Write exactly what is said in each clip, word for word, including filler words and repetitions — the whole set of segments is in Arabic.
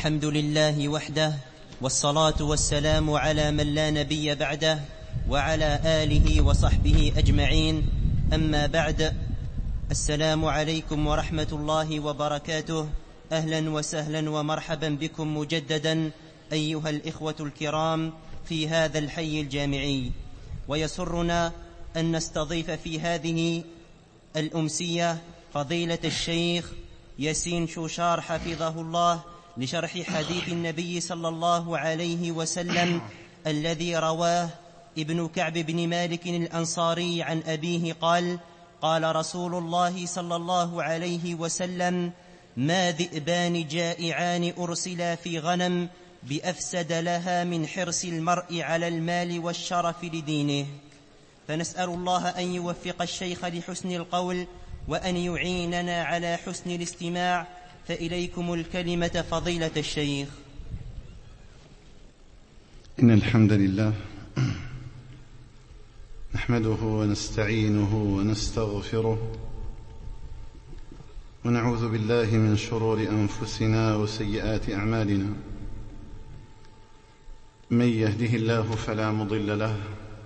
الحمد لله وحده، والصلاة والسلام على من لا نبي بعده، وعلى آله وصحبه أجمعين. أما بعد، السلام عليكم ورحمة الله وبركاته. أهلا وسهلا ومرحبا بكم مجددا أيها الإخوة الكرام في هذا الحي الجامعي. ويسرنا أن نستضيف في هذه الأمسية فضيلة الشيخ ياسين شوشار حفظه الله لشرح حديث النبي صلى الله عليه وسلم الذي رواه ابن كعب بن مالك الأنصاري عن أبيه قال: قال رسول الله صلى الله عليه وسلم: ما ذئبان جائعان أرسلا في غنم بأفسد لها من حرص المرء على المال والشرف لدينه. فنسأل الله أن يوفق الشيخ لحسن القول وأن يعيننا على حسن الاستماع. فإليكم الكلمة فضيلة الشيخ. إن الحمد لله نحمده ونستعينه ونستغفره، ونعوذ بالله من شرور أنفسنا وسيئات أعمالنا. من يهده الله فلا مضل له،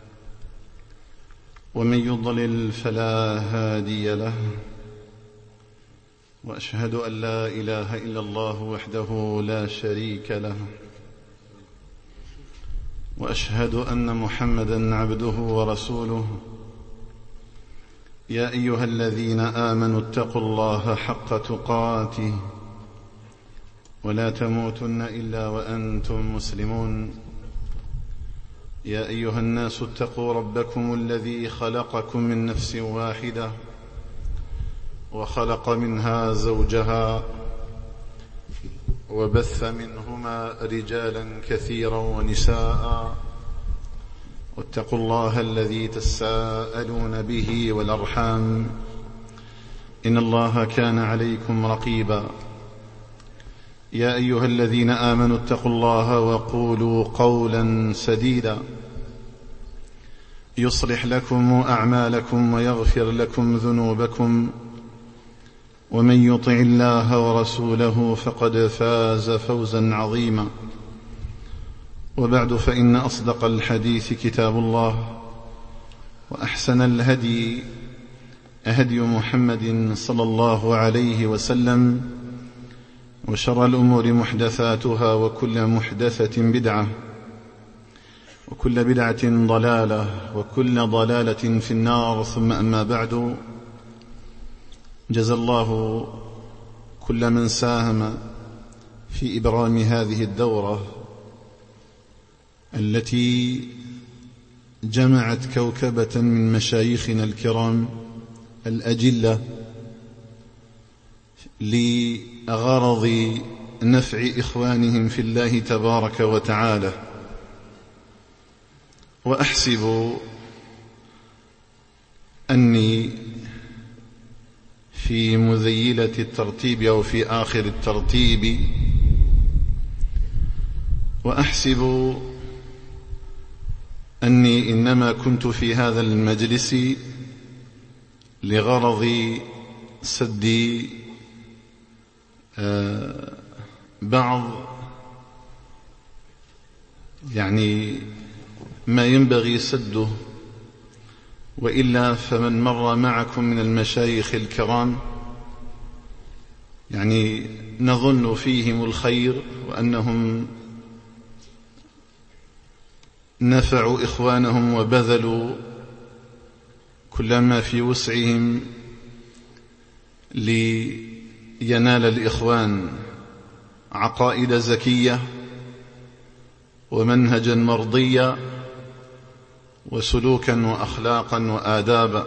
ومن يضلل فلا هادي له، وأشهد أن لا إله إلا الله وحده لا شريك له، وأشهد أن محمدًا عبده ورسوله. يا أيها الذين آمنوا اتقوا الله حق تقاته ولا تموتن إلا وأنتم مسلمون. يا أيها الناس اتقوا ربكم الذي خلقكم من نفس واحدة وخلق منها زوجها وبث منهما رجالا كثيرا ونساء، واتقوا الله الذي تساءلون به والأرحام، إن الله كان عليكم رقيبا. يا أيها الذين آمنوا اتقوا الله وقولوا قولا سديدا يصلح لكم أعمالكم ويغفر لكم ذنوبكم، ومن يطع الله ورسوله فقد فاز فوزا عظيما. وبعد، فإن أصدق الحديث كتاب الله، وأحسن الهدي هدي محمد صلى الله عليه وسلم، وشر الأمور محدثاتها، وكل محدثة بدعة، وكل بدعة ضلالة، وكل ضلالة في النار. ثم أما بعد، جزى الله كل من ساهم في إبرام هذه الدورة التي جمعت كوكبة من مشايخنا الكرام الأجلة لغرض نفع إخوانهم في الله تبارك وتعالى. وأحسب أني في مذيلة الترتيب أو في آخر الترتيب، وأحسب أني إنما كنت في هذا المجلس لغرض سد بعض يعني ما ينبغي سده، وإلا فمن مر معكم من المشايخ الكرام يعني نظن فيهم الخير، وأنهم نفعوا إخوانهم وبذلوا كل ما في وسعهم لينال الإخوان عقائد زكية ومنهجا مرضيا وسلوكا وأخلاقا وآدابا.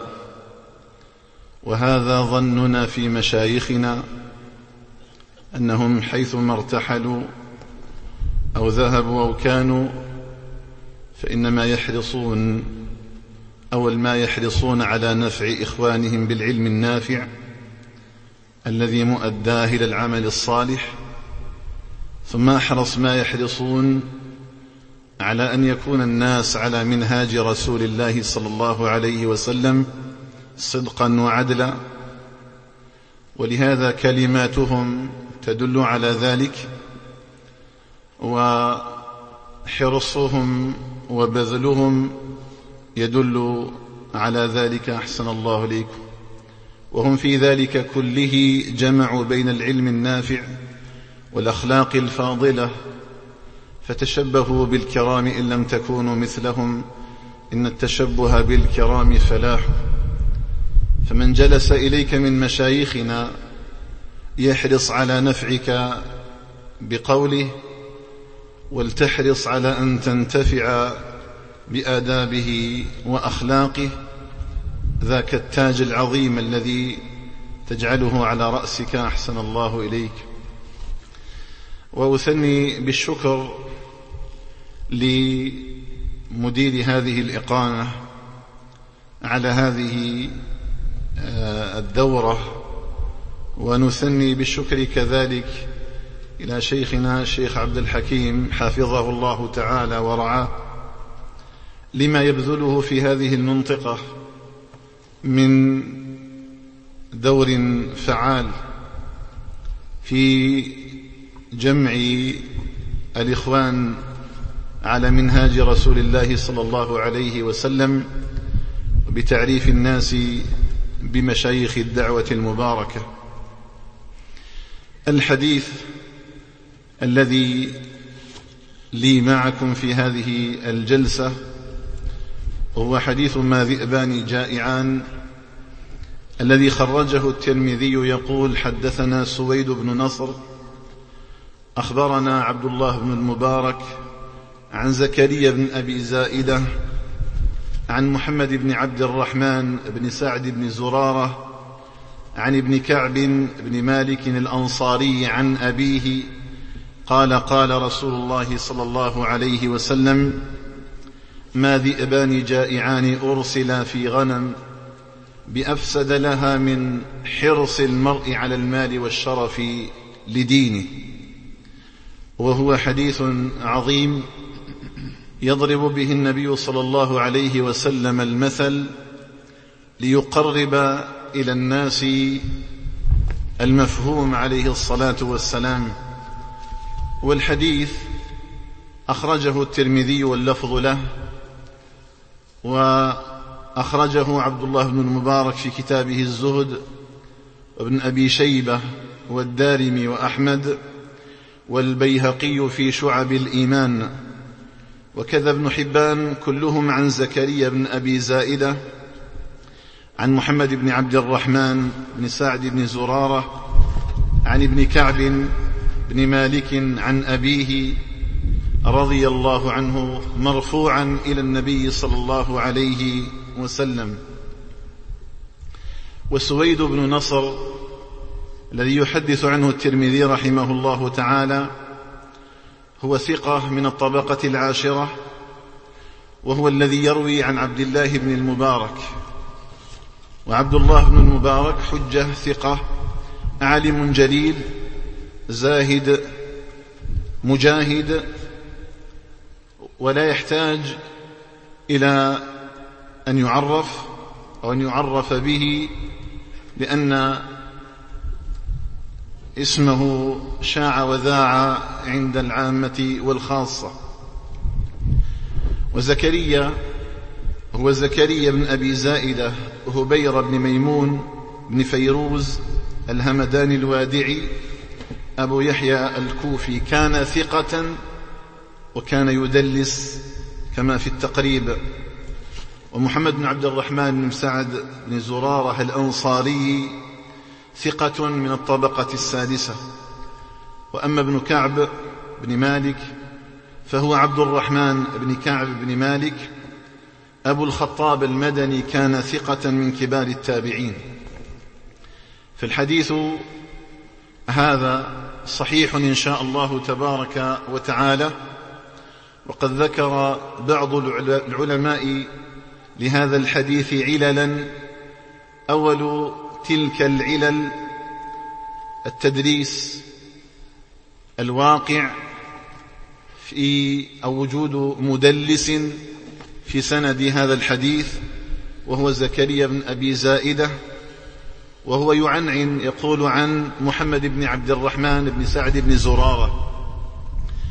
وهذا ظننا في مشايخنا، أنهم حيثما ارتحلوا أو ذهبوا أو كانوا فإنما يحرصون أول ما يحرصون على نفع إخوانهم بالعلم النافع الذي مؤداه إلى العمل الصالح، ثم أحرص ما يحرصون على أن يكون الناس على منهاج رسول الله صلى الله عليه وسلم صدقا وعدلا. ولهذا كلماتهم تدل على ذلك، وحرصهم وبذلهم يدل على ذلك أحسن الله إليكم. وهم في ذلك كله جمعوا بين العلم النافع والأخلاق الفاضلة، فتشبهوا بالكرام إن لم تكونوا مثلهم، إن التشبه بالكرام فلاح. فمن جلس إليك من مشايخنا يحرص على نفعك بقوله، ولتحرص على أن تنتفع بآدابه وأخلاقه، ذاك التاج العظيم الذي تجعله على رأسك أحسن الله إليك. وأثني بالشكر لمدير هذه الإقامة على هذه الدورة، ونثني بالشكر كذلك إلى شيخنا الشيخ عبد الحكيم حفظه الله تعالى ورعاه لما يبذله في هذه المنطقة من دور فعال في جمع الإخوان على منهاج رسول الله صلى الله عليه وسلم، بتعريف الناس بمشايخ الدعوة المباركة. الحديث الذي لي معكم في هذه الجلسة هو حديث ما ذئبان جائعان، الذي خرجه الترمذي يقول: حدثنا سويد بن نصر أخبرنا عبد الله بن المبارك عن زكريا بن أبي زائدة عن محمد بن عبد الرحمن بن سعد بن زرارة عن ابن كعب بن مالك الأنصاري عن أبيه قال: قال رسول الله صلى الله عليه وسلم: ما ذئبان جائعان أرسلا في غنم بأفسد لها من حرص المرء على المال والشرف لدينه. وهو حديث عظيم يضرب به النبي صلى الله عليه وسلم المثل ليقرب إلى الناس المفهوم عليه الصلاة والسلام. والحديث أخرجه الترمذي واللفظ له، وأخرجه عبد الله بن المبارك في كتابه الزهد، وابن أبي شيبة والدارمي وأحمد والبيهقي في شعب الإيمان، وكذا ابن حبان، كلهم عن زكريا بن أبي زائدة عن محمد بن عبد الرحمن بن سعد بن زرارة عن ابن كعب بن مالك عن أبيه رضي الله عنه مرفوعا إلى النبي صلى الله عليه وسلم. وسويد بن نصر الذي يحدث عنه الترمذي رحمه الله تعالى هو ثقة من الطبقة العاشرة، وهو الذي يروي عن عبد الله بن المبارك. وعبد الله بن المبارك حجة ثقة عالم جليل زاهد مجاهد، ولا يحتاج إلى أن يعرف أو أن يعرف به، لأن اسمه شاع وذاع عند العامة والخاصة. وزكريا هو زكريا بن أبي زائدة هبير بن ميمون بن فيروز الهمداني الوادعي أبو يحيى الكوفي، كان ثقة وكان يدلس كما في التقريب. ومحمد بن عبد الرحمن بن سعد بن زرارة الأنصاري ثقة من الطبقة السادسة. وأما ابن كعب بن مالك فهو عبد الرحمن بن كعب بن مالك أبو الخطاب المدني، كان ثقة من كبار التابعين. فالحديث هذا صحيح إن شاء الله تبارك وتعالى. وقد ذكر بعض العلماء لهذا الحديث عللا. أول تلك العلل التدريس الواقع في أو وجود مدلس في سند هذا الحديث، وهو زكريا بن أبي زائدة، وهو يعنعن يقول عن محمد بن عبد الرحمن بن سعد بن زرارة.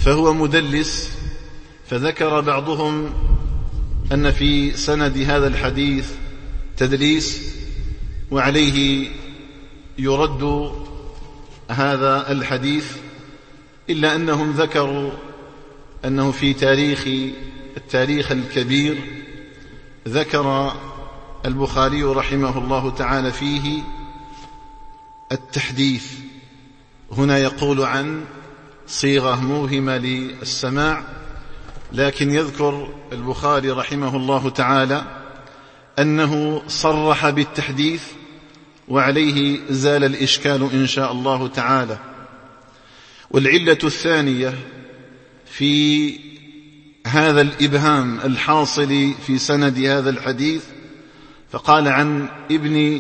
فهو مدلس، فذكر بعضهم أن في سند هذا الحديث تدليس، وعليه يرد هذا الحديث، إلا أنهم ذكروا أنه في تاريخ التاريخ الكبير ذكر البخاري رحمه الله تعالى فيه التحديث. هنا يقول عن صيغة موهمة للسماع، لكن يذكر البخاري رحمه الله تعالى أنه صرح بالتحديث، وعليه زال الإشكال إن شاء الله تعالى. والعلة الثانية في هذا الإبهام الحاصل في سند هذا الحديث، فقال عن ابن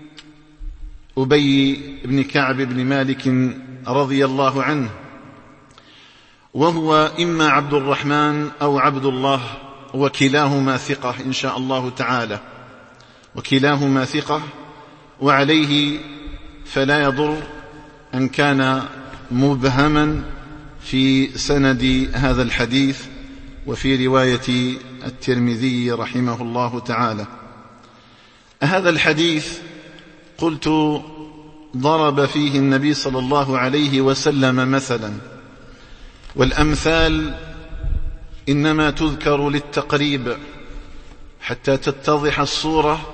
أبي بن كعب بن مالك رضي الله عنه، وهو إما عبد الرحمن أو عبد الله، وكلاهما ثقة إن شاء الله تعالى، وكلاهما ثقة، وعليه فلا يضر أن كان مبهما في سند هذا الحديث وفي رواية الترمذي رحمه الله تعالى. هذا الحديث قلت ضرب فيه النبي صلى الله عليه وسلم مثلا، والأمثال إنما تذكر للتقريب حتى تتضح الصورة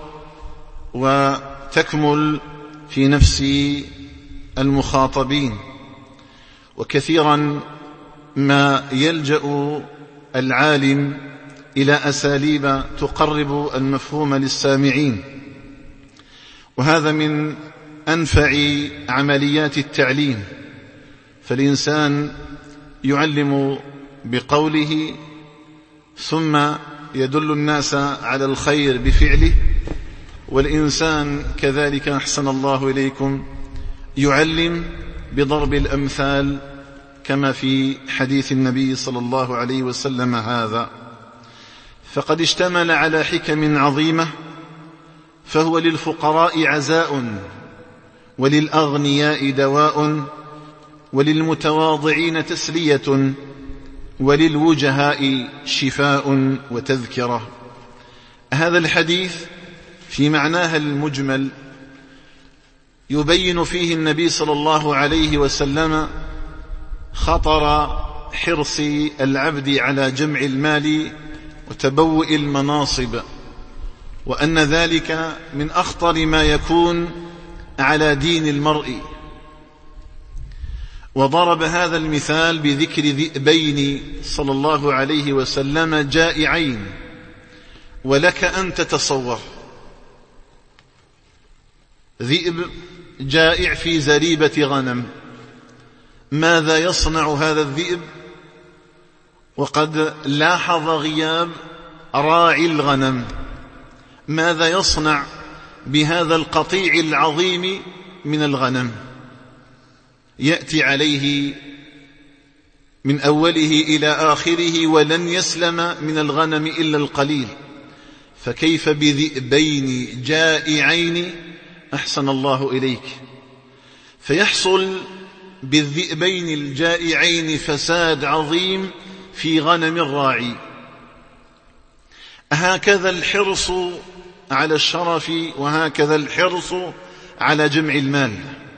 وتكمل في نفس المخاطبين. وكثيرا ما يلجأ العالم إلى أساليب تقرب المفهوم للسامعين، وهذا من أنفع عمليات التعليم. فالإنسان يعلم بقوله، ثم يدل الناس على الخير بفعله، والإنسان كذلك أحسن الله إليكم يعلم بضرب الأمثال، كما في حديث النبي صلى الله عليه وسلم هذا. فقد اشتمل على حكم عظيمة، فهو للفقراء عزاء، وللأغنياء دواء، وللمتواضعين تسلية، وللوجهاء شفاء وتذكرة. هذا الحديث في معناه المجمل يبين فيه النبي صلى الله عليه وسلم خطر حرص العبد على جمع المال وتبوء المناصب، وأن ذلك من أخطر ما يكون على دين المرء. وضرب هذا المثال بذكر ذئبين صلى الله عليه وسلم جائعين، ولك أن تتصور ذئب جائع في زريبة غنم، ماذا يصنع هذا الذئب وقد لاحظ غياب راعي الغنم؟ ماذا يصنع بهذا القطيع العظيم من الغنم؟ يأتي عليه من أوله إلى آخره ولن يسلم من الغنم إلا القليل، فكيف بذئبين جائعين؟ أحسن الله إليك. فيحصل بالذئبين الجائعين فساد عظيم في غنم الراعي. هكذا الحرص على الشرف، وهكذا الحرص على جمع المال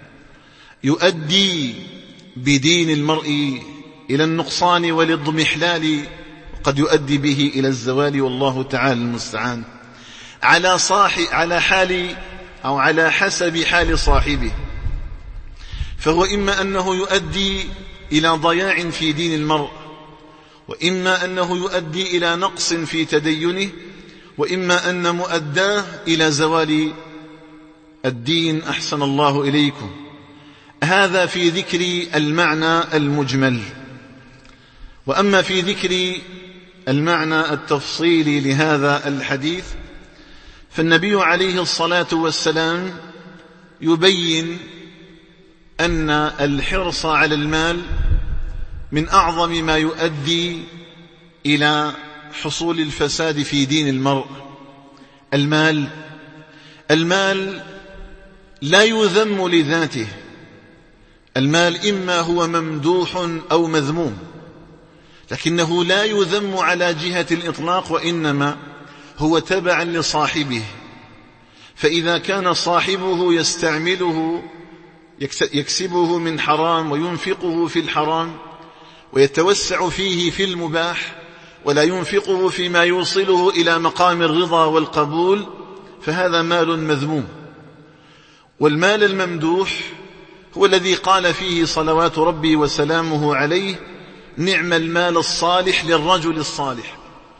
يؤدي بدين المرء إلى النقصان والاضمحلال، وقد يؤدي به إلى الزوال، والله تعالى المستعان، على صاحب على حال أو على حسب حال صاحبه. فهو إما أنه يؤدي إلى ضياع في دين المرء، وإما أنه يؤدي إلى نقص في تدينه، وإما أن مؤداه إلى زوال الدين. أحسن الله إليكم. هذا في ذكر المعنى المجمل. وأما في ذكر المعنى التفصيلي لهذا الحديث، فالنبي عليه الصلاة والسلام يبين أن الحرص على المال من أعظم ما يؤدي إلى حصول الفساد في دين المرء. المال المال لا يذم لذاته، المال إما هو ممدوح أو مذموم، لكنه لا يذم على جهة الإطلاق، وإنما هو تبع لصاحبه. فإذا كان صاحبه يستعمله يكسبه من حرام وينفقه في الحرام ويتوسع فيه في المباح ولا ينفقه فيما يوصله إلى مقام الرضا والقبول، فهذا مال مذموم. والمال الممدوح هو الذي قال فيه صلوات ربي وسلامه عليه: نعم المال الصالح للرجل الصالح.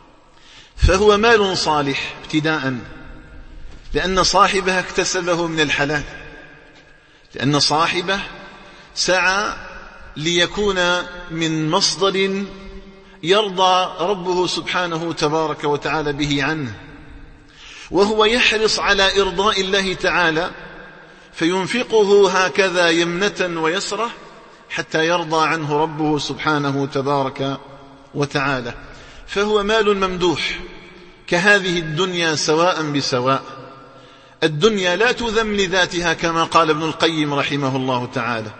فهو مال صالح ابتداء لأن صاحبه اكتسبه من الحلال، لأن صاحبه سعى ليكون من مصدر يرضى ربه سبحانه تبارك وتعالى به عنه، وهو يحرص على إرضاء الله تعالى فينفقه هكذا يمنة ويسرة حتى يرضى عنه ربه سبحانه تبارك وتعالى. فهو مال ممدوح كهذه الدنيا سواء بسواء. الدنيا لا تذم لذاتها كما قال ابن القيم رحمه الله تعالى،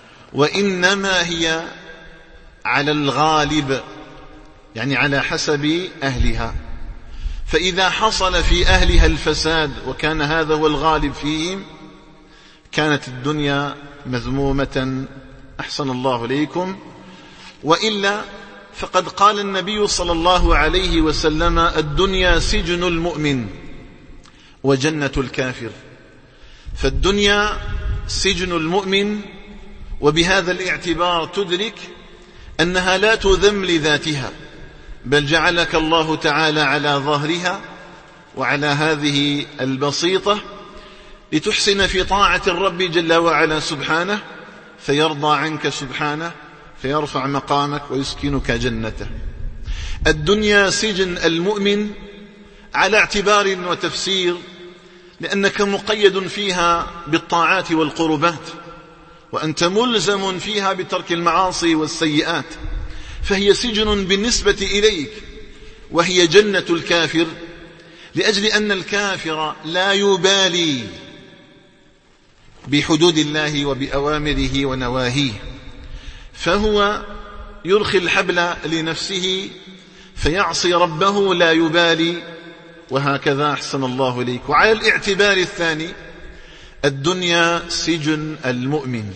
وإنما هي على الغالب، يعني على حسب أهلها. فإذا حصل في أهلها الفساد وكان هذا هو الغالب فيهم كانت الدنيا مذمومة، أحسن الله إليكم. وإلا فقد قال النبي صلى الله عليه وسلم: الدنيا سجن المؤمن وجنة الكافر. فالدنيا سجن المؤمن، وبهذا الاعتبار تدرك أنها لا تذم لذاتها، بل جعلك الله تعالى على ظهرها وعلى هذه البسيطة لتحسن في طاعة الرب جل وعلا سبحانه، فيرضى عنك سبحانه، فيرفع مقامك ويسكنك جنته. الدنيا سجن المؤمن على اعتبار وتفسير، لأنك مقيد فيها بالطاعات والقربات، وأنت ملزم فيها بترك المعاصي والسيئات، فهي سجن بالنسبة إليك. وهي جنة الكافر لأجل أن الكافر لا يبالي بحدود الله وبأوامره ونواهيه، فهو يرخي الحبل لنفسه فيعصي ربه لا يبالي، وهكذا أحسن الله إليك. وعلى الاعتبار الثاني الدنيا سجن المؤمن،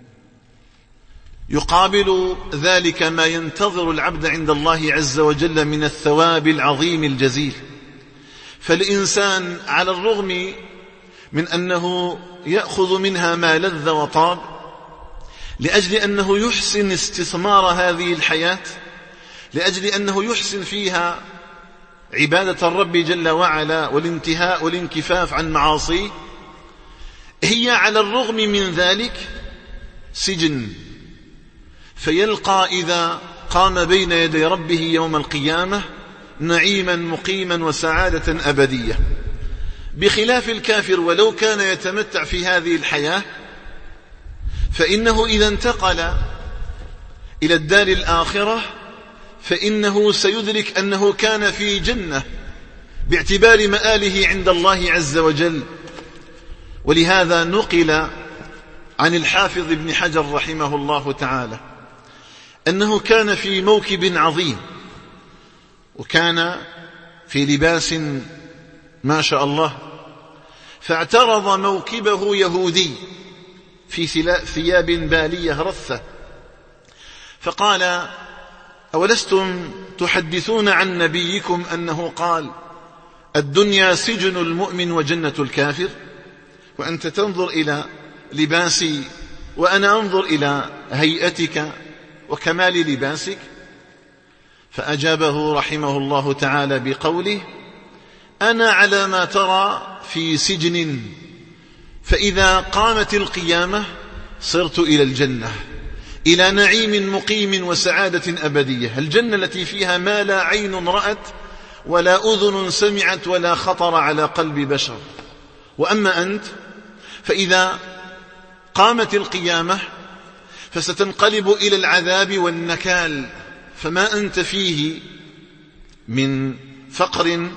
يقابل ذلك ما ينتظر العبد عند الله عز وجل من الثواب العظيم الجزيل. فالإنسان على الرغم من أنه يأخذ منها ما لذ وطاب لأجل أنه يحسن استثمار هذه الحياة، لأجل أنه يحسن فيها عبادة الرب جل وعلا والانتهاء والانكفاف عن معاصيه، هي على الرغم من ذلك سجن. فيلقى إذا قام بين يدي ربه يوم القيامة نعيما مقيما وسعادة أبدية، بخلاف الكافر ولو كان يتمتع في هذه الحياة، فإنه إذا انتقل إلى الدار الآخرة فإنه سيدرك أنه كان في جنة باعتبار مآله عند الله عز وجل. ولهذا نقل عن الحافظ ابن حجر رحمه الله تعالى أنه كان في موكب عظيم، وكان في لباس ما شاء الله، فاعترض موكبه يهودي في ثياب بالية رثة، فقال: أولستم تحدثون عن نبيكم أنه قال الدنيا سجن المؤمن وجنة الكافر، وأنت تنظر إلى لباسي وأنا أنظر إلى هيئتك وكمال لباسك؟ فأجابه رحمه الله تعالى بقوله: أنا على ما ترى في سجن، فإذا قامت القيامة صرت إلى الجنة، إلى نعيم مقيم وسعادة أبدية، الجنة التي فيها ما لا عين رأت ولا أذن سمعت ولا خطر على قلب بشر. وأما أنت فإذا قامت القيامة فستنقلب إلى العذاب والنكال، فما أنت فيه من فقر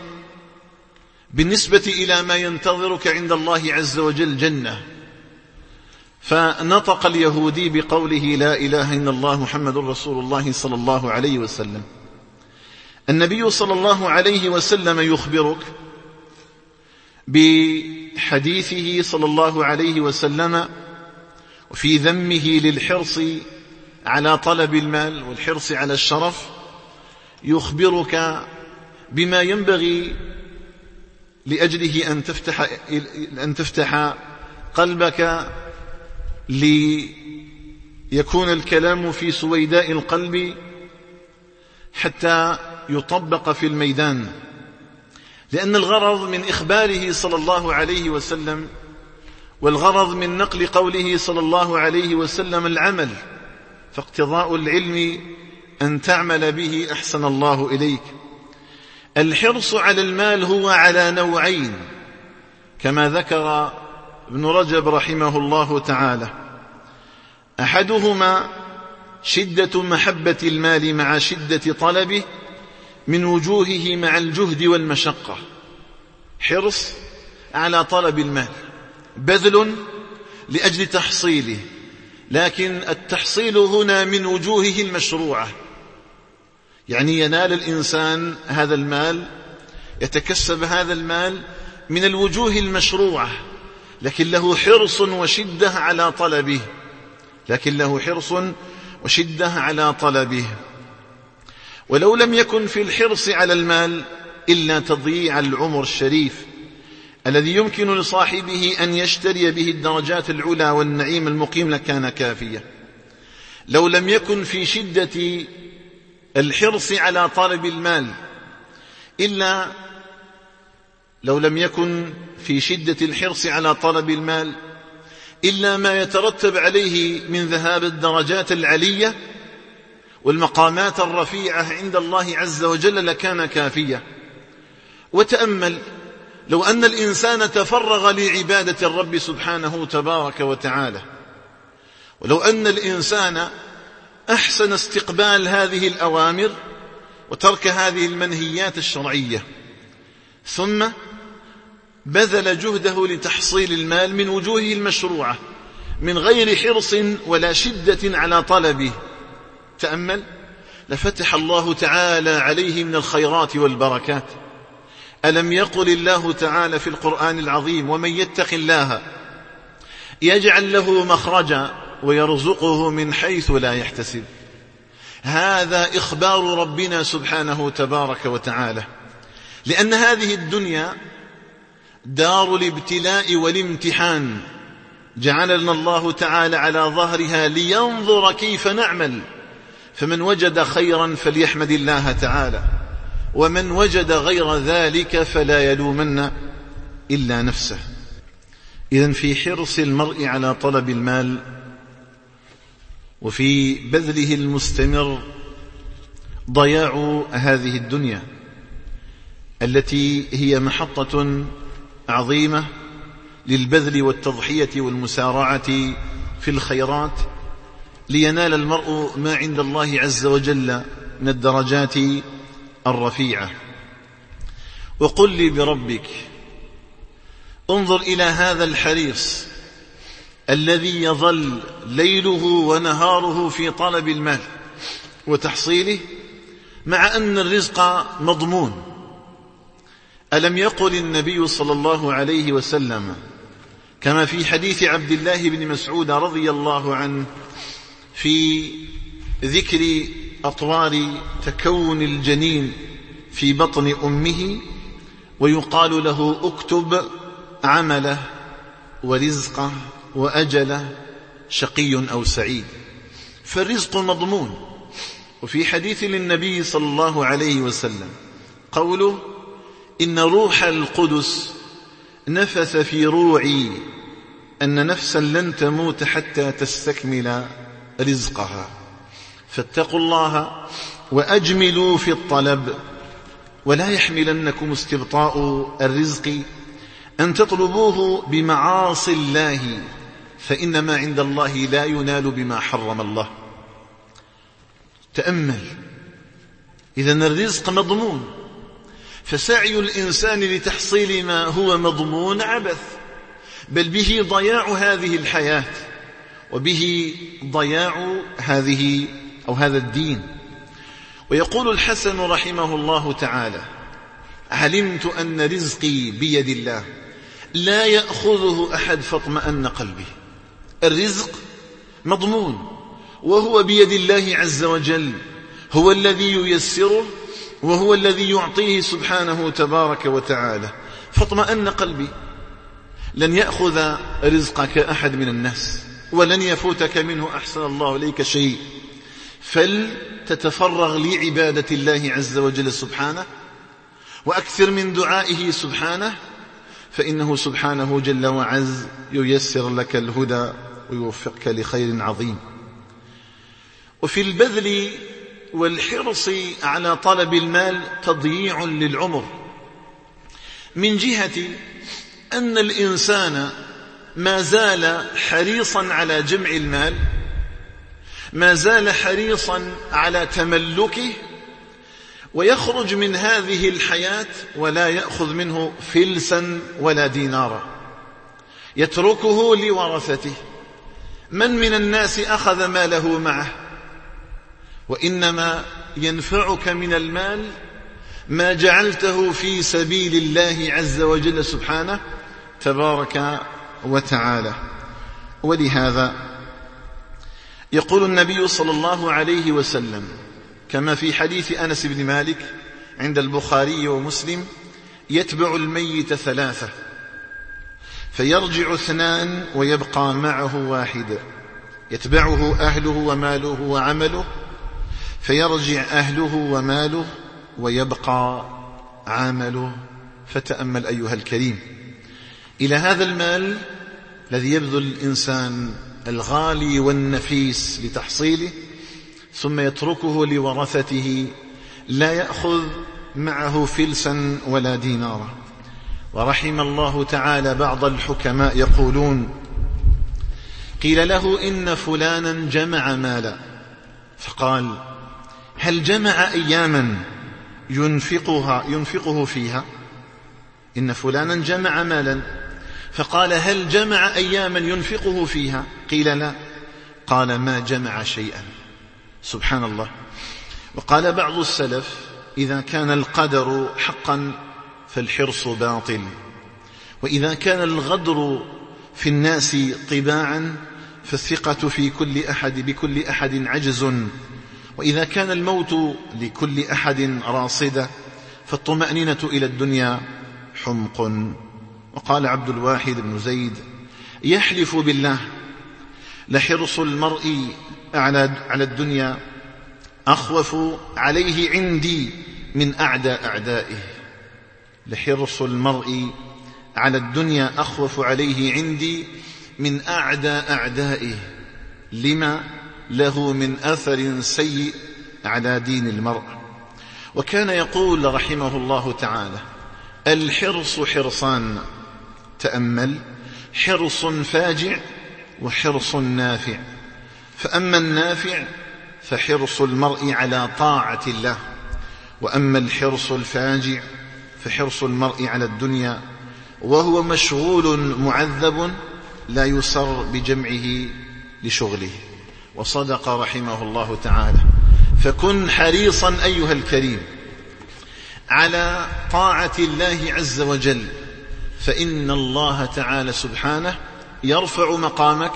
بالنسبة إلى ما ينتظرك عند الله عز وجل جنة. فنطق اليهودي بقوله لا إله إلا الله محمد رسول الله صلى الله عليه وسلم. النبي صلى الله عليه وسلم يخبرك بحديثه صلى الله عليه وسلم وفي ذمه للحرص على طلب المال والحرص على الشرف، يخبرك بما ينبغي لأجله أن تفتح, أن تفتح قلبك ليكون الكلام في سويداء القلب حتى يطبق في الميدان. لأن الغرض من إخباره صلى الله عليه وسلم والغرض من نقل قوله صلى الله عليه وسلم العمل، فاقتضاء العلم أن تعمل به أحسن الله إليك. الحرص على المال هو على نوعين كما ذكر ابن رجب رحمه الله تعالى: أحدهما شدة محبة المال مع شدة طلبه من وجوهه مع الجهد والمشقة، حرص على طلب المال، بذل لأجل تحصيله، لكن التحصيل هنا من وجوهه المشروعة، يعني ينال الإنسان هذا المال، يتكسب هذا المال من الوجوه المشروعة، لكن له حرص وشدة على طلبه لكن له حرص وشدة على طلبه. ولو لم يكن في الحرص على المال إلا تضييع العمر الشريف الذي يمكن لصاحبه أن يشتري به الدرجات العلى والنعيم المقيم لكان كافيا. لو لم يكن في شدة الحرص على طلب المال إلا لو لم يكن في شدة الحرص على طلب المال إلا ما يترتب عليه من ذهاب الدرجات العلية والمقامات الرفيعة عند الله عز وجل لكان كافيا. وتأمل لو أن الإنسان تفرغ لعبادة الرب سبحانه تبارك وتعالى، ولو أن الإنسان أحسن استقبال هذه الأوامر وترك هذه المنهيات الشرعية، ثم بذل جهده لتحصيل المال من وجوهه المشروعة من غير حرص ولا شدة على طلبه، تأمل لفتح الله تعالى عليه من الخيرات والبركات. ألم يقل الله تعالى في القرآن العظيم: ومن يتق الله يجعل له مخرجا ويرزقه من حيث لا يحتسب. هذا إخبار ربنا سبحانه تبارك وتعالى، لأن هذه الدنيا دار الابتلاء والامتحان، جعلنا الله تعالى على ظهرها لينظر كيف نعمل، فمن وجد خيرا فليحمد الله تعالى، ومن وجد غير ذلك فلا يلومن إلا نفسه. إذن في حرص المرء على طلب المال وفي بذله المستمر ضياع هذه الدنيا التي هي محطة عظيمة للبذل والتضحية والمسارعة في الخيرات لينال المرء ما عند الله عز وجل من الدرجات الرفيعة. وقل لي بربك انظر إلى هذا الحريص الذي يظل ليله ونهاره في طلب المال وتحصيله مع أن الرزق مضمون. ألم يقل النبي صلى الله عليه وسلم كما في حديث عبد الله بن مسعود رضي الله عنه في ذكر أطوار تكون الجنين في بطن أمه، ويقال له: اكتب عمله ورزقه وأجله شقي أو سعيد. فالرزق مضمون. وفي حديث للنبي صلى الله عليه وسلم قوله: إن روح القدس نفث في روعي أن نفسا لن تموت حتى تستكمل رزقها، فاتقوا الله وأجملوا في الطلب، ولا يحملنكم استبطاء الرزق أن تطلبوه بمعاصي الله، فإنما عند الله لا ينال بما حرم الله. تأمل، إذن الرزق مضمون، فسعي الإنسان لتحصيل ما هو مضمون عبث، بل به ضياع هذه الحياة وبه ضياع هذه أو هذا الدين. ويقول الحسن رحمه الله تعالى: علمت أن رزقي بيد الله لا يأخذه أحد فاطمأن قلبي. الرزق مضمون وهو بيد الله عز وجل، هو الذي ييسره وهو الذي يعطيه سبحانه تبارك وتعالى. فاطمأن قلبي، لن يأخذ رزقك أحد من الناس ولن يفوتك منه أحسن الله إليك شيء، فلتتفرغ لعبادة الله عز وجل سبحانه، وأكثر من دعائه سبحانه، فإنه سبحانه جل وعز ييسر لك الهدى ويوفقك لخير عظيم. وفي البذل والحرص على طلب المال تضييع للعمر، من جهة أن الإنسان ما زال حريصا على جمع المال، ما زال حريصا على تملكه، ويخرج من هذه الحياة ولا يأخذ منه فلسا ولا دينارا، يتركه لورثته. من من الناس أخذ ماله معه؟ وإنما ينفعك من المال ما جعلته في سبيل الله عز وجل سبحانه تبارك وتعالى. ولهذا يقول النبي صلى الله عليه وسلم كما في حديث أنس بن مالك عند البخاري ومسلم: يتبع الميت ثلاثة فيرجع اثنان ويبقى معه واحد، يتبعه أهله وماله وعمله، فيرجع أهله وماله ويبقى عمله. فتأمل أيها الكريم إلى هذا المال الذي يبذل الإنسان الغالي والنفيس لتحصيله، ثم يتركه لورثته لا يأخذ معه فلسا ولا دينارا. ورحم الله تعالى بعض الحكماء يقولون: قيل له إن فلانا جمع مالا، فقال: هل جمع أياما ينفقها ينفقه فيها؟ إن فلانا جمع مالا، فقال: هل جمع أياما ينفقه فيها؟ قيل: لا. قال: ما جمع شيئا. سبحان الله. وقال بعض السلف: إذا كان القدر حقا فالحرص باطل، وإذا كان الغدر في الناس طباعا فالثقة في كل أحد بكل أحد عجز، وإذا كان الموت لكل أحد راصدة فالطمأنينة إلى الدنيا حمق. وقال عبد الواحد بن زيد: يحلف بالله لحرص المرء على الدنيا أخوف عليه عندي من أعدى أعدائه. لحرص المرء على الدنيا أخوف عليه عندي من أعدى أعدائه، لما له من أثر سيء على دين المرء. وكان يقول رحمه الله تعالى: الحرص حرصان، تأمل: حرص فاجع وحرص نافع. فأما النافع فحرص المرء على طاعة الله، وأما الحرص الفاجع فحرص المرء على الدنيا، وهو مشغول معذب لا يسر بجمعه لشغله. وصدق رحمه الله تعالى. فكن حريصا أيها الكريم على طاعة الله عز وجل، فإن الله تعالى سبحانه يرفع مقامك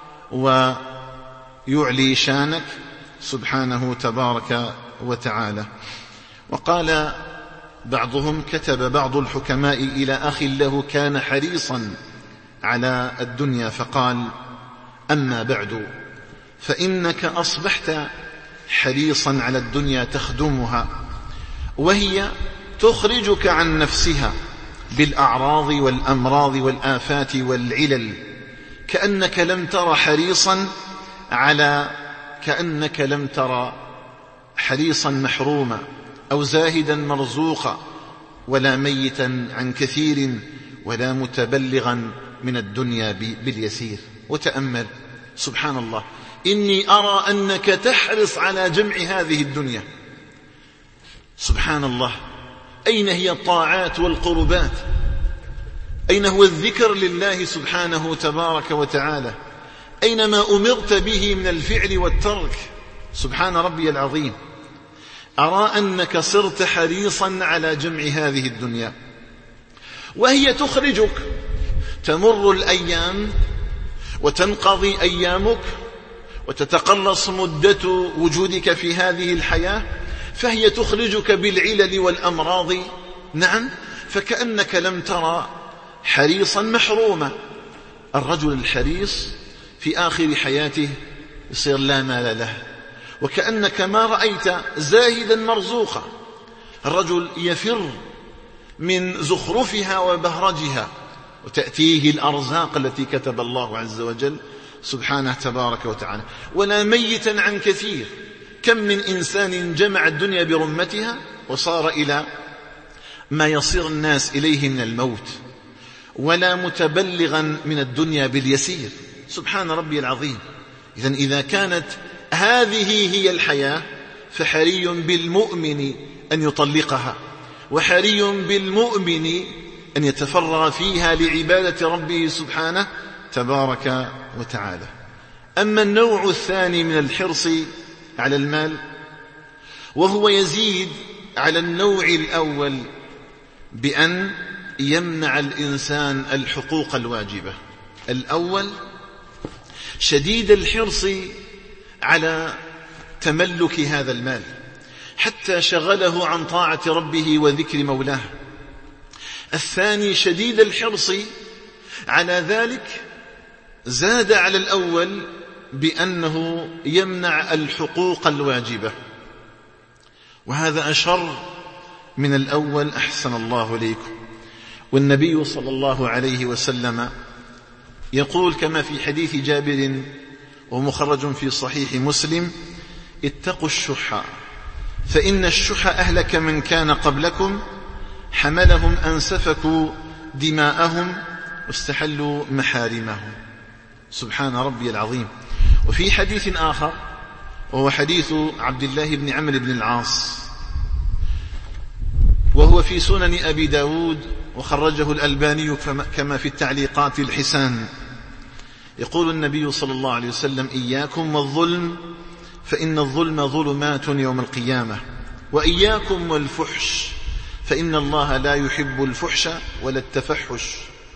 ويعلي شانك سبحانه تبارك وتعالى. وقال بعضهم: كتب بعض الحكماء إلى أخ له كان حريصا على الدنيا فقال: أما بعد فإنك أصبحت حريصا على الدنيا تخدمها، وهي تخرجك عن نفسها بالأعراض والأمراض والآفات والعلل، كأنك لم تر حريصا على كأنك لم تر حريصا محروما أو زاهدا مرزوقا، ولا ميتا عن كثير، ولا متبلغا من الدنيا باليسير. وتأمل سبحان الله، إني أرى أنك تحرص على جمع هذه الدنيا. سبحان الله، أين هي الطاعات والقربات؟ أين هو الذكر لله سبحانه تبارك وتعالى؟ أينما أمرت به من الفعل والترك. سبحان ربي العظيم. أرى أنك صرت حريصا على جمع هذه الدنيا، وهي تخرجك. تمر الأيام وتنقضي أيامك وتتقلص مدة وجودك في هذه الحياة، فهي تخرجك بالعلل والأمراض. نعم، فكأنك لم ترى حريصا محروما. الرجل الحريص في آخر حياته يصير لا مال له، وكأنك ما رأيت زاهدا مرزوقا. الرجل يفر من زخرفها وبهرجها، وتأتيه الأرزاق التي كتب الله عز وجل سبحانه تبارك وتعالى. ولا ميتا عن كثير. كم من إنسان جمع الدنيا برمتها وصار إلى ما يصير الناس إليه من الموت، ولا متبلغا من الدنيا باليسير. سبحان ربي العظيم. إذن إذا كانت هذه هي الحياة فحري بالمؤمن أن يطلقها، وحري بالمؤمن أن يتفرغ فيها لعبادة ربه سبحانه تبارك وتعالى. أما النوع الثاني من الحرص على المال، وهو يزيد على النوع الأول بأن يمنع الإنسان الحقوق الواجبة. الأول شديد الحرص على تملك هذا المال حتى شغله عن طاعة ربه وذكر مولاه. الثاني شديد الحرص على ذلك، زاد على الأول بأنه يمنع الحقوق الواجبة، وهذا أشر من الأول. أحسن الله إليكم. والنبي صلى الله عليه وسلم يقول كما في حديث جابر ومخرج في صحيح مسلم: اتقوا الشح فإن الشح أهلك من كان قبلكم حملهم أن سفكوا دماءهم واستحلوا محارمهم. سبحان ربي العظيم. وفي حديث آخر وهو حديث عبد الله بن عمرو بن العاص، وهو في سنن أبي داود وخرجه الألباني كما في التعليقات الحسان، يقول النبي صلى الله عليه وسلم: إياكم والظلم فإن الظلم ظلمات يوم القيامة، وإياكم والفحش فإن الله لا يحب الفحش ولا التفحش،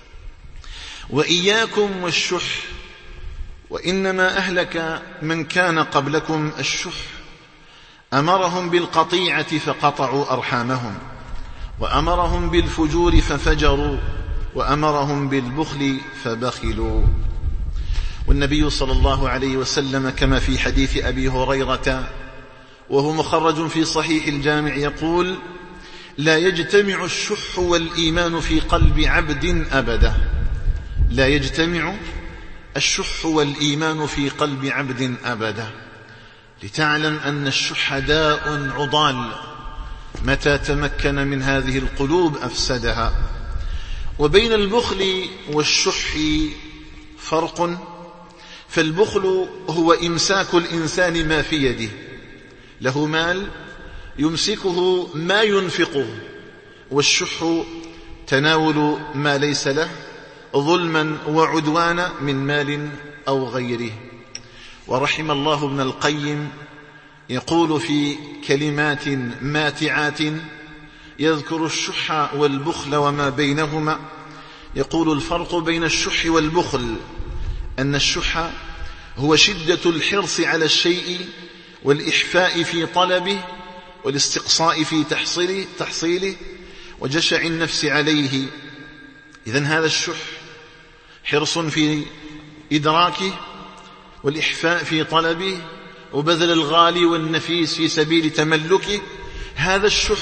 وإياكم والشح وإنما أهلك من كان قبلكم الشح، أمرهم بالقطيعة فقطعوا أرحامهم، وأمرهم بالفجور ففجروا، وأمرهم بالبخل فبخلوا. والنبي صلى الله عليه وسلم كما في حديث أبي هريرة وهو مخرج في صحيح الجامع يقول: لا يجتمع الشح والإيمان في قلب عبد أبدا. لا يجتمع الشح والإيمان في قلب عبد أبدا. لتعلم أن الشح داء عضال، متى تمكن من هذه القلوب أفسدها. وبين البخل والشح فرق، فالبخل هو إمساك الإنسان ما في يده، له مال يمسكه ما ينفقه، والشح تناول ما ليس له ظلما وعدوانا من مال أو غيره. ورحم الله ابن القيم يقول في كلمات ماتعات يذكر الشح والبخل وما بينهما، يقول: الفرق بين الشح والبخل أن الشح هو شدة الحرص على الشيء والإحفاء في طلبه والاستقصاء في تحصيله, تحصيله وجشع النفس عليه. إذن هذا الشح حرص في إدراكه والإحفاء في طلبه وبذل الغالي والنفيس في سبيل تملكه. هذا الشح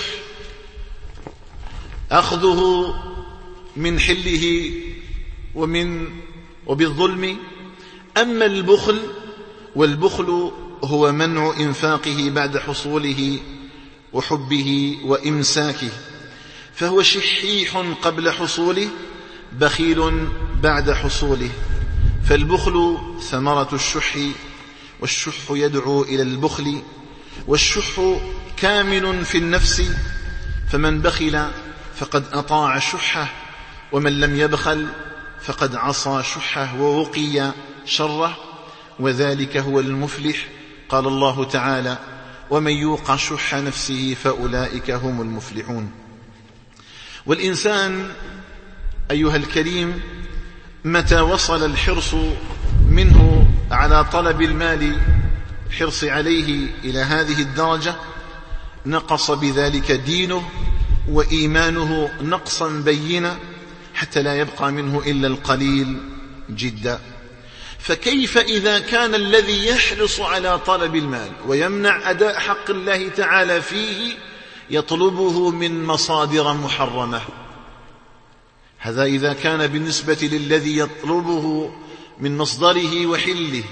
أخذه من حله ومن وبالظلم. أما البخل، والبخل هو منع إنفاقه بعد حصوله وحبه وإمساكه، فهو شحيح قبل حصوله، بخيل بعد حصوله. فالبخل ثمرة الشح، والشح يدعو إلى البخل، والشح كامن في النفس، فمن بخل فقد أطاع شحه، ومن لم يبخل فقد عصى شحه ووقي شره. وذلك هو المفلح. قال الله تعالى: ومن يوق شح نفسه فأولئك هم المفلحون. والإنسان أيها الكريم متى وصل الحرص منه على طلب المال، الحرص عليه إلى هذه الدرجة، نقص بذلك دينه وإيمانه نقصا بينا، حتى لا يبقى منه إلا القليل جدا. فكيف إذا كان الذي يحرص على طلب المال ويمنع أداء حق الله تعالى فيه يطلبه من مصادر محرمة؟ هذا إذا كان بالنسبة للذي يطلبه من مصدره وحله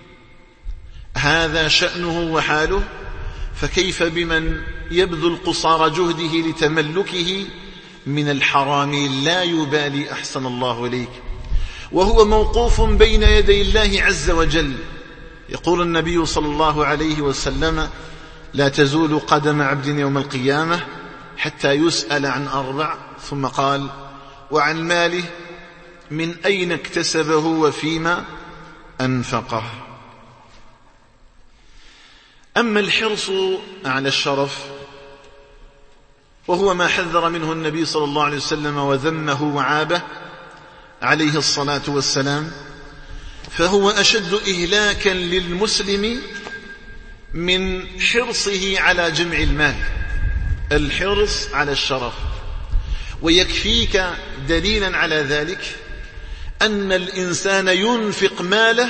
هذا شأنه وحاله، فكيف بمن يبذل قصارى جهده لتملكه من الحرام لا يبالي، أحسن الله إليك، وهو موقوف بين يدي الله عز وجل. يقول النبي صلى الله عليه وسلم: لا تزول قدم عبد يوم القيامة حتى يسأل عن أربع، ثم قال: وعن ماله من أين اكتسبه وفيما أنفقه. أما الحرص على الشرف وهو ما حذر منه النبي صلى الله عليه وسلم وذمه وعابه عليه الصلاة والسلام، فهو أشد إهلاكا للمسلم من حرصه على جمع المال، الحرص على الشرف. ويكفيك دليلا على ذلك أن الإنسان ينفق ماله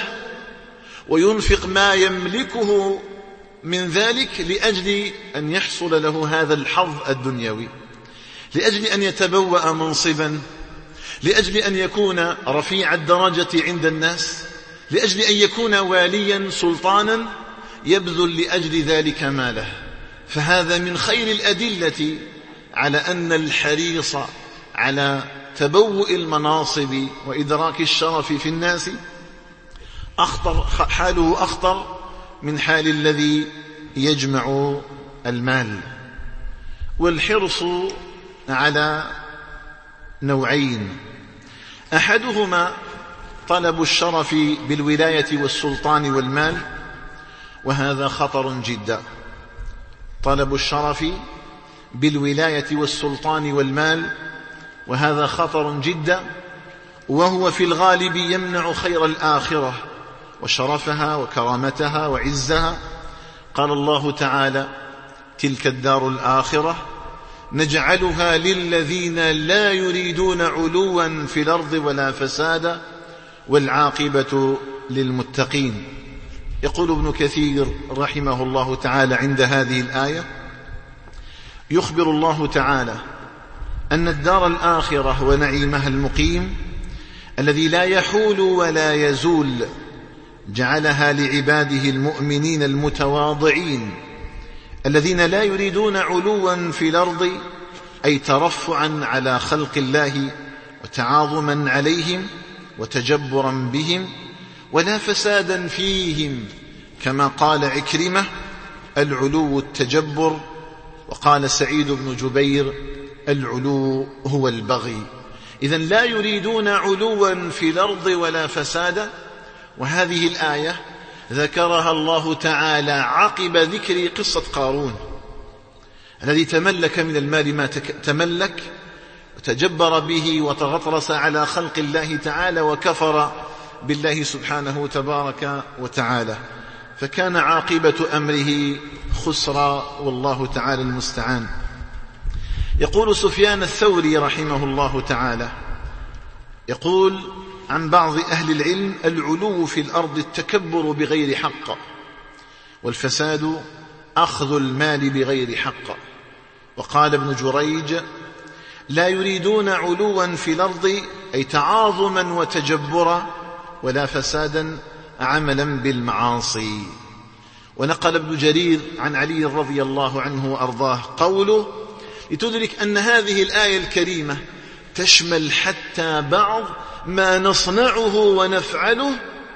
وينفق ما يملكه من ذلك لأجل أن يحصل له هذا الحظ الدنيوي، لأجل أن يتبوأ منصبا، لأجل أن يكون رفيع الدرجة عند الناس، لأجل أن يكون واليا سلطانا، يبذل لأجل ذلك ماله. فهذا من خير الأدلة على أن الحريص على تبوء المناصب وإدراك الشرف في الناس أخطر، حاله أخطر من حال الذي يجمع المال. والحرص على نوعين: أحدهما طلب الشرف بالولاية والسلطان والمال، وهذا خطر جدا. طلب الشرف بالولاية والسلطان والمال وهذا خطر جدا، وهو في الغالب يمنع خير الآخرة وشرفها وكرامتها وعزها. قال الله تعالى: تلك الدار الآخرة نجعلها للذين لا يريدون علوا في الأرض ولا فسادا والعاقبة للمتقين. يقول ابن كثير رحمه الله تعالى عند هذه الآية: يخبر الله تعالى أن الدار الآخرة ونعيمها المقيم الذي لا يحول ولا يزول جعلها لعباده المؤمنين المتواضعين الذين لا يريدون علوا في الأرض، أي ترفعا على خلق الله وتعاظما عليهم وتجبرا بهم، ولا فسادا فيهم، كما قال عكرمة: العلو التجبر، وقال سعيد بن جبير: العلو هو البغي. إذن لا يريدون علوا في الأرض ولا فسادا. وهذه الآية ذكرها الله تعالى عقب ذكر قصة قارون الذي تملك من المال ما تملك وتجبر به وتغطرس على خلق الله تعالى وكفر بالله سبحانه تبارك وتعالى، فكان عاقبة أمره خسرا، والله تعالى المستعان. يقول سفيان الثوري رحمه الله تعالى، يقول عن بعض أهل العلم: العلو في الأرض التكبر بغير حق، والفساد أخذ المال بغير حق. وقال ابن جريج: لا يريدون علوا في الأرض، أي تعاظما وتجبرا، ولا فسادا عملا بالمعاصي. ونقل ابن جرير عن علي رضي الله عنه وأرضاه قوله: لتدرك أن هذه الآية الكريمة تشمل حتى بعض ما نصنعه ونفعله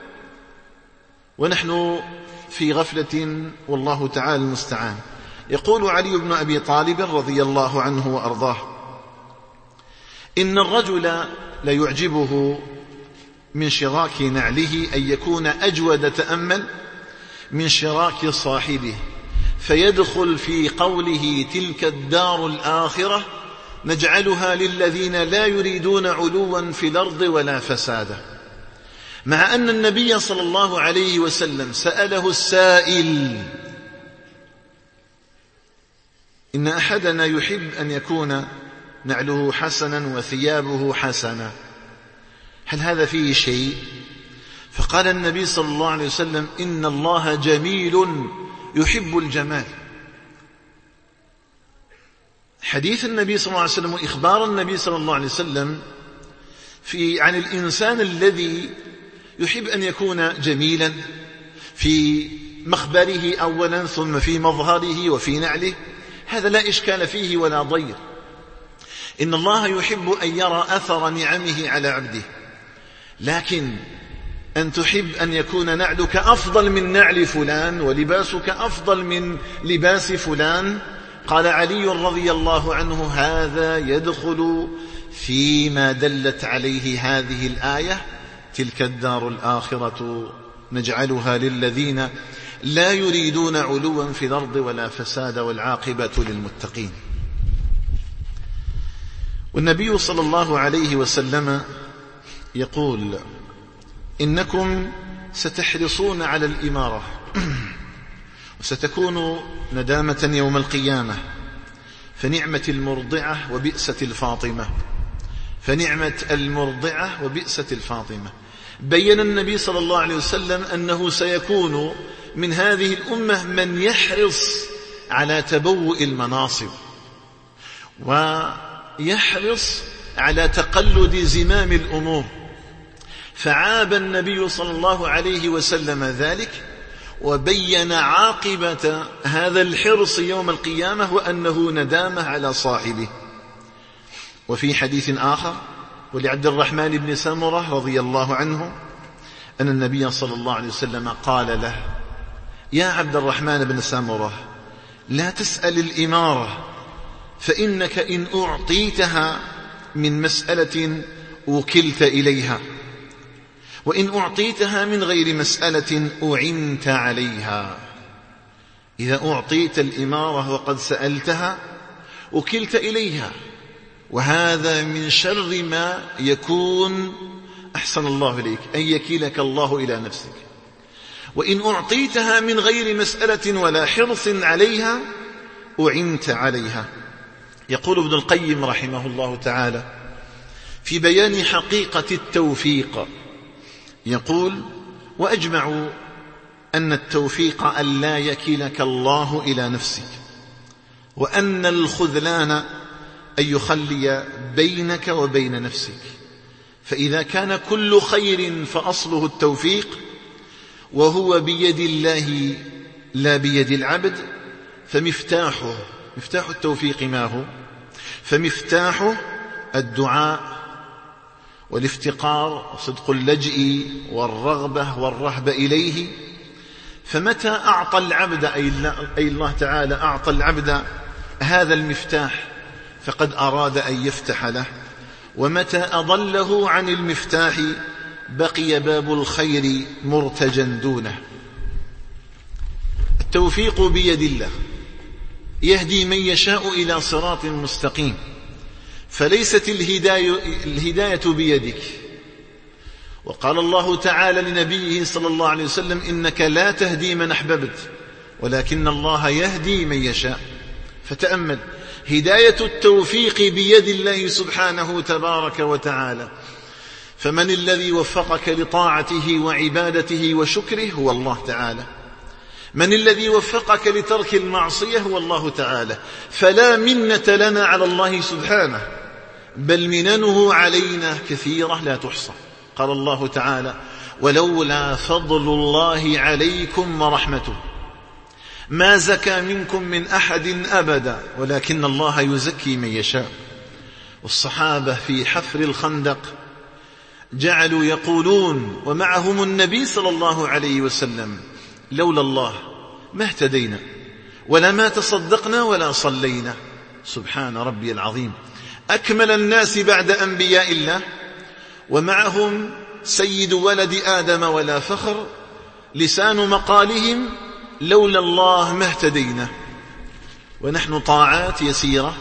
ونحن في غفلة، والله تعالى المستعان. يقول علي بن أبي طالب رضي الله عنه وأرضاه: إن الرجل ليعجبه من شراك نعله أن يكون أجود تأمل من شراك صاحبه، فيدخل في قوله تلك الدار الآخرة نجعلها للذين لا يريدون علوا في الأرض ولا فسادا، مع أن النبي صلى الله عليه وسلم سأله السائل: إن أحدنا يحب أن يكون نعله حسنا وثيابه حسنا، هل هذا فيه شيء؟ فقال النبي صلى الله عليه وسلم: إن الله جميل يحب الجمال. حديث النبي صلى الله عليه وسلم وإخبار النبي صلى الله عليه وسلم في عن الإنسان الذي يحب أن يكون جميلا في مخبره أولا، ثم في مظهره وفي نعله، هذا لا إشكال فيه ولا ضير. إن الله يحب أن يرى أثر نعمه على عبده، لكن أن تحب أن يكون نعلك أفضل من نعل فلان ولباسك أفضل من لباس فلان، قال علي رضي الله عنه: هذا يدخل فيما دلت عليه هذه الآية: تلك الدار الآخرة نجعلها للذين لا يريدون علوا في الأرض ولا فسادا والعاقبة للمتقين. والنبي صلى الله عليه وسلم يقول: إنكم ستحرصون على الإمارة وستكون ندامة يوم القيامة، فنعمة المرضعة وبئسة الفاطمة، فنعمة المرضعة وبئسة الفاطمة. بين النبي صلى الله عليه وسلم أنه سيكون من هذه الأمة من يحرص على تبوء المناصب ويحرص على تقلد زمام الأمور، فعاب النبي صلى الله عليه وسلم ذلك وبين عاقبة هذا الحرص يوم القيامة وأنه ندامة على صاحبه. وفي حديث آخر ولعبد الرحمن بن سمرة رضي الله عنه أن النبي صلى الله عليه وسلم قال له: يا عبد الرحمن بن سمرة، لا تسأل الإمارة، فإنك إن أعطيتها من مسألة وكلت إليها، وإن أعطيتها من غير مسألة أعنت عليها. إذا أعطيت الإمارة وقد سألتها وكلت إليها، وهذا من شر ما يكون، أحسن الله إليك، أن يكيلك الله إلى نفسك. وإن أعطيتها من غير مسألة ولا حرص عليها أعنت عليها. يقول ابن القيم رحمه الله تعالى في بيان حقيقة التوفيق، يقول: وأجمعوا أن التوفيق أن لا يكلك الله إلى نفسك، وأن الخذلان أن يخلي بينك وبين نفسك. فإذا كان كل خير فأصله التوفيق، وهو بيد الله لا بيد العبد، فمفتاحه مفتاح التوفيق ما هو؟ فمفتاحه الدعاء والافتقار وصدق اللجئ والرغبة والرهبة إليه. فمتى أعطى العبد أي الله تعالى أعطى العبد هذا المفتاح فقد أراد أن يفتح له، ومتى أضله عن المفتاح بقي باب الخير مرتجا دونه. التوفيق بيد الله، يهدي من يشاء إلى صراط مستقيم، فليست الهداية, الهداية بيدك. وقال الله تعالى لنبيه صلى الله عليه وسلم: إنك لا تهدي من أحببت ولكن الله يهدي من يشاء. فتأمل، هداية التوفيق بيد الله سبحانه تبارك وتعالى. فمن الذي وفقك لطاعته وعبادته وشكره؟ هو الله تعالى. من الذي وفقك لترك المعصية؟ هو الله تعالى. فلا منة لنا على الله سبحانه، بل مننه علينا كثيرة لا تحصى. قال الله تعالى: ولولا فضل الله عليكم ورحمته ما زكى منكم من أحد أبدا ولكن الله يزكي من يشاء. والصحابة في حفر الخندق جعلوا يقولون ومعهم النبي صلى الله عليه وسلم: لولا الله ما اهتدينا ولا ما تصدقنا ولا صلينا. سبحان ربي العظيم. أكمل الناس بعد أنبياء الله، ومعهم سيد ولد آدم ولا فخر، لسان مقالهم لولا الله ما اهتدينا. ونحن طاعات يسيرة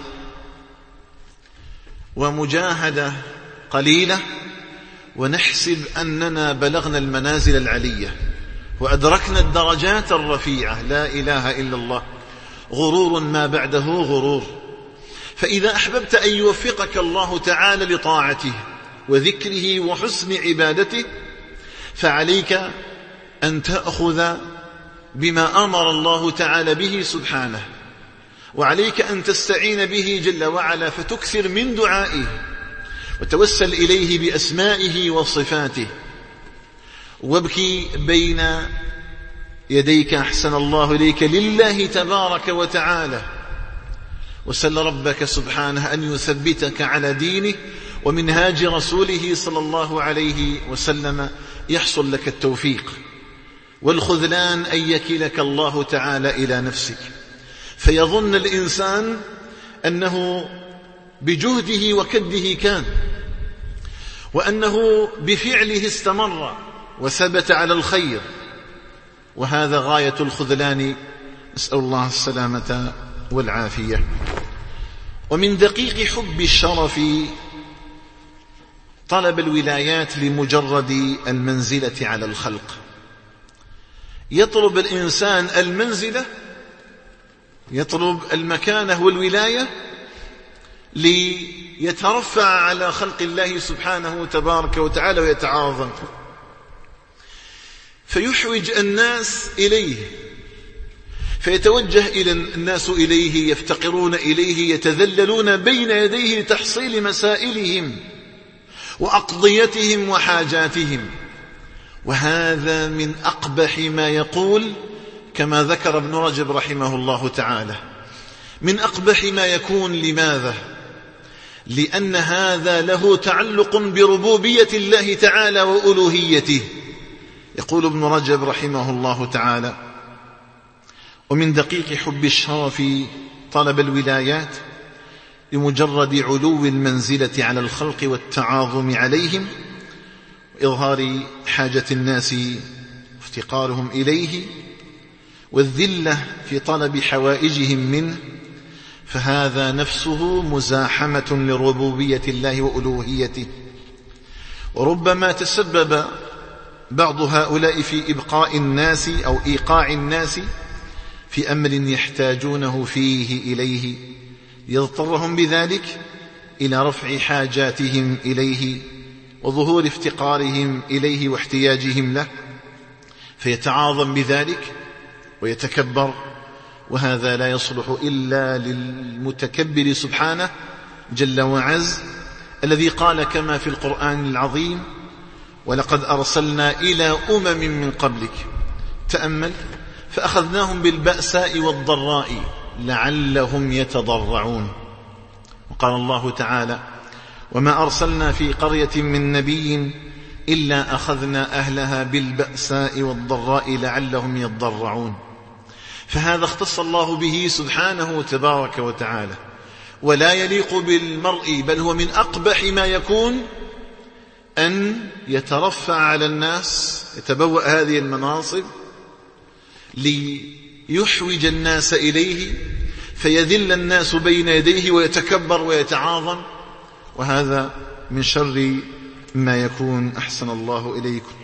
ومجاهدة قليلة، ونحسب أننا بلغنا المنازل العلية وأدركنا الدرجات الرفيعة. لا إله إلا الله. غرور ما بعده غرور. فإذا أحببت أن يوفقك الله تعالى لطاعته وذكره وحسن عبادته، فعليك أن تأخذ بما أمر الله تعالى به سبحانه، وعليك أن تستعين به جل وعلا، فتكثر من دعائه وتوسل إليه بأسمائه وصفاته، وابكي بين يديك أحسن الله إليك لله تبارك وتعالى، وسل ربك سبحانه أن يثبتك على دينه ومنهاج رسوله صلى الله عليه وسلم، يحصل لك التوفيق والخذلان أن يكلك الله تعالى إلى نفسك، فيظن الإنسان أنه بجهده وكده كان، وأنه بفعله استمر وثبت على الخير، وهذا غاية الخذلان. نسأل الله السلامة والعافية. ومن دقيق حب الشرف طلب الولايات لمجرد المنزلة على الخلق. يطلب الإنسان المنزلة، يطلب المكانة والولاية ليترفع على خلق الله سبحانه تبارك وتعالى ويتعاظم، فيحوج الناس إليه، فيتوجه إلى الناس إليه، يفتقرون إليه، يتذللون بين يديه لتحصيل مسائلهم وأقضيتهم وحاجاتهم. وهذا من أقبح ما يقول، كما ذكر ابن رجب رحمه الله تعالى، من أقبح ما يكون. لماذا؟ لأن هذا له تعلق بربوبية الله تعالى وألوهيته. يقول ابن رجب رحمه الله تعالى: ومن دقيق حب الشرف طلب الولايات لمجرد علو المنزلة على الخلق والتعاظم عليهم وإظهار حاجة الناس وافتقارهم إليه والذلة في طلب حوائجهم منه، فهذا نفسه مزاحمة لربوبية الله وألوهيته. وربما تسبب بعض هؤلاء في إبقاء الناس أو إيقاع الناس في أمر يحتاجونه فيه إليه، يضطرهم بذلك إلى رفع حاجاتهم إليه وظهور افتقارهم إليه واحتياجهم له، فيتعاظم بذلك ويتكبر، وهذا لا يصلح إلا للمتكبر سبحانه جل وعز، الذي قال كما في القرآن العظيم: ولقد أرسلنا إلى أمم من قبلك. تأمل: فأخذناهم بالبأساء والضراء لعلهم يتضرعون. وقال الله تعالى: وما أرسلنا في قرية من نبي إلا أخذنا أهلها بالبأساء والضراء لعلهم يتضرعون. فهذا اختص الله به سبحانه تبارك وتعالى، ولا يليق بالمرء، بل هو من أقبح ما يكون أن يترفع على الناس، يتبوأ هذه المناصب ليحوج الناس إليه، فيذل الناس بين يديه ويتكبر ويتعاظم، وهذا من شر ما يكون. أحسن الله إليكم.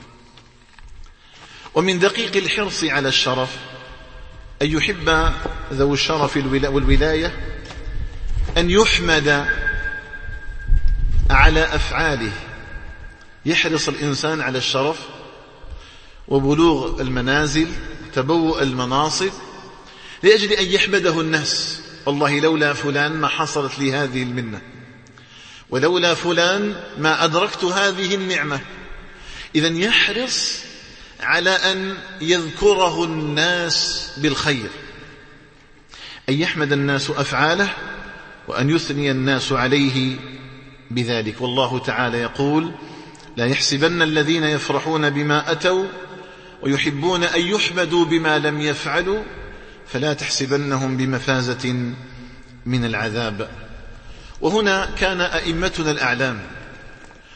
ومن دقيق الحرص على الشرف أن يحب ذو الشرف والولاية أن يحمد على أفعاله. يحرص الإنسان على الشرف وبلوغ المنازل وتبوء المناصب لأجل أن يحمده الناس: والله لولا فلان ما حصلت لي هذه المنة، ولولا فلان ما أدركت هذه النعمة. إذن يحرص على أن يذكره الناس بالخير، أن يحمد الناس أفعاله وأن يثني الناس عليه بذلك. والله تعالى يقول: لا يحسبن الذين يفرحون بما أتوا ويحبون أن يحمدوا بما لم يفعلوا فلا تحسبنهم بمفازة من العذاب. وهنا كان أئمتنا الأعلام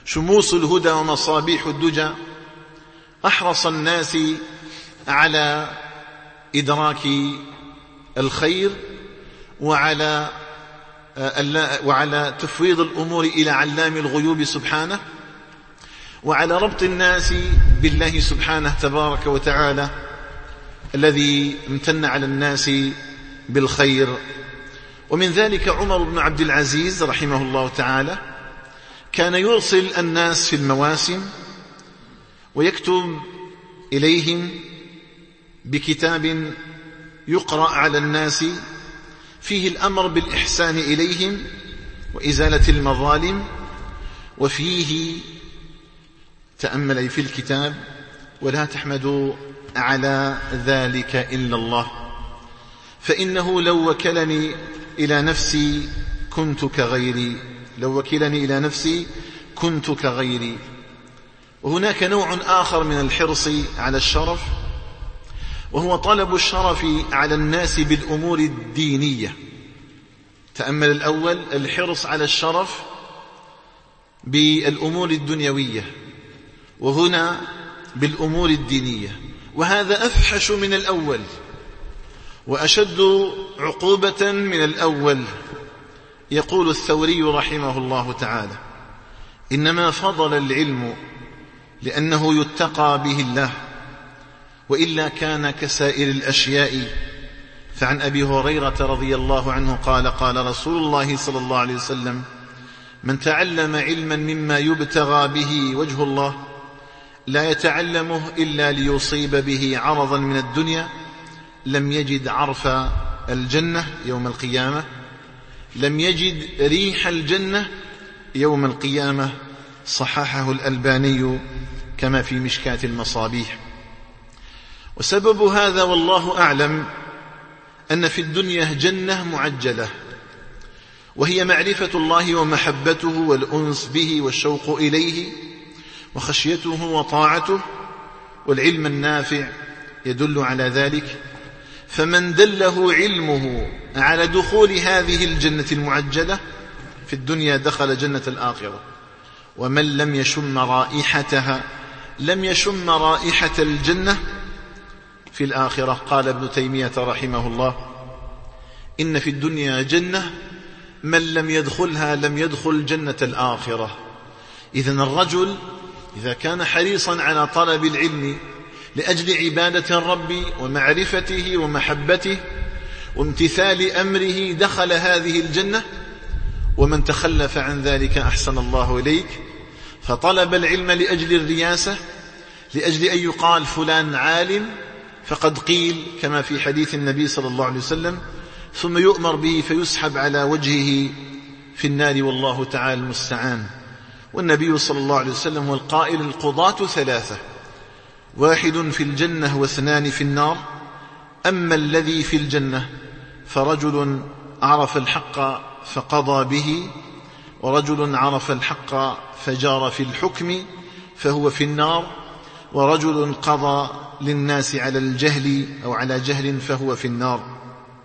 شموس الهدى ومصابيح الدجى، أحرص الناس على إدراك الخير وعلى وعلى تفويض الأمور إلى علام الغيوب سبحانه، وعلى ربط الناس بالله سبحانه تبارك وتعالى الذي امتن على الناس بالخير. ومن ذلك عمر بن عبد العزيز رحمه الله تعالى كان يرسل الناس في المواسم ويكتب إليهم بكتاب يقرأ على الناس فيه الأمر بالإحسان إليهم وإزالة المظالم، وفيه تأمل في الكتاب: ولا تحمدوا على ذلك إلا الله، فإنه لو وكلني إلى نفسي كنت كغيري، لو وكلني إلى نفسي كنت كغيري. وهناك نوع آخر من الحرص على الشرف، وهو طلب الشرف على الناس بالأمور الدينية. تأمل الأول: الحرص على الشرف بالأمور الدنيوية، وهنا بالأمور الدينية، وهذا أفحش من الأول وأشد عقوبة من الأول. يقول الثوري رحمه الله تعالى: إنما فضل العلم لأنه يتقى به الله، وإلا كان كسائر الأشياء. فعن أبي هريرة رضي الله عنه قال: قال رسول الله صلى الله عليه وسلم: من تعلم علما مما يبتغى به وجه الله لا يتعلمه إلا ليصيب به عرضا من الدنيا لم يجد عرف الجنة يوم القيامة، لم يجد ريح الجنة يوم القيامة. صححه الألباني كما في مشكاة المصابيح. وسبب هذا والله أعلم أن في الدنيا جنة معجلة، وهي معرفة الله ومحبته والأنس به والشوق إليه وخشيته وطاعته، والعلم النافع يدل على ذلك. فمن دله علمه على دخول هذه الجنة المعجلة في الدنيا دخل جنة الآخرة، ومن لم يشم رائحتها لم يشم رائحة الجنة في الآخرة. قال ابن تيمية رحمه الله: إن في الدنيا جنة من لم يدخلها لم يدخل جنة الآخرة. إذن الرجل إذا كان حريصا على طلب العلم لأجل عبادة الرب ومعرفته ومحبته وامتثال أمره دخل هذه الجنة، ومن تخلف عن ذلك أحسن الله إليك فطلب العلم لأجل الرياسة، لأجل أن يقال فلان عالم، فقد قيل كما في حديث النبي صلى الله عليه وسلم: ثم يؤمر به فيسحب على وجهه في النار والله تعالى المستعان. والنبي صلى الله عليه وسلم والقائل: القضاة ثلاثة، واحد في الجنة واثنان في النار، أما الذي في الجنة فرجل عرف الحق فقضى به، ورجل عرف الحق فجار في الحكم فهو في النار، ورجل قضى للناس على الجهل أو على جهل فهو في النار.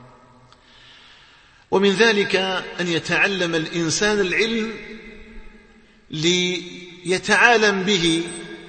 ومن ذلك أن يتعلم الإنسان العلم ليتعالم به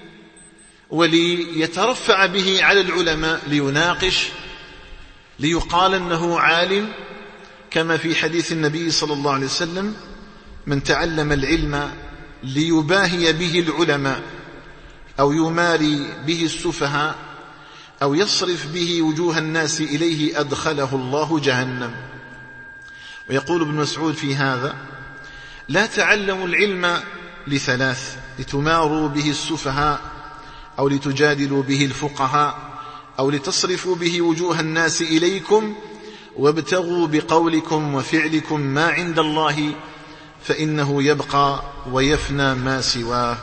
وليترفع به على العلماء، ليناقش، ليقال أنه عالم، كما في حديث النبي صلى الله عليه وسلم: من تعلم العلم ليباهي به العلماء أو يماري به السفهاء أو يصرف به وجوه الناس إليه أدخله الله جهنم. ويقول ابن مسعود في هذا: لا تعلموا العلم لثلاث: لتماروا به السفهاء، أو لتجادلوا به الفقهاء، أو لتصرفوا به وجوه الناس إليكم، وابتغوا بقولكم وفعلكم ما عند الله فإنه يبقى ويفنى ما سواه.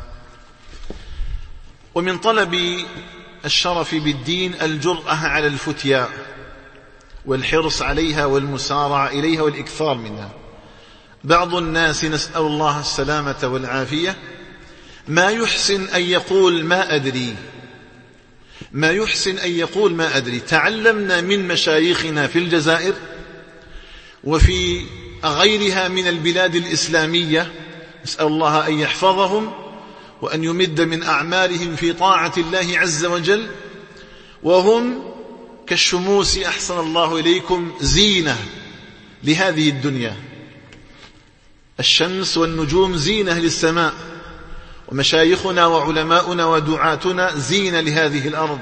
ومن طلب الشرف بالدين الجرأة على الفتيا والحرص عليها والمسارعة إليها والإكثار منها. بعض الناس، نسأل الله السلامة والعافية، ما يحسن أن يقول ما أدري، ما يحسن أن يقول ما أدري. تعلمنا من مشايخنا في الجزائر وفي غيرها من البلاد الإسلامية نسأل الله أن يحفظهم وأن يمد من أعمالهم في طاعة الله عز وجل، وهم كالشموس أحسن الله إليكم زينة لهذه الدنيا. الشمس والنجوم زينة للسماء، ومشايخنا وعلماؤنا ودعاتنا زينة لهذه الأرض.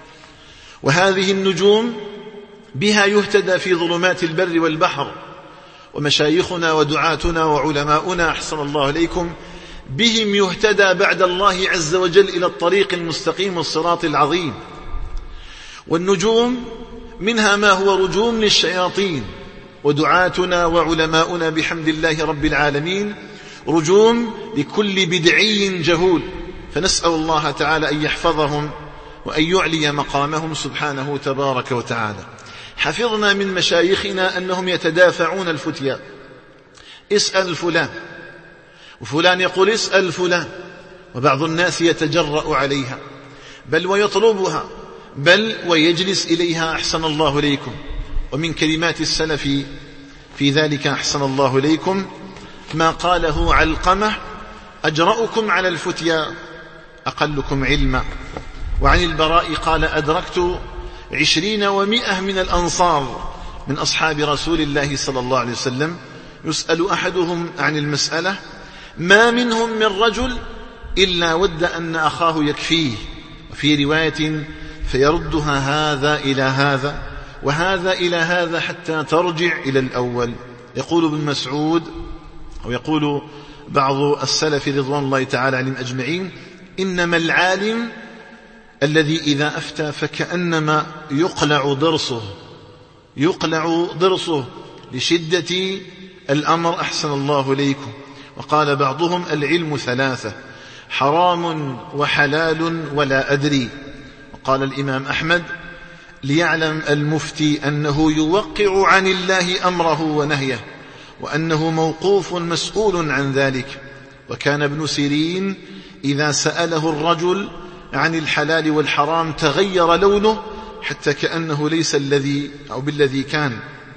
وهذه النجوم بها يهتدى في ظلمات البر والبحر، ومشايخنا ودعاتنا وعلماؤنا أحسن الله إليكم بهم يهتدى بعد الله عز وجل إلى الطريق المستقيم والصراط العظيم. والنجوم منها ما هو رجوم للشياطين، ودعاتنا وعلماؤنا بحمد الله رب العالمين رجوم لكل بدعي جهول، فنسأل الله تعالى أن يحفظهم وأن يعلي مقامهم سبحانه تبارك وتعالى. حفظنا من مشايخنا أنهم يتدافعون الفتيا، اسأل فلان، وفلان يقول اسأل فلان، وبعض الناس يتجرأ عليها بل ويطلبها بل ويجلس إليها أحسن الله إليكم. ومن كلمات السلف في ذلك أحسن الله إليكم ما قاله علقمة: أجرأكم على الفتيا أقلكم علما. وعن البراء قال: أدركت عشرين ومئة من الأنصار من أصحاب رسول الله صلى الله عليه وسلم يسأل أحدهم عن المسألة ما منهم من رجل إلا ود أن أخاه يكفيه، وفي رواية فيردها هذا إلى هذا وهذا إلى هذا حتى ترجع إلى الأول. يقول ابن مسعود أو يقول بعض السلف رضوان الله تعالى عليهم أجمعين: إنما العالم الذي إذا أفتى فكأنما يقلع ضرسه يقلع ضرسه لشدة الأمر أحسن الله إليكم. وقال بعضهم: العلم ثلاثة: حرام وحلال ولا أدري. وقال الإمام أحمد: ليعلم المفتي أنه يوقع عن الله أمره ونهيه، وأنه موقوف مسؤول عن ذلك. وكان ابن سيرين إذا سأله الرجل عن الحلال والحرام تغير لونه حتى كأنه ليس الذي أو بالذي كان.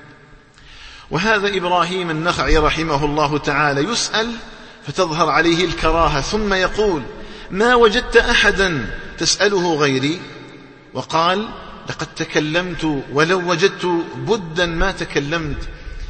وهذا إبراهيم النخعي رحمه الله تعالى يسأل فتظهر عليه الكراهة، ثم يقول: ما وجدت أحدا تسأله غيري؟ وقال: لقد تكلمت ولو وجدت بدا ما تكلمت،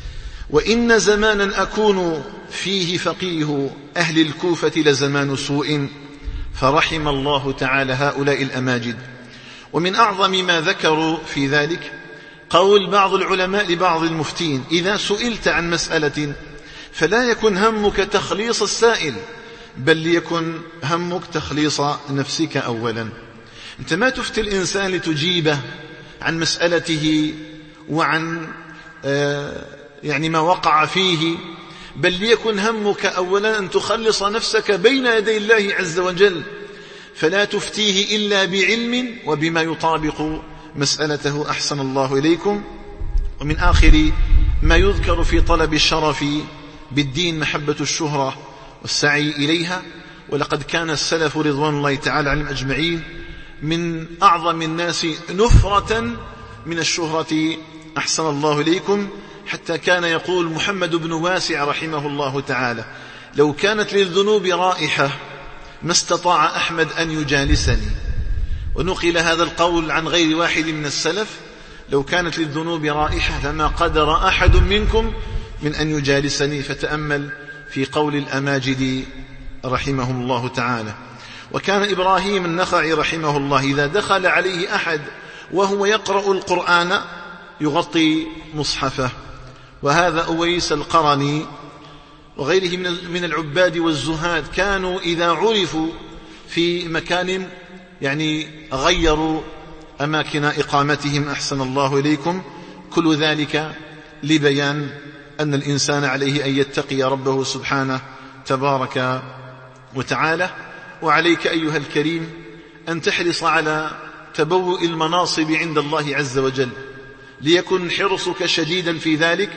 وإن زمانا أكون فيه فقيه أهل الكوفة لزمان سوء، فرحم الله تعالى هؤلاء الأماجد. ومن أعظم ما ذكروا في ذلك قول بعض العلماء لبعض المفتين: إذا سئلت عن مسألة فلا يكن همك تخليص السائل، بل ليكن همك تخليص نفسك أولا. أنت ما تفتي الإنسان لتجيبه عن مسألته وعن آه يعني ما وقع فيه، بل ليكن همك أولا أن تخلص نفسك بين يدي الله عز وجل، فلا تفتيه إلا بعلم وبما يطابق مسألته أحسن الله إليكم. ومن آخر ما يذكر في طلب الشرف بالدين محبة الشهرة والسعي إليها. ولقد كان السلف رضوان الله تعالى عليهم أجمعين من أعظم الناس نفرة من الشهرة أحسن الله إليكم، حتى كان يقول محمد بن واسع رحمه الله تعالى: لو كانت للذنوب رائحة ما استطاع أحمد أن يجالسني. ونقل هذا القول عن غير واحد من السلف: لو كانت للذنوب رائحة لما قدر أحد منكم من أن يجالسني. فتأمل في قول الأماجد رحمهم الله تعالى. وكان إبراهيم النخعي رحمه الله إذا دخل عليه أحد وهو يقرأ القرآن يغطي مصحفه. وهذا أويس القرني وغيره من العباد والزهاد كانوا إذا عرفوا في مكان يعني غيروا أماكن إقامتهم أحسن الله إليكم. كل ذلك لبيان أن الإنسان عليه أن يتقي ربه سبحانه تبارك وتعالى. وعليك أيها الكريم أن تحرص على تبوء المناصب عند الله عز وجل، ليكن حرصك شديدا في ذلك،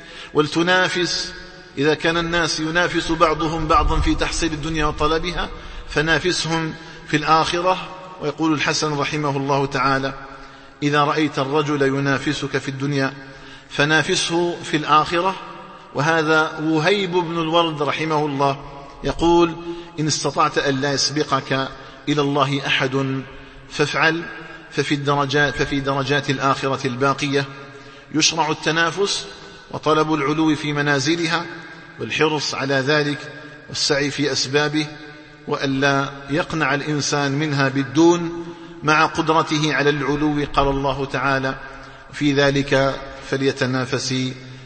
ولتنافس. إذا كان الناس ينافس بعضهم بعضا في تحصيل الدنيا وطلبها فنافسهم في الآخرة. ويقول الحسن رحمه الله تعالى: إذا رأيت الرجل ينافسك في الدنيا فنافسه في الآخرة. وهذا وهيب بن الورد رحمه الله يقول: إن استطعت أن لا يسبقك إلى الله أحد فافعل، ففي الدرجات, ففي درجات الآخرة الباقية يشرع التنافس وطلب العلو في منازلها والحرص على ذلك والسعي في أسبابه، وألا يقنع الإنسان منها بالدون مع قدرته على العلو. قال الله تعالى: في ذلك فليتنافس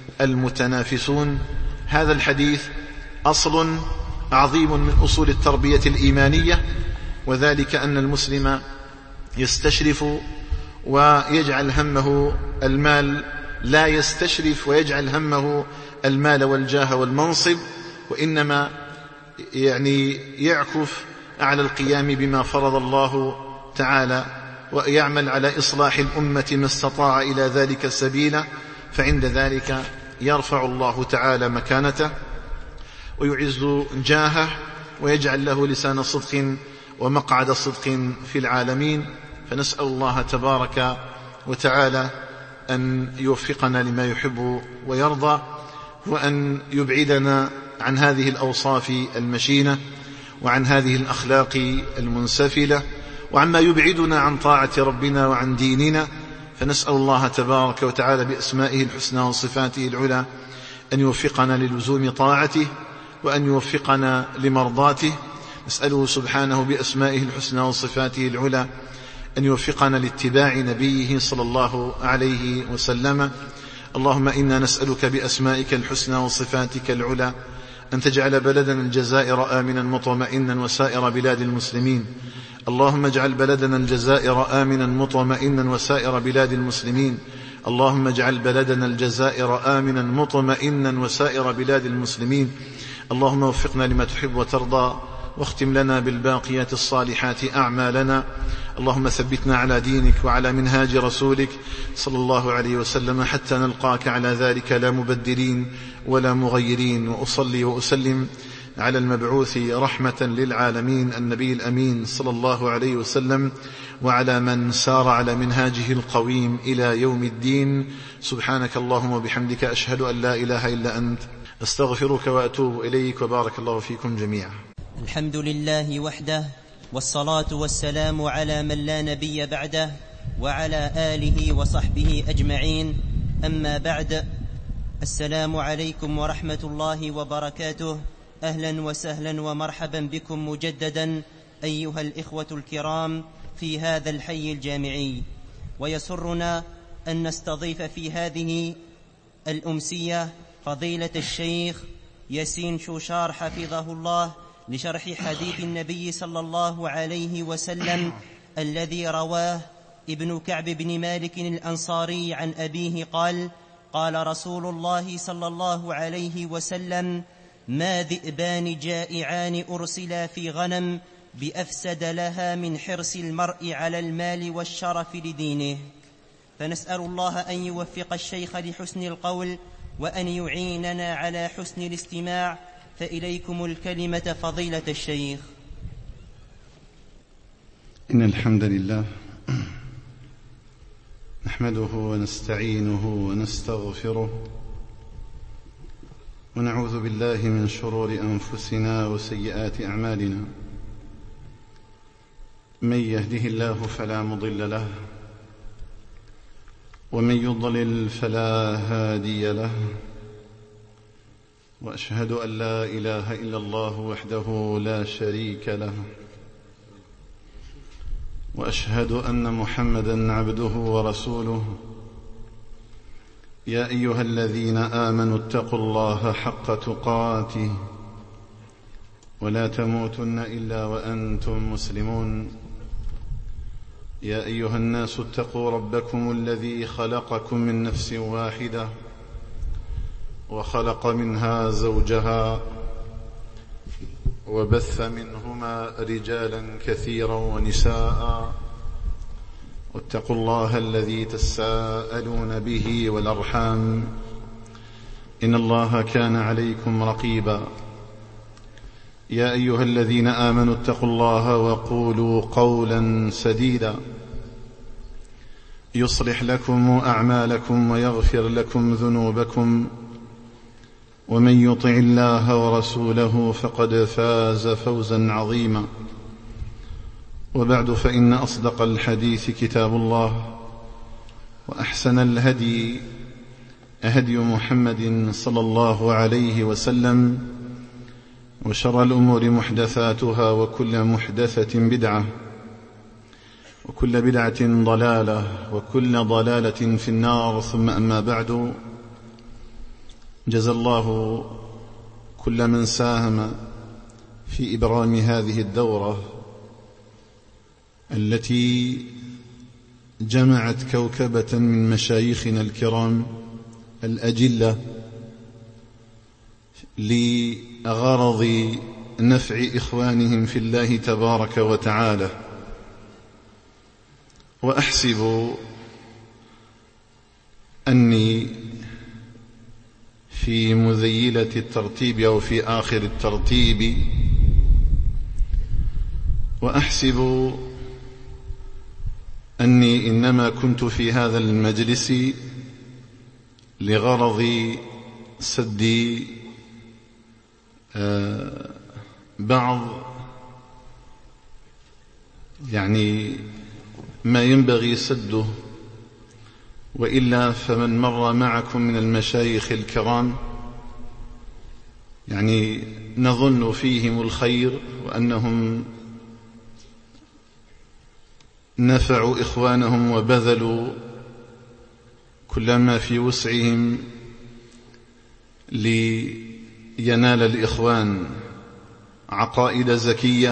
المتنافسون. هذا الحديث أصل عظيم من أصول التربية الإيمانية، وذلك أن المسلم يستشرف ويجعل همه المال، لا يستشرف ويجعل همه المال والجاه والمنصب، وإنما يعني يعكف على القيام بما فرض الله تعالى، ويعمل على إصلاح الأمة ما استطاع إلى ذلك سبيلا، فعند ذلك يرفع الله تعالى مكانته ويعز جاهه ويجعل له لسان صدق ومقعد صدق في العالمين. فنسأل الله تبارك وتعالى أن يوفقنا لما يحب ويرضى، وأن يبعدنا عن هذه الأوصاف المشينة وعن هذه الأخلاق المنسفلة وعما يبعدنا عن طاعة ربنا وعن ديننا. فنسأل الله تبارك وتعالى بأسمائه الحسنى وصفاته العلى أن يوفقنا للزوم طاعته وأن يوفقنا لمرضاته. نسأله سبحانه بأسمائه الحسنى وصفاته العلى أن يوفقنا لاتباع نبيه صلى الله عليه وسلم. اللهم إنا نسألك بأسمائك الحسنى وصفاتك العلى أن تجعل بلدنا الجزائر آمنا مطمئنا وسائر بلاد المسلمين. اللهم اجعل بلدنا الجزائر آمنا مطمئنا وسائر بلاد المسلمين. اللهم اجعل بلدنا الجزائر آمنا مطمئنا وسائر بلاد المسلمين. اللهم وفقنا لما تحب وترضى، واختم لنا بالباقيات الصالحات أعمالنا. اللهم ثبتنا على دينك وعلى منهاج رسولك صلى الله عليه وسلم حتى نلقاك على ذلك لا مبدلين ولا مغيرين. وأصلي وأسلم على المبعوث رحمة للعالمين النبي الأمين صلى الله عليه وسلم، وعلى من سار على منهاجه القويم إلى يوم الدين. سبحانك اللهم وبحمدك، أشهد أن لا إله إلا أنت، أستغفرك وأتوب إليك، وبارك الله فيكم جميعا. الحمد لله وحده، والصلاة والسلام على من لا نبي بعده، وعلى آله وصحبه أجمعين. أما بعد، السلام عليكم ورحمة الله وبركاته. أهلا وسهلا ومرحبا بكم مجددا أيها الإخوة الكرام في هذا الحي الجامعي. ويسرنا أن نستضيف في هذه الأمسية فضيلة الشيخ ياسين شوشار حفظه الله لشرح حديث النبي صلى الله عليه وسلم الذي رواه ابن كعب بن مالك الأنصاري عن أبيه قال: قال رسول الله صلى الله عليه وسلم: ما ذئبان جائعان أرسلا في غنم بأفسد لها من حرص المرء على المال والشرف لدينه. فنسأل الله أن يوفق الشيخ لحسن القول وأن يعيننا على حسن الاستماع. فإليكم الكلمة فضيلة الشيخ. إن الحمد لله نحمده ونستعينه ونستغفره، ونعوذ بالله من شرور أنفسنا وسيئات أعمالنا. من يهده الله فلا مضل له، ومن يضلل فلا هادي له، وأشهد أن لا إله إلا الله وحده لا شريك له، وأشهد أن محمدا عبده ورسوله. يا أيها الذين آمنوا اتقوا الله حق تقاته ولا تموتن إلا وأنتم مسلمون. يا أيها الناس اتقوا ربكم الذي خلقكم من نفس واحدة وخلق منها زوجها وبث منهما رجالا كثيرا ونساء، واتقوا الله الذي تساءلون به والأرحام، إن الله كان عليكم رقيبا. يا أيها الذين آمنوا اتقوا الله وقولوا قولا سديدا يصلح لكم أعمالكم ويغفر لكم ذنوبكم، ومن يطع الله ورسوله فقد فاز فوزا عظيما. وبعد، فإن أصدق الحديث كتاب الله، وأحسن الهدي هدي محمد صلى الله عليه وسلم، وشر الأمور محدثاتها، وكل محدثة بدعة، وكل بدعة ضلالة، وكل ضلالة في النار. ثم أما بعد، جزى الله كل من ساهم في إبرام هذه الدورة التي جمعت كوكبة من مشايخنا الكرام الأجلة لغرض نفع إخوانهم في الله تبارك وتعالى. وأحسب أني في مذيلة الترتيب أو في آخر الترتيب، وأحسب أني إنما كنت في هذا المجلس لغرض سد بعض يعني ما ينبغي سده، وإلا فمن مر معكم من المشايخ الكرام يعني نظن فيهم الخير، وأنهم نفعوا إخوانهم وبذلوا كل ما في وسعهم لينال الإخوان عقائد زكية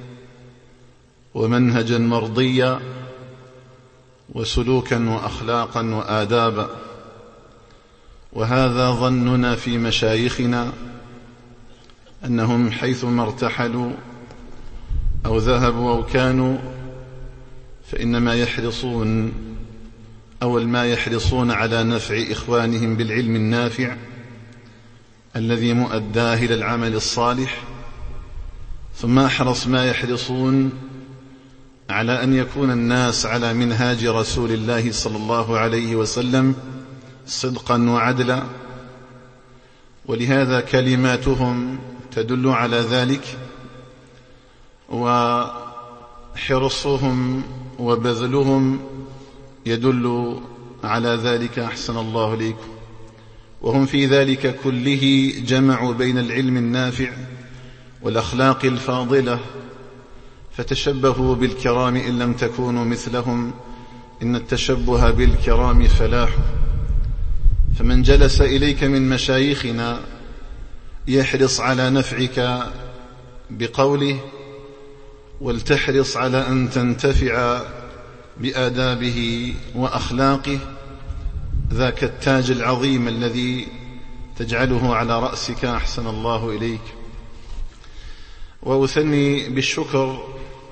ومنهجا مرضيا وسلوكا وأخلاقا وآدابا. وهذا ظننا في مشايخنا، أنهم حيثما ارتحلوا أو ذهبوا أو كانوا فإنما يحرصون أول ما يحرصون على نفع إخوانهم بالعلم النافع الذي مؤداه إلى العمل الصالح، ثم أحرص ما يحرصون على أن يكون الناس على منهاج رسول الله صلى الله عليه وسلم صدقا وعدلا. ولهذا كلماتهم تدل على ذلك، وحرصهم وبذلهم يدل على ذلك. أحسن الله إليكم. وهم في ذلك كله جمعوا بين العلم النافع والأخلاق الفاضلة، فتشبهوا بالكرام إن لم تكونوا مثلهم، إن التشبه بالكرام فلاح. فمن جلس إليك من مشايخنا يحرص على نفعك بقوله، ولتحرص على أن تنتفع بآدابه وأخلاقه، ذاك التاج العظيم الذي تجعله على رأسك. أحسن الله إليك. وأثني بالشكر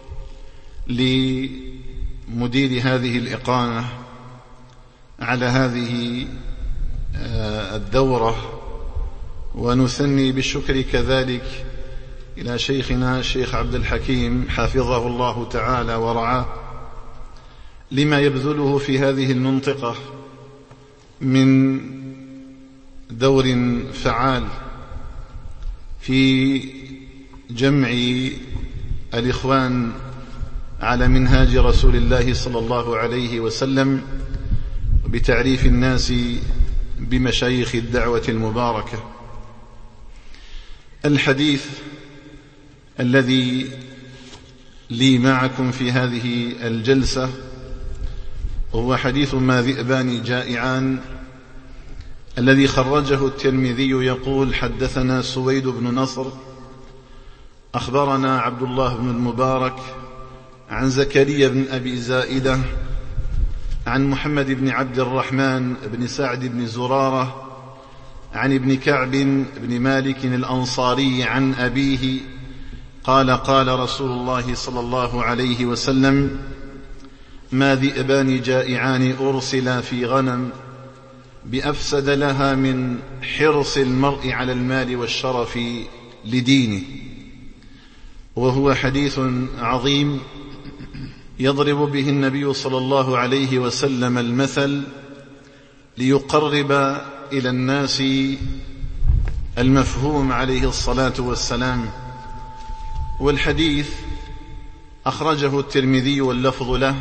لمدير هذه الإقامة على هذه الدورة، ونثني بالشكر كذلك إلى شيخنا الشيخ عبد الحكيم حفظه الله تعالى ورعاه لما يبذله في هذه المنطقة من دور فعال في جمع الإخوان على منهاج رسول الله صلى الله عليه وسلم، بتعريف الناس بمشايخ الدعوة المباركة. الحديث الذي لي معكم في هذه الجلسة هو حديث ما ذئبان جائعان، الذي خرجه الترمذي يقول: حدثنا سويد بن نصر أخبرنا عبد الله بن المبارك عن زكريا بن أبي زائدة عن محمد بن عبد الرحمن بن سعد بن زرارة عن ابن كعب بن مالك الأنصاري عن أبيه قال: قال رسول الله صلى الله عليه وسلم: ما ذئبان جائعان أرسلا في غنم بأفسد لها من حرص المرء على المال والشرف لدينه. وهو حديث عظيم يضرب به النبي صلى الله عليه وسلم المثل ليقرب إلى الناس المفهوم عليه الصلاة والسلام. والحديث أخرجه الترمذي واللفظ له،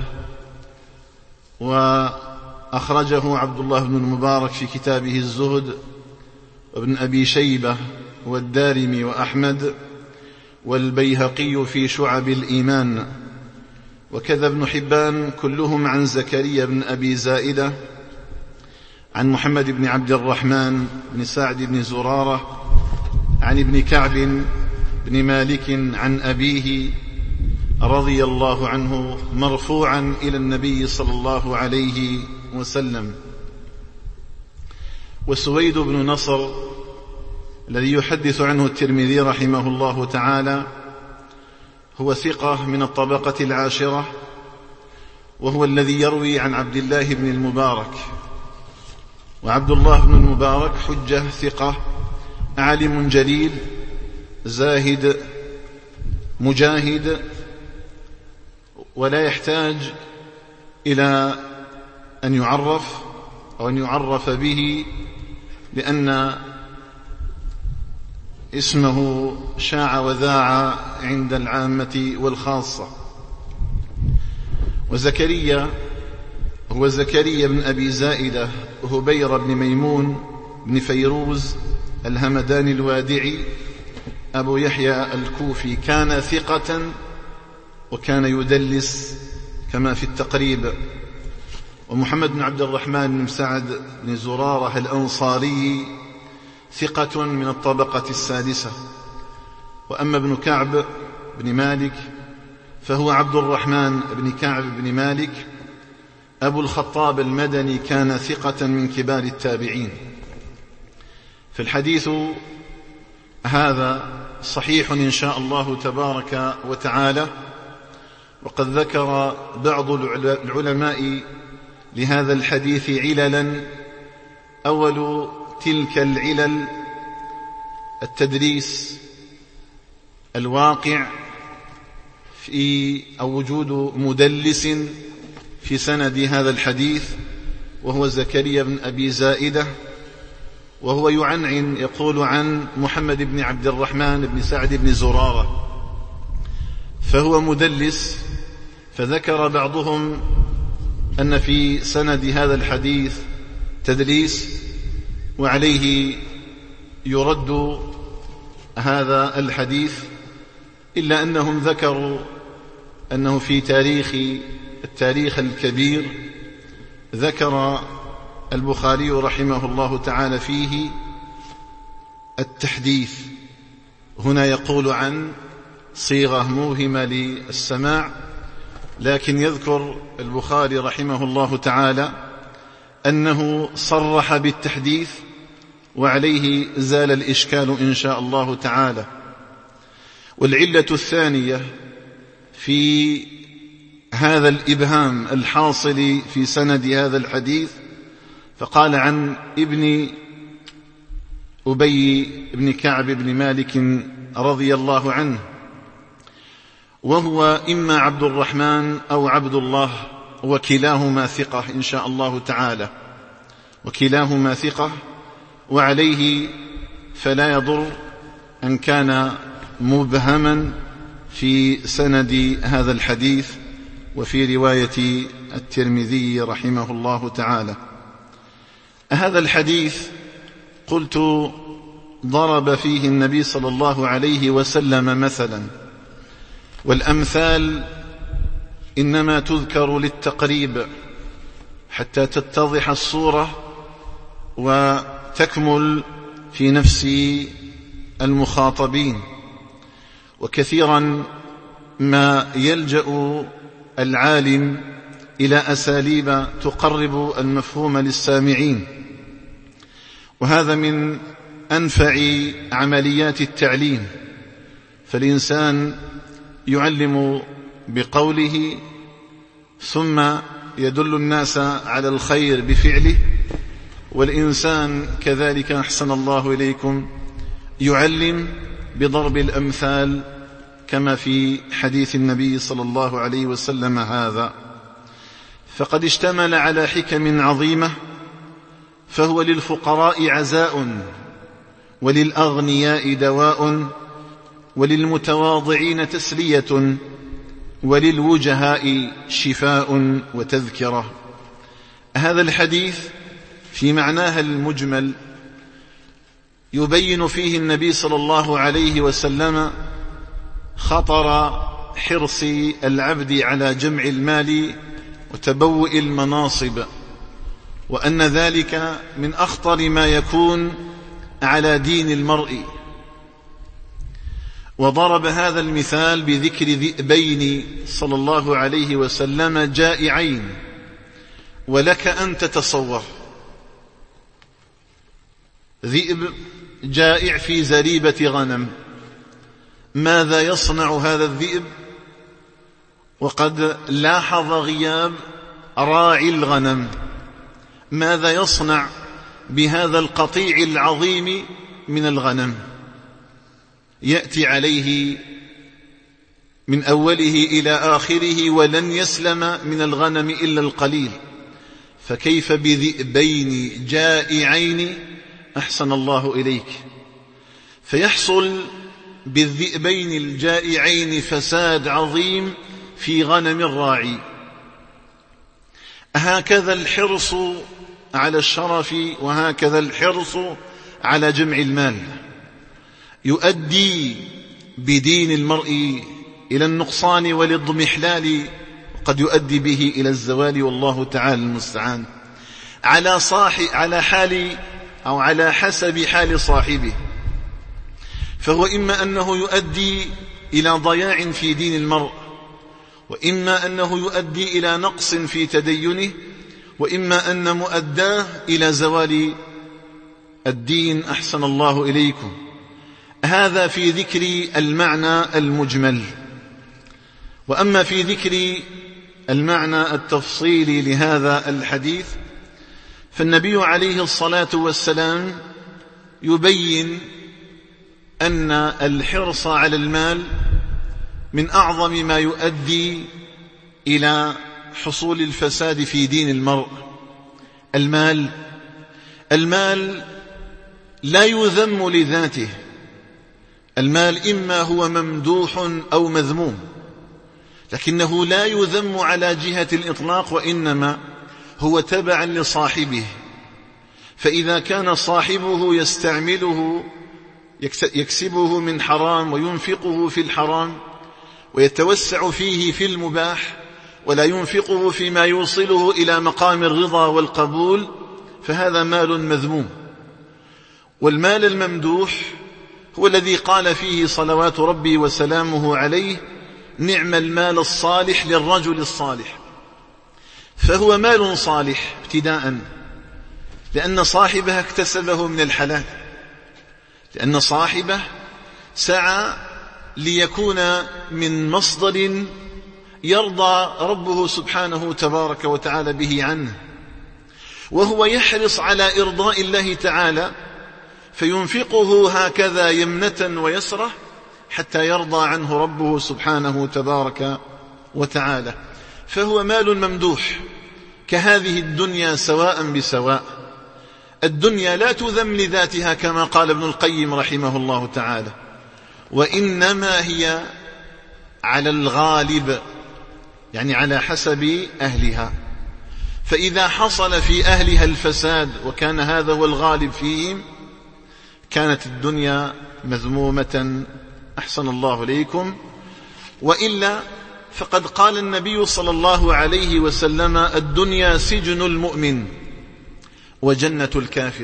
وأخرجه عبد الله بن المبارك في كتابه الزهد، وابن أبي شيبة والدارمي وأحمد والبيهقي في شعب الإيمان، وكذا ابن حبان، كلهم عن زكريا بن أبي زائدة عن محمد بن عبد الرحمن بن سعد بن زرارة عن ابن كعب بن مالك عن أبيه رضي الله عنه مرفوعا إلى النبي صلى الله عليه وسلم. وسويد بن نصر الذي يحدث عنه الترمذي رحمه الله تعالى هو ثقة من الطبقة العاشرة، وهو الذي يروي عن عبد الله بن المبارك. وعبد الله بن المبارك حجة ثقة، عالم جليل، زاهد مجاهد، ولا يحتاج إلى أن يعرف أو أن يعرف به، لأن اسمه شاع وذاع عند العامة والخاصة. وزكريا هو زكريا بن أبي زائدة هبير بن ميمون بن فيروز الهمداني الوادعي أبو يحيى الكوفي، كان ثقة وكان يدلس كما في التقريب. ومحمد بن عبد الرحمن بن سعد بن زرارة الأنصاري ثقة من الطبقة السادسة. وأما ابن كعب بن مالك فهو عبد الرحمن بن كعب بن مالك أبو الخطاب المدني، كان ثقة من كبار التابعين. فالحديث هذا صحيح إن شاء الله تبارك وتعالى. وقد ذكر بعض العلماء لهذا الحديث عللا. أول تلك العلل التدريس الواقع في أو وجود مدلس في سند هذا الحديث، وهو زكريا بن أبي زائدة، وهو يعنعن يقول عن محمد بن عبد الرحمن بن سعد بن زرارة، فهو مدلس. فذكر بعضهم أن في سند هذا الحديث تدليس، وعليه يرد هذا الحديث، إلا أنهم ذكروا أنه في تاريخ التاريخ الكبير ذكر البخاري رحمه الله تعالى فيه التحديث. هنا يقول عن صيغة موهمة للسماع، لكن يذكر البخاري رحمه الله تعالى أنه صرح بالتحديث، وعليه زال الإشكال إن شاء الله تعالى. والعلة الثانية في هذا الإبهام الحاصل في سند هذا الحديث، فقال عن ابن أبي بن كعب بن مالك رضي الله عنه، وهو إما عبد الرحمن أو عبد الله، وكلاهما ثقة إن شاء الله تعالى، وكلاهما ثقة، وعليه فلا يضر أن كان مبهما في سند هذا الحديث وفي رواية الترمذي رحمه الله تعالى. هذا الحديث قلت ضرب فيه النبي صلى الله عليه وسلم مثلا، والأمثال إنما تذكر للتقريب حتى تتضح الصورة وتكمل في نفس المخاطبين. وكثيرا ما يلجأ العالم إلى أساليب تقرب المفهوم للسامعين، وهذا من أنفع عمليات التعليم. فالإنسان يعلم بقوله، ثم يدل الناس على الخير بفعله، والإنسان كذلك أحسن الله إليكم يعلم بضرب الأمثال، كما في حديث النبي صلى الله عليه وسلم هذا. فقد اشتمل على حكم عظيمة، فهو للفقراء عزاء وللأغنياء دواء وللمتواضعين تسلية وللوجهاء شفاء وتذكرة. هذا الحديث في معناه المجمل يبين فيه النبي صلى الله عليه وسلم خطر حرص العبد على جمع المال وتبوء المناصب، وأن ذلك من أخطر ما يكون على دين المرء. وضرب هذا المثال بذكر ذئبين صلى الله عليه وسلم جائعين، ولك أن تتصور ذئب جائع في زريبة غنم، ماذا يصنع هذا الذئب وقد لاحظ غياب راعي الغنم؟ ماذا يصنع بهذا القطيع العظيم من الغنم؟ يأتي عليه من أوله إلى آخره ولن يسلم من الغنم إلا القليل، فكيف بذئبين جائعين؟ أحسن الله إليك. فيحصل بالذئبين الجائعين فساد عظيم في غنم الراعي. هكذا الحرص على الشرف وهكذا الحرص على جمع المال يؤدي بدين المرء إلى النقصان والاضمحلال، وقد يؤدي به إلى الزوال، والله تعالى المستعان. على صاحب على حال أو على حسب حال صاحبه، فهو إما أنه يؤدي إلى ضياع في دين المرء، وإما أنه يؤدي إلى نقص في تدينه، وإما أن مؤداه إلى زوال الدين. أحسن الله إليكم. هذا في ذكر المعنى المجمل. وأما في ذكر المعنى التفصيلي لهذا الحديث، فالنبي عليه الصلاة والسلام يبين أن الحرص على المال من أعظم ما يؤدي إلى حصول الفساد في دين المرء. المال المال لا يذم لذاته، المال إما هو ممدوح أو مذموم، لكنه لا يذم على جهة الإطلاق، وإنما هو تبع لصاحبه. فإذا كان صاحبه يستعمله يكسبه من حرام وينفقه في الحرام ويتوسع فيه في المباح ولا ينفقه فيما يوصله إلى مقام الرضا والقبول، فهذا مال مذموم. والمال الممدوح هو الذي قال فيه صلوات ربي وسلامه عليه: نعم المال الصالح للرجل الصالح. فهو مال صالح ابتداء، لأن صاحبه اكتسبه من الحلال، لأن صاحبه سعى ليكون من مصدر يرضى ربه سبحانه تبارك وتعالى به عنه، وهو يحرص على إرضاء الله تعالى، فينفقه هكذا يمنة ويسرة حتى يرضى عنه ربه سبحانه تبارك وتعالى. فهو مال ممدوح، كهذه الدنيا سواء بسواء. الدنيا لا تذم لذاتها كما قال ابن القيم رحمه الله تعالى، وإنما هي على الغالب، يعني على حسب أهلها. فإذا حصل في أهلها الفساد وكان هذا هو الغالب فيهم، كانت الدنيا مذمومة. أحسن الله إليكم. وإلا فقد قال النبي صلى الله عليه وسلم: الدنيا سجن المؤمن وجنة الكافر.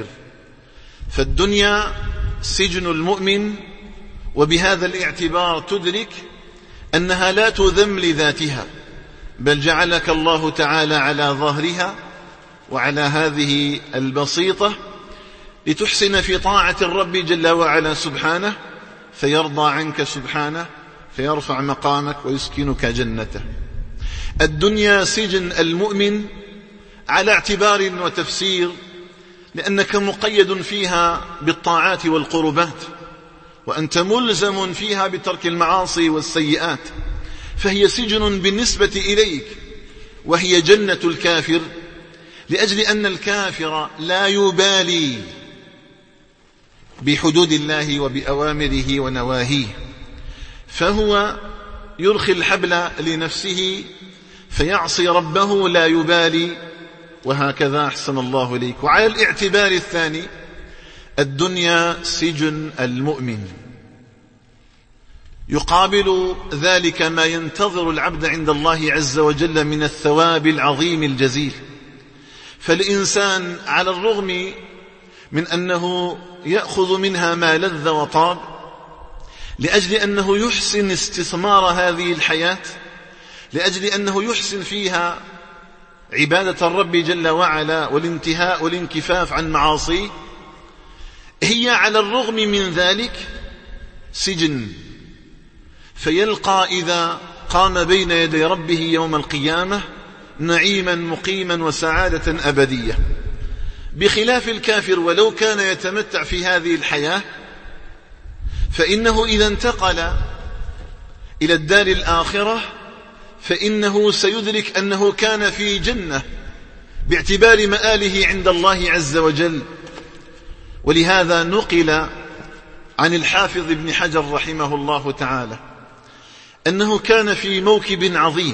فالدنيا سجن المؤمن، وبهذا الاعتبار تدرك أنها لا تذم لذاتها، بل جعلك الله تعالى على ظهرها وعلى هذه البسيطة لتحسن في طاعة الرب جل وعلا سبحانه، فيرضى عنك سبحانه، فيرفع مقامك ويسكنك جنته. الدنيا سجن المؤمن على اعتبار وتفسير، لأنك مقيد فيها بالطاعات والقربات، وأنت ملزم فيها بترك المعاصي والسيئات، فهي سجن بالنسبة إليك. وهي جنة الكافر، لأجل أن الكافر لا يبالي بحدود الله وبأوامره ونواهيه، فهو يرخي الحبل لنفسه فيعصي ربه لا يبالي، وهكذا أحسن الله إليك. وعلى الاعتبار الثاني، الدنيا سجن المؤمن، يقابل ذلك ما ينتظر العبد عند الله عز وجل من الثواب العظيم الجزيل. فالإنسان على الرغم من أنه يأخذ منها ما لذ وطاب، لأجل أنه يحسن استثمار هذه الحياة، لأجل أنه يحسن فيها عبادة الرب جل وعلا والانتهاء والانكفاف عن معاصيه، هي على الرغم من ذلك سجن، فيلقى إذا قام بين يدي ربه يوم القيامة نعيما مقيما وسعادة أبدية، بخلاف الكافر ولو كان يتمتع في هذه الحياة، فإنه إذا انتقل إلى الدار الآخرة فإنه سيدرك أنه كان في جنة باعتبار مآله عند الله عز وجل. ولهذا نقل عن الحافظ ابن حجر رحمه الله تعالى أنه كان في موكب عظيم،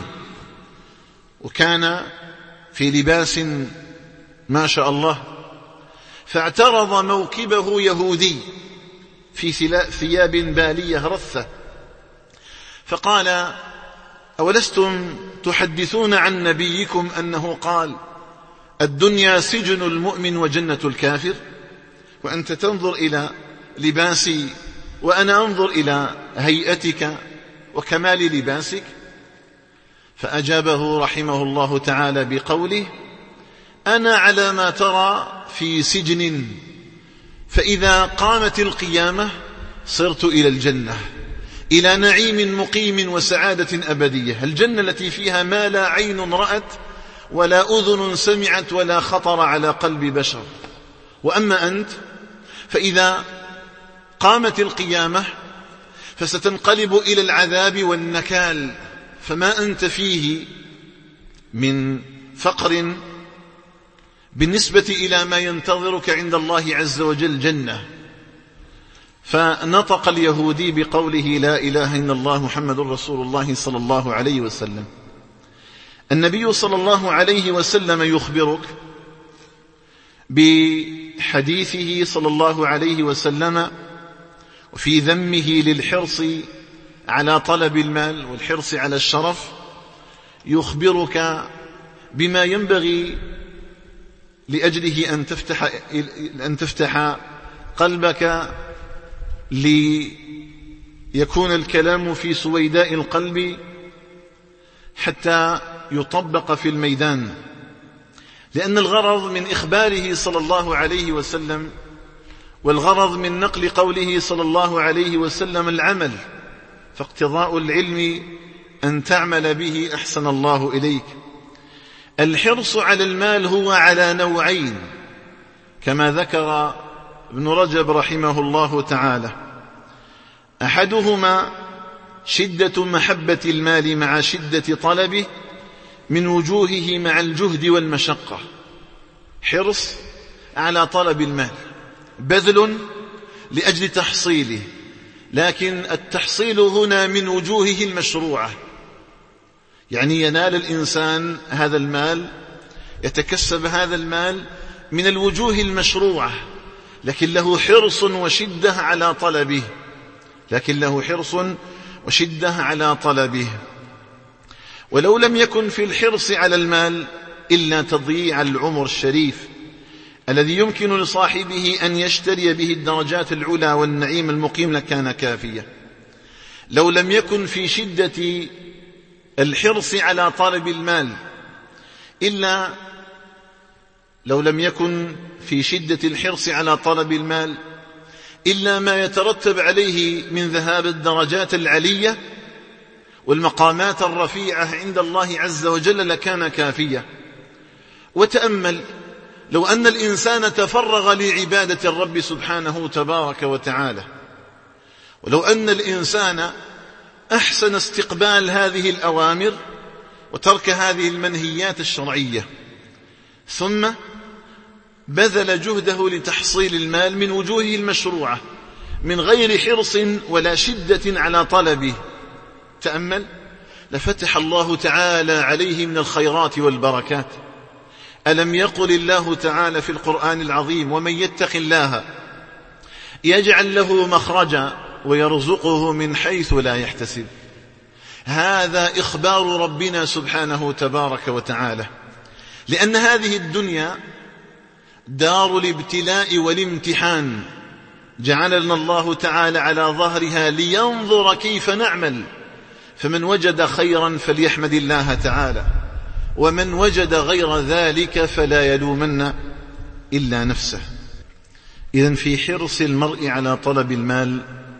وكان في لباس ما شاء الله، فاعترض موكبه يهودي في ثياب بالية رثة، فقال: أولستم تحدثون عن نبيكم أنه قال الدنيا سجن المؤمن وجنة الكافر، وأنت تنظر إلى لباسي وأنا أنظر إلى هيئتك وكمال لباسك؟ فأجابه رحمه الله تعالى بقوله: أنا على ما ترى في سجن، فإذا قامت القيامة صرت إلى الجنة، إلى نعيم مقيم وسعادة أبدية، الجنة التي فيها ما لا عين رأت ولا أذن سمعت ولا خطر على قلب بشر. وأما أنت فإذا قامت القيامة فستنقلب إلى العذاب والنكال، فما أنت فيه من فقر بالنسبة إلى ما ينتظرك عند الله عز وجل جنة. فنطق اليهودي بقوله: لا إله إلا الله محمد رسول الله صلى الله عليه وسلم. النبي صلى الله عليه وسلم يخبرك بحديثه صلى الله عليه وسلم وفي ذمه للحرص على طلب المال والحرص على الشرف، يخبرك بما ينبغي لأجله أن تفتح, أن تفتح قلبك ليكون الكلام في سويداء القلب حتى يطبق في الميدان. لأن الغرض من إخباره صلى الله عليه وسلم والغرض من نقل قوله صلى الله عليه وسلم العمل، فاقتضاء العلم أن تعمل به أحسن الله إليك. الحرص على المال هو على نوعين كما ذكر ابن رجب رحمه الله تعالى: أحدهما شدة محبة المال مع شدة طلبه من وجوهه مع الجهد والمشقة، حرص على طلب المال، بذل لأجل تحصيله، لكن التحصيل هنا من وجوهه المشروعة، يعني ينال الإنسان هذا المال، يتكسب هذا المال من الوجوه المشروعة، لكن له حرص وشدة على طلبه لكن له حرص وشدة على طلبه. ولو لم يكن في الحرص على المال إلا تضييع العمر الشريف الذي يمكن لصاحبه أن يشتري به الدرجات العلى والنعيم المقيم لكان كافيا. لو لم يكن في شدة الحرص على طلب المال إلا لو لم يكن في شدة الحرص على طلب المال إلا ما يترتب عليه من ذهاب الدرجات العلية والمقامات الرفيعة عند الله عز وجل لكان كافيا. وتأمل لو أن الإنسان تفرغ لعبادة الرب سبحانه تبارك وتعالى، ولو أن الإنسان أحسن استقبال هذه الأوامر وترك هذه المنهيات الشرعية، ثم بذل جهده لتحصيل المال من وجوهه المشروعة من غير حرص ولا شدة على طلبه، تأمل، لفتح الله تعالى عليه من الخيرات والبركات. ألم يقل الله تعالى في القرآن العظيم: ومن يتق الله يجعل له مخرجا ويرزقه من حيث لا يحتسب. هذا إخبار ربنا سبحانه تبارك وتعالى، لأن هذه الدنيا دار الابتلاء والامتحان، جعلنا الله تعالى على ظهرها لينظر كيف نعمل، فمن وجد خيرا فليحمد الله تعالى، ومن وجد غير ذلك فلا يلومن إلا نفسه. إذن في حرص المرء على طلب المال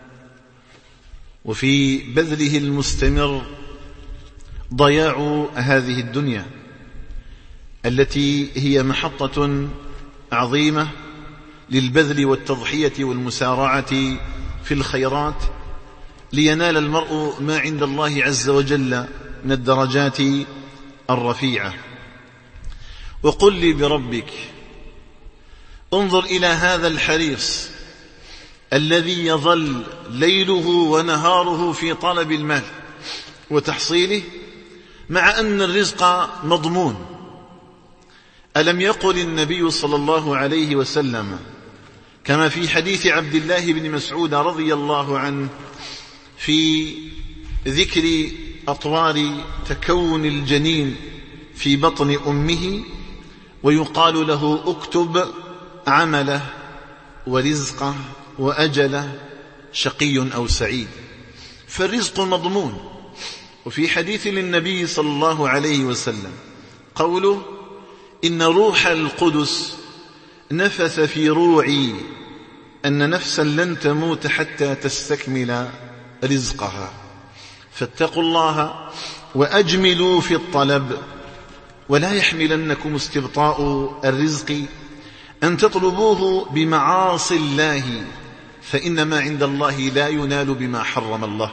وفي بذله المستمر ضياع هذه الدنيا التي هي محطة عظيمة للبذل والتضحية والمسارعة في الخيرات لينال المرء ما عند الله عز وجل من الدرجات الرفيعة. وقل لي بربك انظر إلى هذا الحريص الذي يظل ليله ونهاره في طلب المال وتحصيله مع أن الرزق مضمون. ألم يقل النبي صلى الله عليه وسلم كما في حديث عبد الله بن مسعود رضي الله عنه في ذكر أطوار تكون الجنين في بطن أمه، ويقال له: اكتب عمله ورزقه وأجله، شقي أو سعيد. فالرزق مضمون. وفي حديث للنبي صلى الله عليه وسلم قوله: إن روح القدس نفث في روعي أن نفسا لن تموت حتى تستكمل رزقها، فاتقوا الله وأجملوا في الطلب، ولا يحملنكم استبطاء الرزق أن تطلبوه بمعاصي الله، فإن ما عند الله لا ينال بما حرم الله.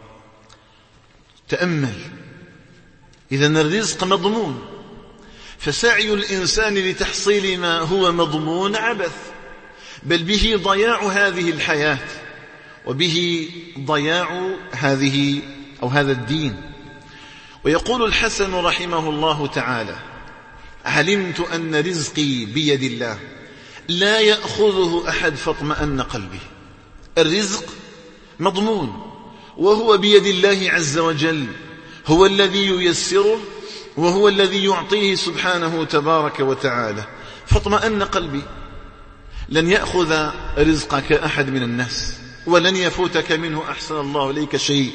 تأمل، إذن الرزق مضمون، فسعي الإنسان لتحصيل ما هو مضمون عبث، بل به ضياع هذه الحياة وبه ضياع هذه أو هذا الدين. ويقول الحسن رحمه الله تعالى: علمت أن رزقي بيد الله لا يأخذه أحد فاطمأن قلبي. الرزق مضمون وهو بيد الله عز وجل، هو الذي ييسره وهو الذي يعطيه سبحانه تبارك وتعالى، فاطمأن قلبي. لن يأخذ رزقك أحد من الناس، ولن يفوتك منه أحسن الله إليك شيء،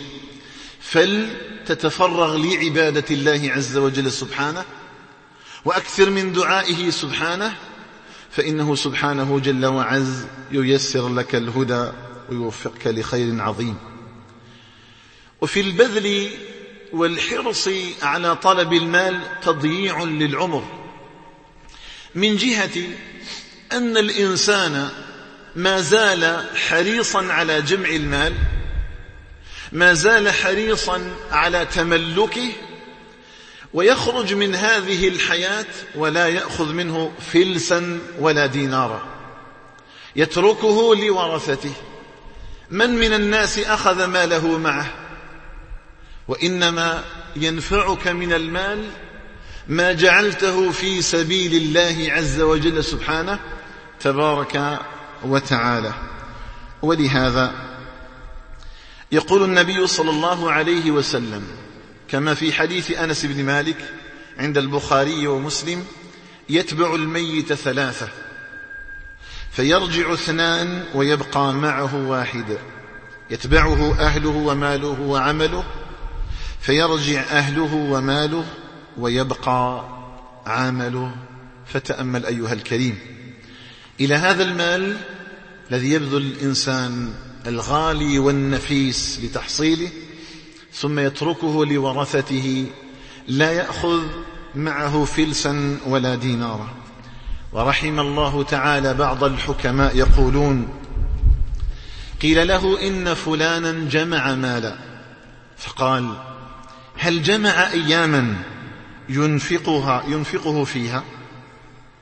فلتتفرغ لعبادة الله عز وجل سبحانه، وأكثر من دعائه سبحانه، فإنه سبحانه جل وعز ييسر لك الهدى ويوفقك لخير عظيم. وفي البذل والحرص على طلب المال تضييع للعمر، من جهة أن الإنسان ما زال حريصا على جمع المال، ما زال حريصا على تملكه، ويخرج من هذه الحياة ولا يأخذ منه فلسا ولا دينارا، يتركه لورثته. من من الناس أخذ ماله معه؟ وإنما ينفعك من المال ما جعلته في سبيل الله عز وجل سبحانه تبارك وتعالى. ولهذا يقول النبي صلى الله عليه وسلم كما في حديث أنس بن مالك عند البخاري ومسلم: يتبع الميت ثلاثة، فيرجع اثنان ويبقى معه واحد، يتبعه أهله وماله وعمله، فيرجع أهله وماله ويبقى عمله. فتأمل أيها الكريم إلى هذا المال الذي يبذل الإنسان الغالي والنفيس لتحصيله، ثم يتركه لورثته، لا يأخذ معه فلسا ولا دينارا. ورحم الله تعالى بعض الحكماء يقولون: قيل له إن فلانا جمع مالا، فقال: هل جمع أياما ينفقها ينفقه فيها؟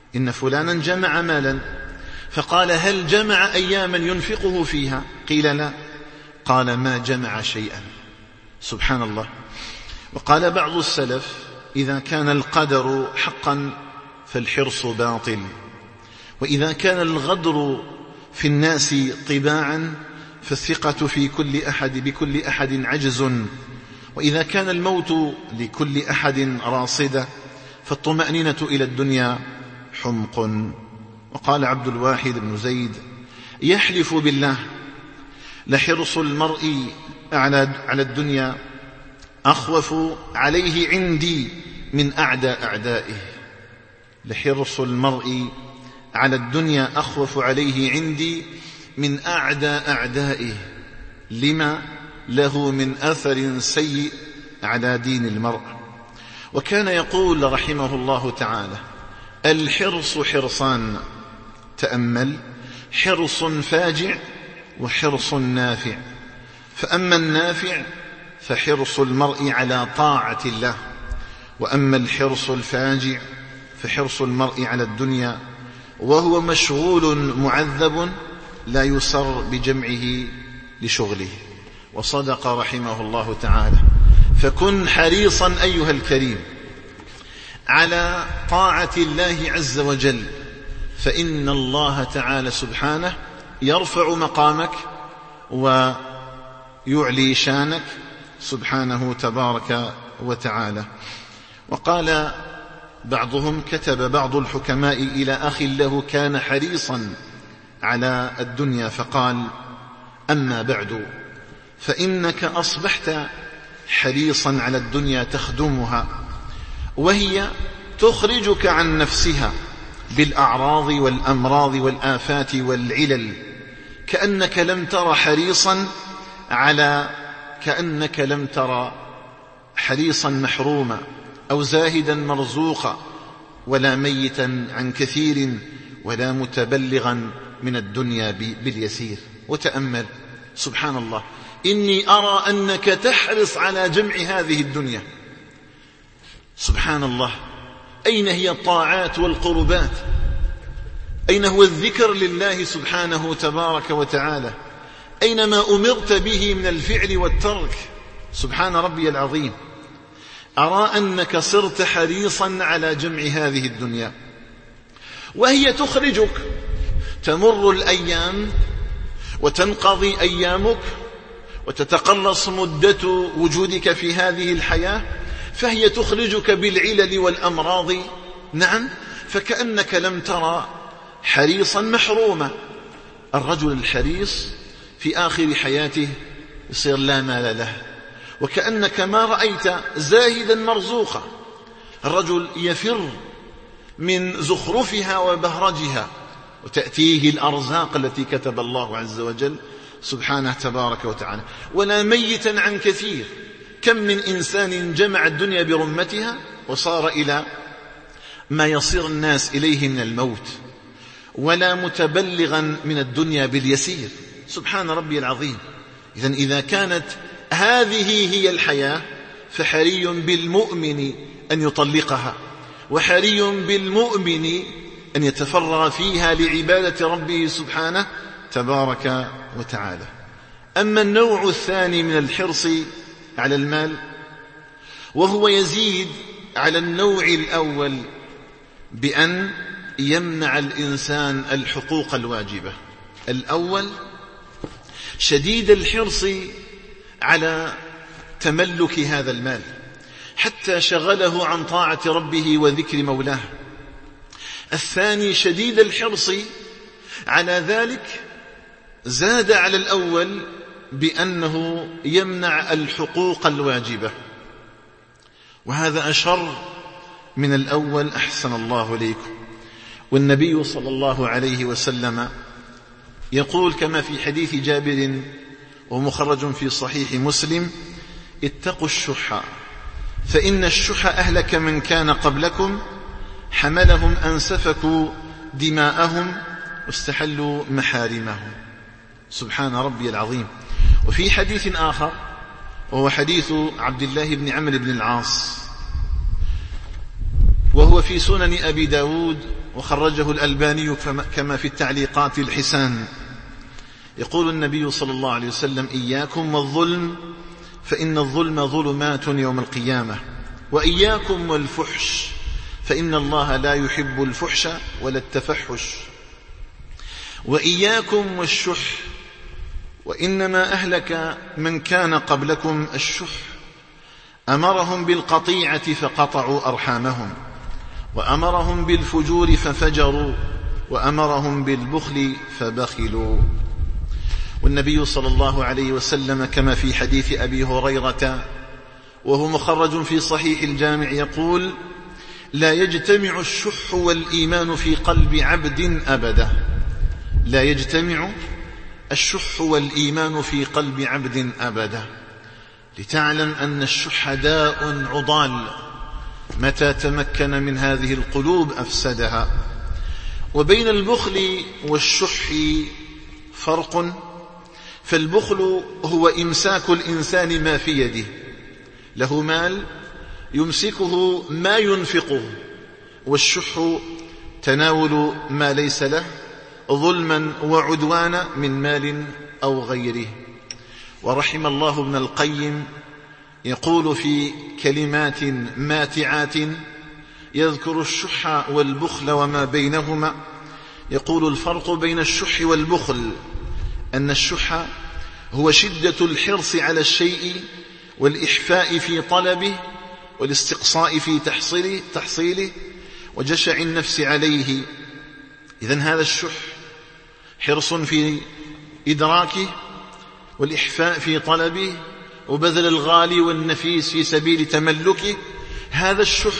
إن فلانا جمع مالا، فقال هل جمع أياما ينفقه فيها؟ قيل لا، قال ما جمع شيئا. سبحان الله. وقال بعض السلف إذا كان القدر حقا فالحرص باطل، وإذا كان الغدر في الناس طباعا فالثقة في كل أحد بكل أحد عجز، وإذا كان الموت لكل أحد راصدة فالطمأنينة إلى الدنيا حمق. وقال عبد الواحد بن زيد يحلف بالله لحرص المرء على الدنيا أخوف عليه عندي من أعدى أعدائه. لحرص المرء على الدنيا أخوف عليه عندي من أعدى أعدائه، لما له من أثر سيء على دين المرء. وكان يقول رحمه الله تعالى الحرص حرصان، تأمل، حرص فاجع وحرص نافع. فأما النافع فحرص المرء على طاعة الله، وأما الحرص الفاجع فحرص المرء على الدنيا وهو مشغول معذب لا يسر بجمعه لشغله. وصدق رحمه الله تعالى. فكن حريصا أيها الكريم على طاعة الله عز وجل، فإن الله تعالى سبحانه يرفع مقامك ويعلي شانك سبحانه تبارك وتعالى. وقال بعضهم، كتب بعض الحكماء إلى أخ له كان حريصا على الدنيا فقال أما بعد فإنك أصبحت حريصا على الدنيا تخدمها، وهي تخرجك عن نفسها بالأعراض والأمراض والآفات والعلل، كأنك لم تر حريصا على كأنك لم تر حريصا محروما أو زاهدا مرزوقا، ولا ميتا عن كثير، ولا متبلغا من الدنيا باليسير. وتأمل سبحان الله، إني أرى أنك تحرص على جمع هذه الدنيا. سبحان الله، أين هي الطاعات والقربات؟ أين هو الذكر لله سبحانه تبارك وتعالى؟ أين ما أمرت به من الفعل والترك؟ سبحان ربي العظيم. أرى أنك صرت حريصا على جمع هذه الدنيا، وهي تخرجك. تمر الأيام وتنقضي أيامك وتتقلص مدة وجودك في هذه الحياة، فهي تخرجك بالعلل والأمراض. نعم، فكأنك لم ترى حريصا محروما. الرجل الحريص في آخر حياته يصير لا مال له، وكأنك ما رأيت زاهدا مرزوقا. الرجل يفر من زخرفها وبهرجها وتأتيه الأرزاق التي كتب الله عز وجل سبحانه تبارك وتعالى. ولا ميتا عن كثير، كم من إنسان جمع الدنيا برمتها وصار إلى ما يصير الناس إليه من الموت، ولا متبلغا من الدنيا باليسير. سبحان ربي العظيم. إذن إذا كانت هذه هي الحياة فحري بالمؤمن أن يطلقها، وحري بالمؤمن أن يتفرغ فيها لعبادة ربه سبحانه تبارك وتعالى. أما النوع الثاني من الحرص على المال، وهو يزيد على النوع الأول بأن يمنع الإنسان الحقوق الواجبة. الأول شديد الحرص على تملك هذا المال حتى شغله عن طاعة ربه وذكر مولاه. الثاني شديد الحرص على ذلك، زاد على الأول بأنه يمنع الحقوق الواجبة، وهذا أشر من الأول. أحسن الله إليكم. والنبي صلى الله عليه وسلم يقول كما في حديث جابر ومخرج في صحيح مسلم: اتقوا الشح فإن الشح أهلك من كان قبلكم، حملهم أن سفكوا دماءهم واستحلوا محارمهم. سبحان ربي العظيم. وفي حديث آخر وهو حديث عبد الله بن عمرو بن العاص، وهو في سنن أبي داود وخرجه الألباني كما في التعليقات الحسان. يقول النبي صلى الله عليه وسلم: إياكم والظلم فإن الظلم ظلمات يوم القيامة، وإياكم والفحش فإن الله لا يحب الفحش ولا التفحش، وإياكم والشح وإنما أهلك من كان قبلكم الشح، أمرهم بالقطيعة فقطعوا أرحامهم، وأمرهم بالفجور ففجروا، وأمرهم بالبخل فبخلوا. والنبي صلى الله عليه وسلم كما في حديث أبي هريرة وهو مخرج في صحيح الجامع يقول: لا يجتمع الشح والإيمان في قلب عبد أبدا. لا يجتمع الشح والإيمان في قلب عبد أبدا، لتعلم أن الشح داء عضال، متى تمكن من هذه القلوب أفسدها. وبين البخل والشح فرق، فالبخل هو إمساك الإنسان ما في يده، له مال يمسكه ما ينفقه، والشح تناول ما ليس له ظلما وعدوانا من مال أو غيره. ورحم الله ابن القيم يقول في كلمات ماتعات يذكر الشح والبخل وما بينهما، يقول: الفرق بين الشح والبخل أن الشح هو شدة الحرص على الشيء والإحفاء في طلبه والاستقصاء في تحصيله, تحصيله وجشع النفس عليه. إذن هذا الشح حرص في إدراكه والإحفاء في طلبه وبذل الغالي والنفيس في سبيل تملكه. هذا الشح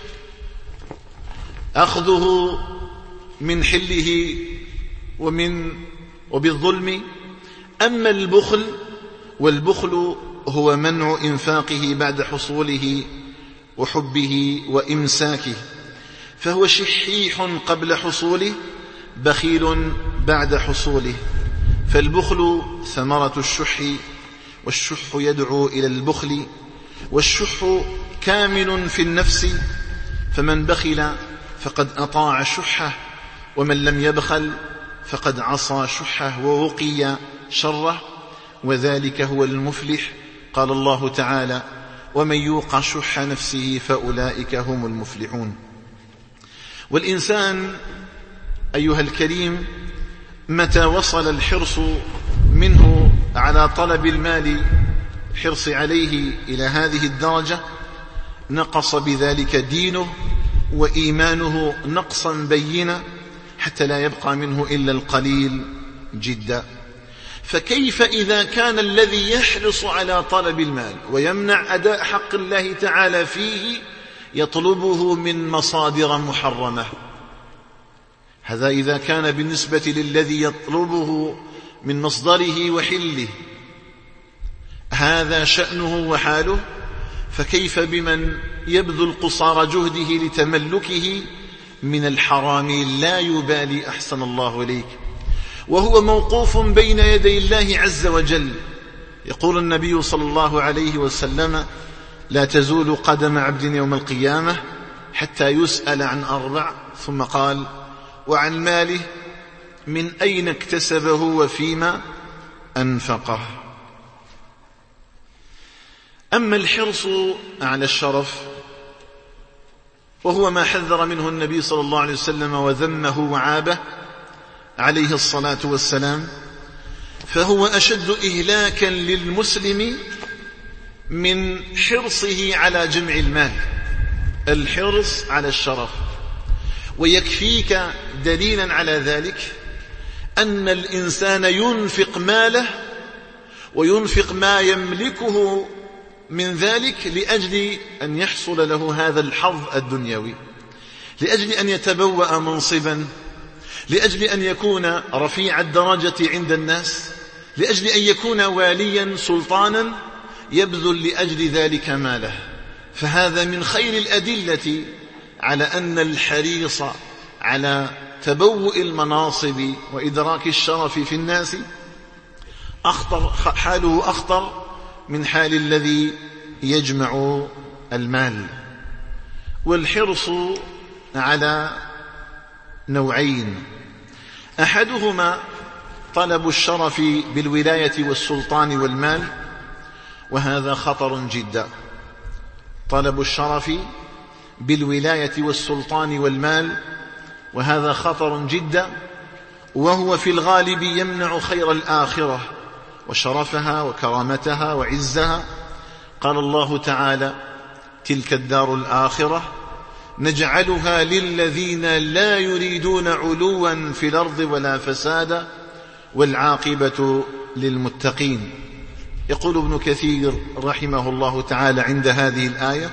أخذه من حله ومن وبالظلم. أما البخل، والبخل هو منع إنفاقه بعد حصوله وحبه وإمساكه، فهو شحيح قبل حصوله، بخيل بعد حصوله. فالبخل ثمرة الشح، والشح يدعو إلى البخل، والشح كامن في النفس، فمن بخل فقد أطاع شحه، ومن لم يبخل فقد عصى شحه ووقي شره، وذلك هو المفلح. قال الله تعالى: ومن يوق شح نفسه فأولئك هم المفلحون. والإنسان أيها الكريم متى وصل الحرص منه على طلب المال، الحرص عليه إلى هذه الدرجة، نقص بذلك دينه وإيمانه نقصا بينا، حتى لا يبقى منه إلا القليل جدا. فكيف إذا كان الذي يحرص على طلب المال ويمنع أداء حق الله تعالى فيه يطلبه من مصادر محرمة؟ هذا إذا كان بالنسبة للذي يطلبه من مصدره وحله هذا شأنه وحاله، فكيف بمن يبذل قصارى جهده لتملكه من الحرام لا يبالي، أحسن الله إليك، وهو موقوف بين يدي الله عز وجل. يقول النبي صلى الله عليه وسلم: لا تزول قدم عبد يوم القيامة حتى يسأل عن أربع، ثم قال: وعن ماله من أين اكتسبه وفيما أنفقه. أما الحرص على الشرف، وهو ما حذر منه النبي صلى الله عليه وسلم وذمه وعابه عليه الصلاة والسلام، فهو أشد إهلاكا للمسلم من حرصه على جمع المال، الحرص على الشرف. ويكفيك دليلا على ذلك أن الإنسان ينفق ماله وينفق ما يملكه من ذلك لأجل أن يحصل له هذا الحظ الدنيوي، لأجل أن يتبوأ منصبا، لأجل أن يكون رفيع الدرجة عند الناس، لأجل أن يكون واليا سلطانا، يبذل لأجل ذلك ماله. فهذا من خير الأدلة على أن الحريص على تبوء المناصب وإدراك الشرف في الناس أخطر، حاله أخطر من حال الذي يجمع المال. والحرص على نوعين: أحدهما طلب الشرف بالولاية والسلطان والمال، وهذا خطر جدا. طلب الشرف بالولاية والسلطان والمال وهذا خطر جدا، وهو في الغالب يمنع خير الآخرة وشرفها وكرامتها وعزها. قال الله تعالى: تلك الدار الآخرة نجعلها للذين لا يريدون علوا في الأرض ولا فسادا والعاقبة للمتقين. يقول ابن كثير رحمه الله تعالى عند هذه الآية: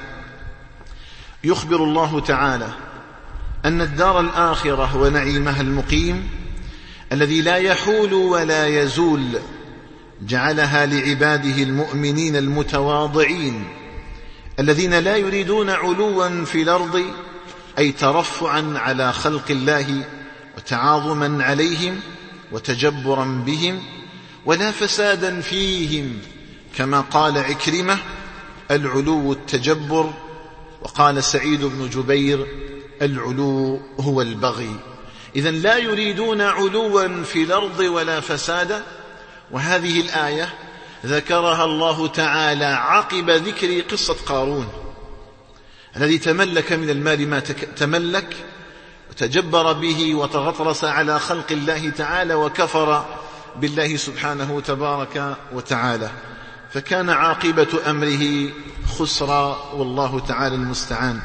يخبر الله تعالى أن الدار الآخرة ونعيمها المقيم الذي لا يحول ولا يزول جعلها لعباده المؤمنين المتواضعين الذين لا يريدون علوا في الأرض، أي ترفعا على خلق الله وتعاظما عليهم وتجبرا بهم، ولا فسادا فيهم، كما قال عكرمة: العلو التجبر، وقال سعيد بن جبير: العلو هو البغي. إذن لا يريدون علوا في الأرض ولا فسادا. وهذه الآية ذكرها الله تعالى عقب ذكر قصة قارون الذي تملك من المال ما تملك وتجبر به وتغطرس على خلق الله تعالى وكفر بالله سبحانه تبارك وتعالى، فكان عاقبة أمره خسرا، والله تعالى المستعان.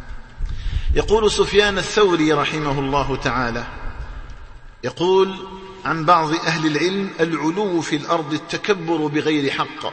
يقول سفيان الثوري رحمه الله تعالى، يقول عن بعض أهل العلم: العلو في الأرض التكبر بغير حق،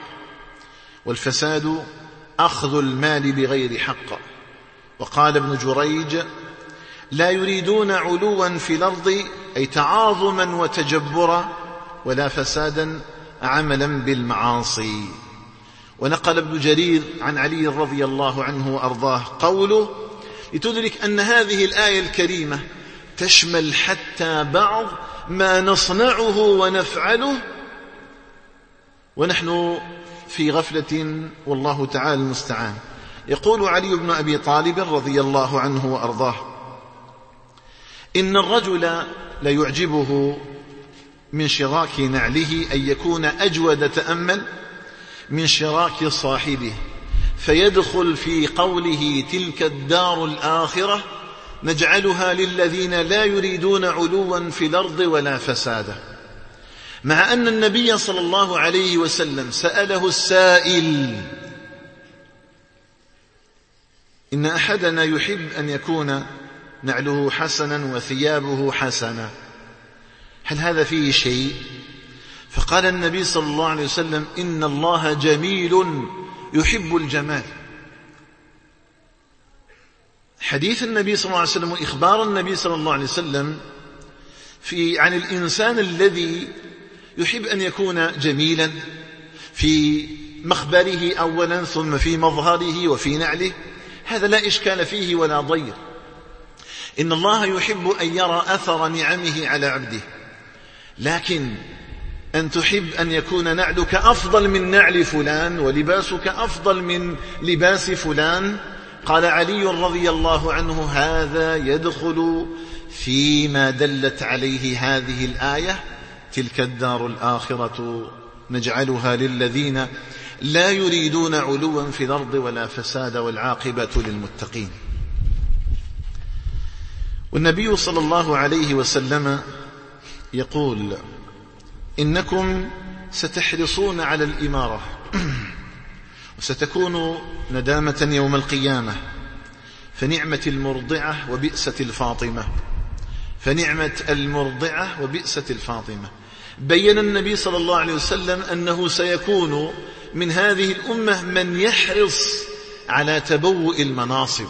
والفساد أخذ المال بغير حق. وقال ابن جريج: لا يريدون علوا في الأرض، أي تعاظما وتجبرا، ولا فسادا عملا بالمعاصي. ونقل ابن جرير عن علي رضي الله عنه وأرضاه قوله: لتدرك أن هذه الآية الكريمة تشمل حتى بعض ما نصنعه ونفعله ونحن في غفلة، والله تعالى المستعان. يقول علي بن أبي طالب رضي الله عنه وأرضاه: إن الرجل ليعجبه من شراك نعله أن يكون أجود تأمل من شراك صاحبه، فيدخل في قوله: تلك الدار الآخرة نجعلها للذين لا يريدون علوا في الأرض ولا فسادا، مع أن النبي صلى الله عليه وسلم سأله السائل: إن أحدنا يحب أن يكون نعله حسنا وثيابه حسنا، هل هذا فيه شيء؟ فقال النبي صلى الله عليه وسلم: إن الله جميل يحب الجمال. حديث النبي صلى الله عليه وسلم وإخبار النبي صلى الله عليه وسلم في عن الإنسان الذي يحب أن يكون جميلا في مخبره أولا، ثم في مظهره وفي نعله، هذا لا إشكال فيه ولا ضير. إن الله يحب أن يرى أثر نعمه على عبده، لكن أن تحب أن يكون نعلك أفضل من نعل فلان ولباسك أفضل من لباس فلان، قال علي رضي الله عنه: هذا يدخل فيما دلت عليه هذه الآية: تلك الدار الآخرة نجعلها للذين لا يريدون علوا في الأرض ولا فساد والعاقبة للمتقين. والنبي صلى الله عليه وسلم يقول: إنكم ستحرصون على الإمارة وستكون ندامة يوم القيامة، فنعمة المرضعة وبئسة الفاطمة، فنعمة المرضعة وبئسة الفاطمة. بين النبي صلى الله عليه وسلم أنه سيكون من هذه الأمة من يحرص على تبوء المناصب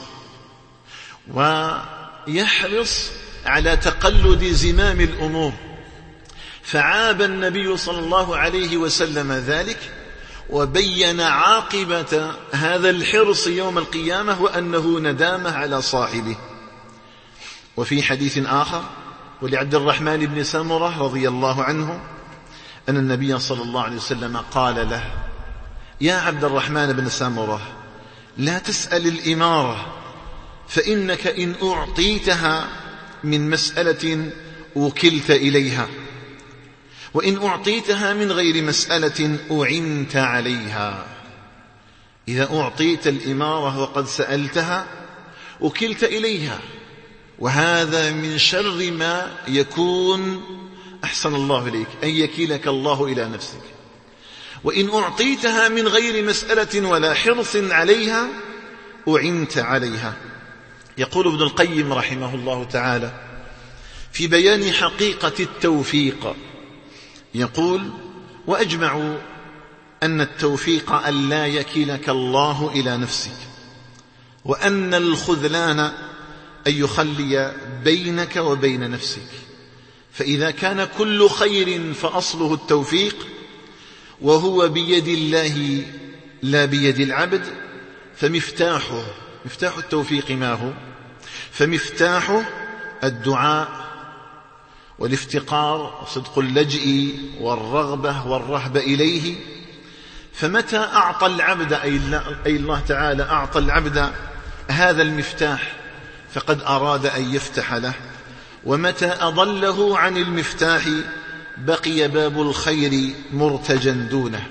ويحرص على تقلد زمام الأمور، فعاب النبي صلى الله عليه وسلم ذلك وبين عاقبة هذا الحرص يوم القيامة وأنه ندامة على صاحبه. وفي حديث آخر ولعبد الرحمن بن سمرة رضي الله عنه أن النبي صلى الله عليه وسلم قال له: يا عبد الرحمن بن سمرة، لا تسأل الإمارة، فإنك إن أعطيتها من مسألة وكلت إليها، وإن أعطيتها من غير مسألة أعنت عليها. إذا أعطيت الإمارة وقد سألتها وكلت إليها، وهذا من شر ما يكون، أحسن الله إليك، أن يكيلك الله إلى نفسك. وإن أعطيتها من غير مسألة ولا حرص عليها أعنت عليها. يقول ابن القيم رحمه الله تعالى في بيان حقيقة التوفيق، يقول: وأجمعوا أن التوفيق أن لا يكلك الله إلى نفسك، وأن الخذلان أن يخلي بينك وبين نفسك. فإذا كان كل خير فأصله التوفيق، وهو بيد الله لا بيد العبد، فمفتاحه مفتاح التوفيق ما هو؟ فمفتاحه الدعاء والافتقار وصدق اللجئ والرغبة والرهبة إليه. فمتى أعطى العبد، أي الله تعالى أعطى العبد هذا المفتاح، فقد أراد أن يفتح له. ومتى أضله عن المفتاح بقي باب الخير مرتجا دونه.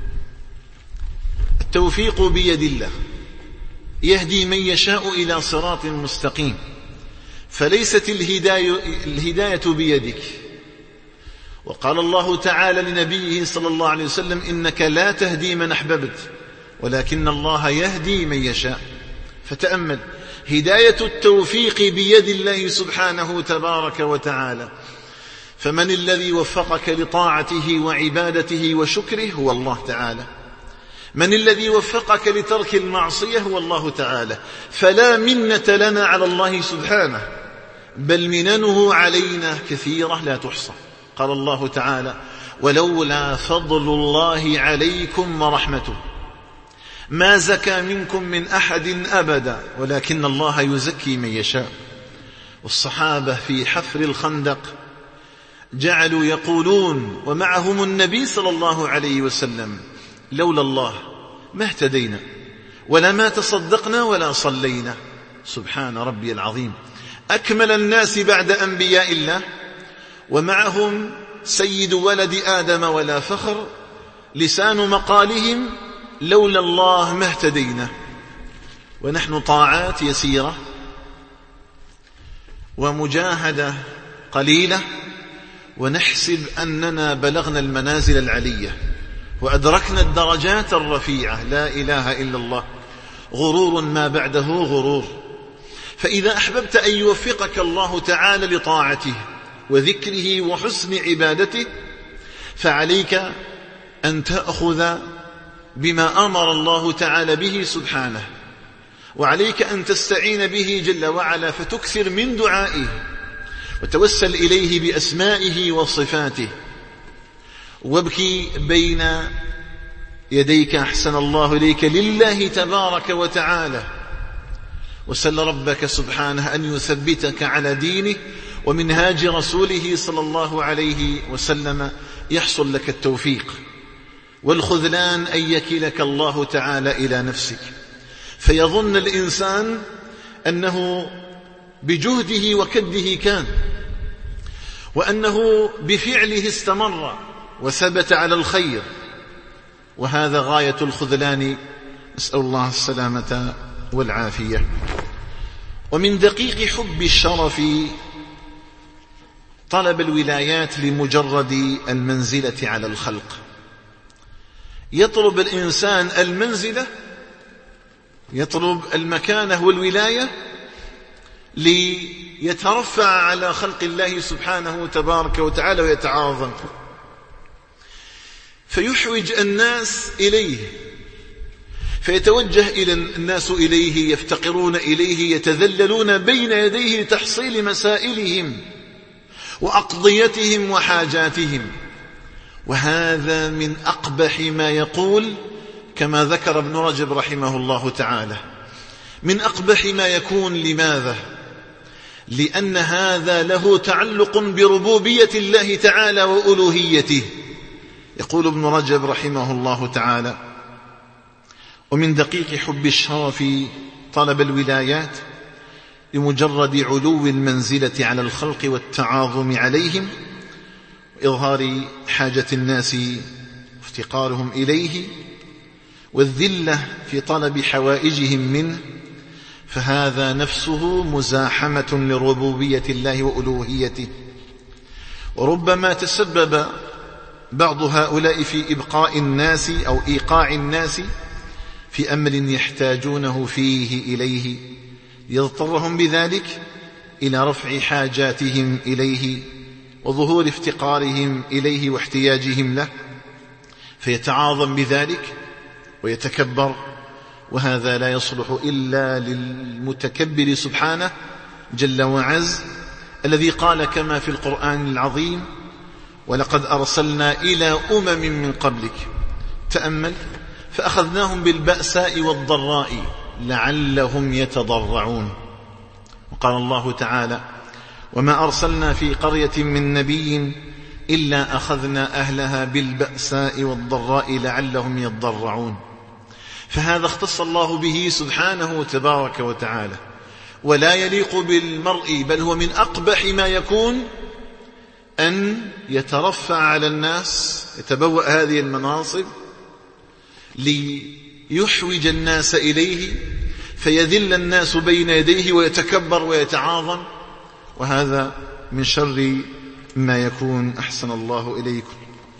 التوفيق بيد الله، يهدي من يشاء إلى صراط مستقيم، فليست الهداية, الهداية بيدك. وقال الله تعالى لنبيه صلى الله عليه وسلم: إنك لا تهدي من أحببت ولكن الله يهدي من يشاء. فتأمل، هداية التوفيق بيد الله سبحانه تبارك وتعالى. فمن الذي وفقك لطاعته وعبادته وشكره؟ هو الله تعالى. من الذي وفقك لترك المعصية؟ هو الله تعالى. فلا منة لنا على الله سبحانه، بل مننه علينا كثيرة لا تحصى. قال الله تعالى: ولولا فضل الله عليكم ورحمته ما زكى منكم من أحد أبدا ولكن الله يزكي من يشاء. والصحابة في حفر الخندق جعلوا يقولون ومعهم النبي صلى الله عليه وسلم: لولا الله ما اهتدينا ولا ما تصدقنا ولا صلينا. سبحان ربي العظيم. أكمل الناس بعد أنبياء الله، ومعهم سيد ولد آدم ولا فخر، لسان مقالهم: لولا الله ما اهتدينا. ونحن طاعات يسيرة ومجاهدة قليلة، ونحسب أننا بلغنا المنازل العلية وأدركنا الدرجات الرفيعة. لا إله إلا الله. غرور ما بعده غرور. فإذا أحببت أن يوفقك الله تعالى لطاعته وذكره وحسن عبادته، فعليك أن تأخذ بما أمر الله تعالى به سبحانه، وعليك أن تستعين به جل وعلا، فتكثر من دعائه وتوسل إليه بأسمائه وصفاته، وابكي بين يديك أحسن الله إليك لله تبارك وتعالى، وسل ربك سبحانه أن يثبتك على دينه ومنهاج رسوله صلى الله عليه وسلم، يحصل لك التوفيق. والخذلان أن يكلك الله تعالى إلى نفسك، فيظن الإنسان أنه بجهده وكده كان، وأنه بفعله استمر وثبت على الخير، وهذا غاية الخذلان. نسأل الله السلامة والعافية. ومن دقيق حب الشرف طلب الولايات لمجرد المنزلة على الخلق. يطلب الإنسان المنزلة، يطلب المكانة والولاية ليترفع على خلق الله سبحانه تبارك وتعالى ويتعاظم، فيحوج الناس إليه، فيتوجه إلى الناس إليه، يفتقرون إليه، يتذللون بين يديه لتحصيل مسائلهم وأقضيتهم وحاجاتهم. وهذا من أقبح ما يقول، كما ذكر ابن رجب رحمه الله تعالى، من أقبح ما يكون. لماذا؟ لأن هذا له تعلق بربوبية الله تعالى وألوهيته. يقول ابن رجب رحمه الله تعالى: ومن دقيق حب الشرف طلب الولايات لمجرد علو المنزلة على الخلق والتعاظم عليهم وإظهار حاجة الناس وافتقارهم إليه والذلة في طلب حوائجهم منه، فهذا نفسه مزاحمة لربوبية الله وألوهيته. وربما تسبب بعض هؤلاء في إبقاء الناس أو إيقاع الناس في أمر يحتاجونه فيه إليه، يضطرهم بذلك إلى رفع حاجاتهم إليه وظهور افتقارهم إليه واحتياجهم له، فيتعاظم بذلك ويتكبر، وهذا لا يصلح إلا للمتكبر سبحانه جل وعز، الذي قال كما في القرآن العظيم: ولقد أرسلنا إلى أمم من قبلك. تأمل: فأخذناهم بالبأساء والضراء لعلهم يتضرعون. وقال الله تعالى: وما أرسلنا في قرية من نبي إلا أخذنا أهلها بالبأساء والضراء لعلهم يتضرعون. فهذا اختص الله به سبحانه تبارك وتعالى، ولا يليق بالمرء، بل هو من أقبح ما يكون أن يترفع على الناس، يتبوأ هذه المناصب ليحوج الناس إليه، فيذل الناس بين يديه ويتكبر ويتعاظم، وهذا من شر ما يكون. أحسن الله إليكم.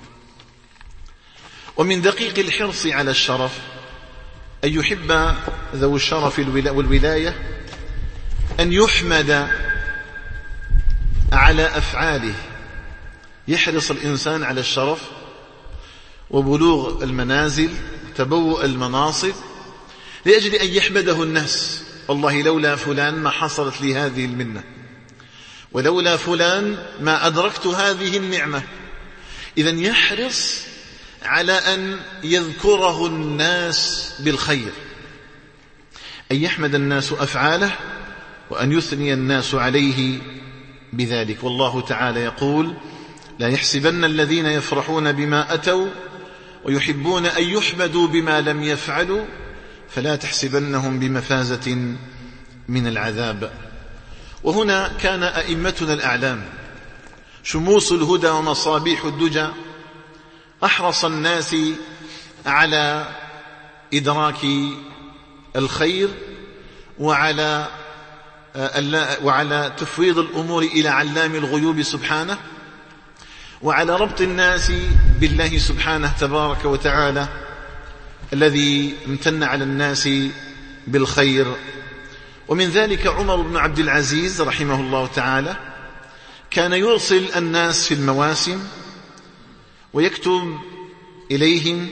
ومن دقيق الحرص على الشرف أن يحب ذو الشرف والولاية أن يحمد على أفعاله. يحرص الإنسان على الشرف وبلوغ المنازل وتبوء المناصب لأجل أن يحمده الناس: والله لولا فلان ما حصلت لي هذه المنة، ولولا فلان ما أدركت هذه النعمة. إذن يحرص على أن يذكره الناس بالخير، أن يحمد الناس أفعاله وأن يثني الناس عليه بذلك. والله تعالى يقول: لا يحسبن الذين يفرحون بما أتوا ويحبون أن يحمدوا بما لم يفعلوا فلا تحسبنهم بمفازة من العذاب. وهنا كان أئمتنا الأعلام شموس الهدى ومصابيح الدجى أحرص الناس على إدراك الخير وعلى وعلى تفويض الأمور إلى علام الغيوب سبحانه، وعلى ربط الناس بالله سبحانه تبارك وتعالى الذي امتن على الناس بالخير. ومن ذلك عمر بن عبد العزيز رحمه الله تعالى كان يرسل الناس في المواسم ويكتب إليهم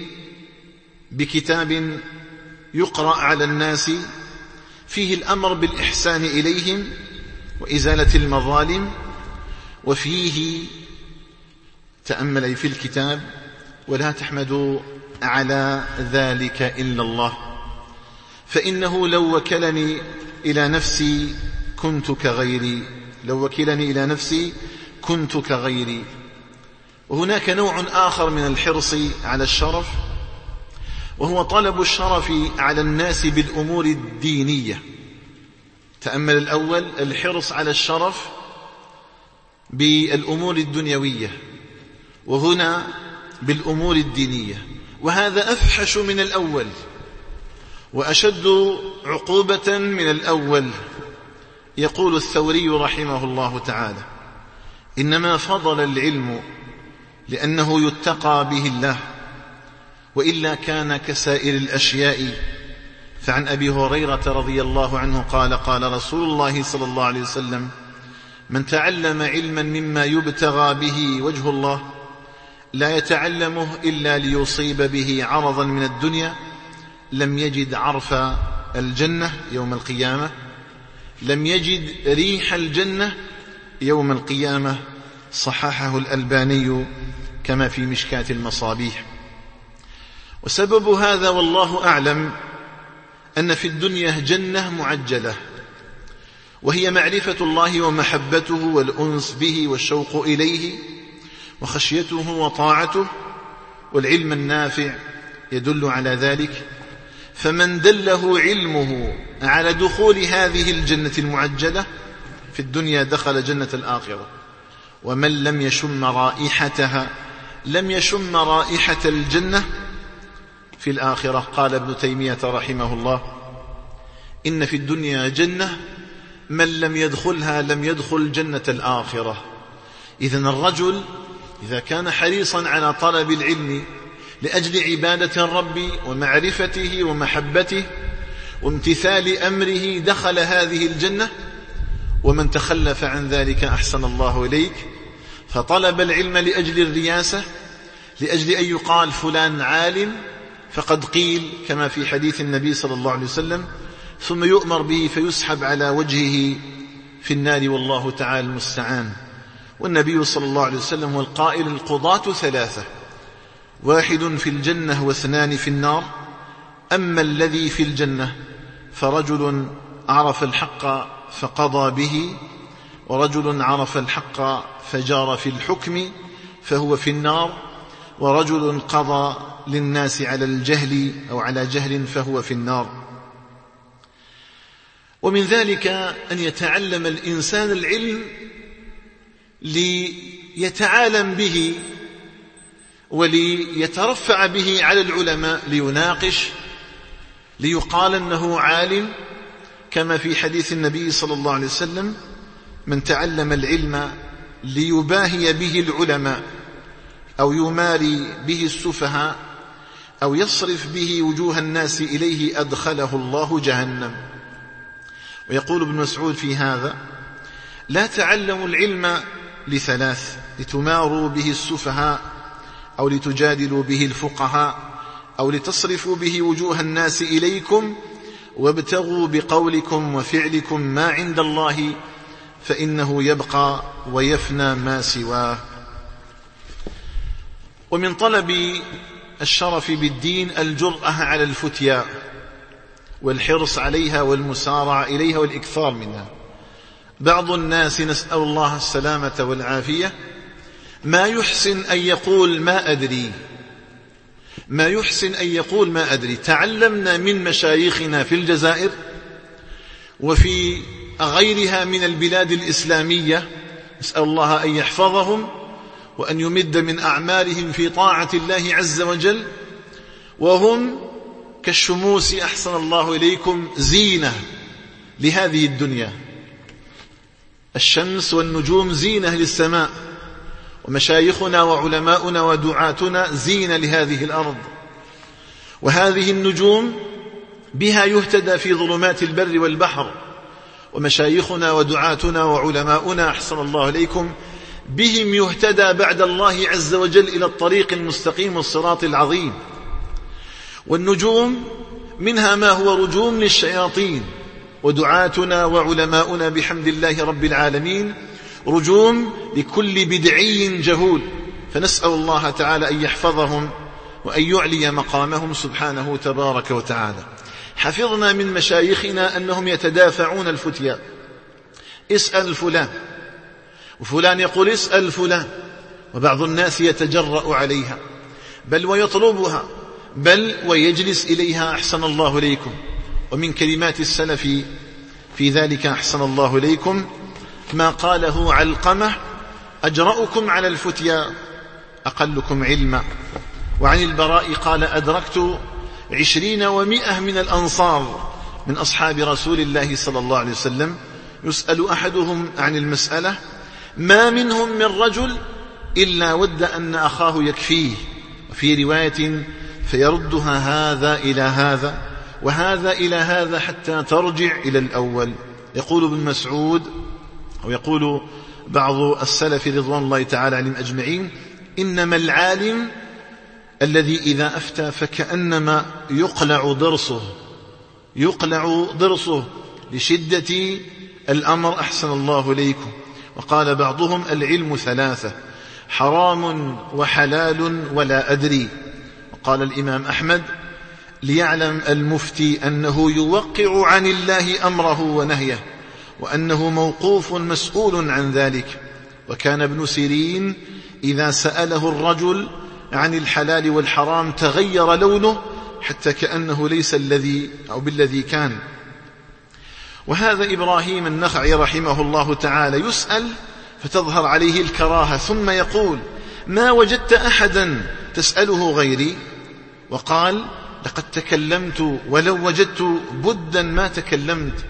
بكتاب يقرأ على الناس فيه الأمر بالإحسان إليهم وإزالة المظالم، وفيه تأمل في الكتاب: ولا تحمدوا على ذلك إلا الله، فإنه لو وكلني إلى نفسي كنت كغيري، لو وكلني إلى نفسي كنت كغيري. وهناك نوع آخر من الحرص على الشرف، وهو طلب الشرف على الناس بالأمور الدينية. تأمل الأول: الحرص على الشرف بالأمور الدنيوية، وهنا بالأمور الدينية، وهذا أفحش من الأول وأشد عقوبة من الأول. يقول الثوري رحمه الله تعالى: إنما فضل العلم لأنه يتقى به الله، وإلا كان كسائر الأشياء. فعن أبي هريرة رضي الله عنه قال: قال رسول الله صلى الله عليه وسلم: من تعلم علما مما يبتغى به وجه الله لا يتعلمه إلا ليصيب به عرضا من الدنيا لم يجد عرف الجنة يوم القيامة، لم يجد ريح الجنة يوم القيامة. صححه الألباني كما في مشكاة المصابيح. وسبب هذا والله أعلم أن في الدنيا جنة معجلة، وهي معرفة الله ومحبته والأنس به والشوق إليه وخشيته وطاعته، والعلم النافع يدل على ذلك. فمن دله علمه على دخول هذه الجنة المعجلة في الدنيا دخل جنة الآخرة، ومن لم يشم رائحتها لم يشم رائحة الجنة في الآخرة. قال ابن تيمية رحمه الله: إن في الدنيا جنة من لم يدخلها لم يدخل جنة الآخرة. إذن الرجل إذا كان حريصا على طلب العلم لأجل عبادة الرب ومعرفته ومحبته وامتثال أمره دخل هذه الجنة، ومن تخلف عن ذلك أحسن الله إليك فطلب العلم لأجل الرياسة، لأجل أن يقال فلان عالم، فقد قيل كما في حديث النبي صلى الله عليه وسلم: ثم يؤمر به فيسحب على وجهه في النار والله تعالى المستعان. والنبي صلى الله عليه وسلم هو القائل: القضاة ثلاثة، واحد في الجنة واثنان في النار، أما الذي في الجنة فرجل عرف الحق فقضى به، ورجل عرف الحق فجار في الحكم فهو في النار، ورجل قضى للناس على الجهل أو على جهل فهو في النار. ومن ذلك أن يتعلم الإنسان العلم ليتعالم به وليترفع به على العلماء، ليناقش، ليقال أنه عالم، كما في حديث النبي صلى الله عليه وسلم: من تعلم العلم ليباهي به العلماء أو يماري به السفهاء أو يصرف به وجوه الناس إليه أدخله الله جهنم. ويقول ابن مسعود في هذا: لا تعلموا العلم لثلاث: لتماروا به السفهاء، أو لتجادلوا به الفقهاء، أو لتصرفوا به وجوه الناس إليكم، وابتغوا بقولكم وفعلكم ما عند الله فإنه يبقى ويفنى ما سواه. ومن طلب الشرف بالدين الجرأة على الفتيا والحرص عليها والمسارعة إليها والإكثار منها. بعض الناس، نسأل الله السلامة والعافية، ما يحسن أن يقول ما أدري، ما يحسن أن يقول ما أدري. تعلمنا من مشايخنا في الجزائر وفي غيرها من البلاد الإسلامية، نسأل الله أن يحفظهم وأن يمد من أعمالهم في طاعة الله عز وجل، وهم كالشموس أحسن الله إليكم زينة لهذه الدنيا. الشمس والنجوم زينة للسماء، ومشايخنا وعلماؤنا ودعاتنا زينة لهذه الأرض. وهذه النجوم بها يهتدى في ظلمات البر والبحر، ومشايخنا ودعاتنا وعلماؤنا أحسن الله إليكم بهم يهتدى بعد الله عز وجل إلى الطريق المستقيم والصراط العظيم. والنجوم منها ما هو رجوم للشياطين، ودعاتنا وعلماؤنا بحمد الله رب العالمين رجوم لكل بدعي جهول، فنسأل الله تعالى أن يحفظهم وأن يعلي مقامهم سبحانه تبارك وتعالى. حفظنا من مشايخنا أنهم يتدافعون الفتيا: اسأل فلان، وفلان يقول اسأل فلان، وبعض الناس يتجرأ عليها بل ويطلبها بل ويجلس إليها أحسن الله إليكم. ومن كلمات السلف في ذلك أحسن الله إليكم ما قاله علقمة: أجرأكم على الفتيا أقلكم علما. وعن البراء قال: أدركت عشرين ومئة من الأنصار من أصحاب رسول الله صلى الله عليه وسلم يسأل أحدهم عن المسألة ما منهم من رجل إلا ود أن أخاه يكفيه، وفي رواية فيردها هذا إلى هذا وهذا إلى هذا حتى ترجع إلى الأول. يقول ابن مسعود ويقول بعض السلف رضوان الله تعالى عليهم أجمعين: إنما العالم الذي إذا أفتى فكأنما يقلع ضرسه، يقلع ضرسه لشدة الأمر أحسن الله إليكم. وقال بعضهم: العلم ثلاثة: حرام وحلال ولا أدري. وقال الإمام أحمد: ليعلم المفتي أنه يوقع عن الله أمره ونهيه، وأنه موقوف مسؤول عن ذلك. وكان ابن سيرين إذا سأله الرجل عن الحلال والحرام تغير لونه حتى كأنه ليس الذي أو بالذي كان. وهذا إبراهيم النخعي رحمه الله تعالى يسأل فتظهر عليه الكراهة، ثم يقول: ما وجدت أحدا تسأله غيري؟ وقال: لقد تكلمت ولو وجدت بدا ما تكلمت،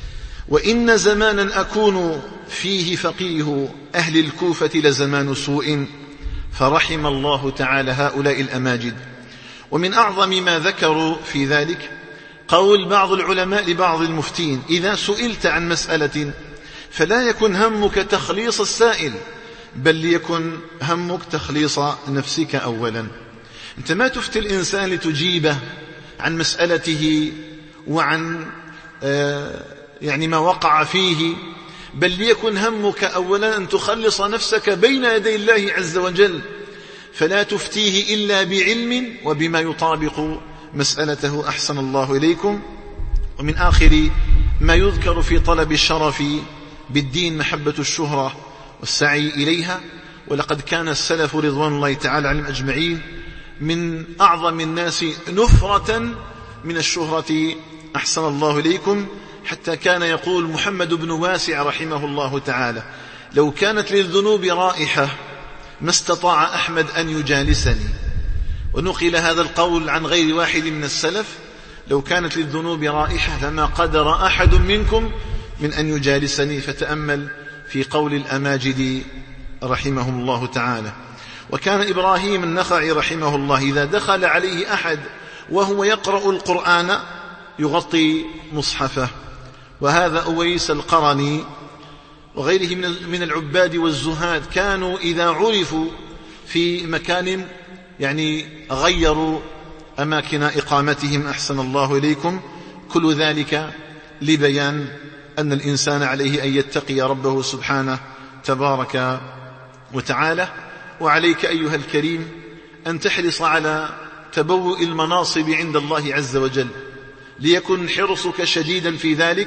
وإن زمانا أكون فيه فقيه أهل الكوفة لزمان سوء، فرحم الله تعالى هؤلاء الأماجد. ومن أعظم ما ذكروا في ذلك قول بعض العلماء لبعض المفتين: إذا سئلت عن مسألة فلا يكن همك تخليص السائل، بل ليكن همك تخليص نفسك أولا. أنت ما تفتي الإنسان لتجيبه عن مسألته وعن آه يعني ما وقع فيه، بل ليكن همك أولا أن تخلص نفسك بين يدي الله عز وجل، فلا تفتيه إلا بعلم وبما يطابق مسألته. أحسن الله إليكم. ومن آخر ما يذكر في طلب الشرف بالدين محبة الشهرة والسعي إليها. ولقد كان السلف رضوان الله تعالى عليهم أجمعين من أعظم الناس نفرة من الشهرة. أحسن الله إليكم. حتى كان يقول محمد بن واسع رحمه الله تعالى: لو كانت للذنوب رائحة ما استطاع أحمد أن يجالسني. ونقل هذا القول عن غير واحد من السلف: لو كانت للذنوب رائحة لما قدر أحد منكم من أن يجالسني. فتأمل في قول الأماجد رحمهم الله تعالى. وكان إبراهيم النخعي رحمه الله إذا دخل عليه أحد وهو يقرأ القرآن يغطي مصحفه. وهذا أويس القرني وغيره من العباد والزهاد كانوا إذا عرفوا في مكان يعني غيروا أماكن إقامتهم. أحسن الله إليكم. كل ذلك لبيان أن الإنسان عليه أن يتقي ربه سبحانه تبارك وتعالى. وعليك أيها الكريم أن تحرص على تبوء المناصب عند الله عز وجل، ليكن حرصك شديدا في ذلك،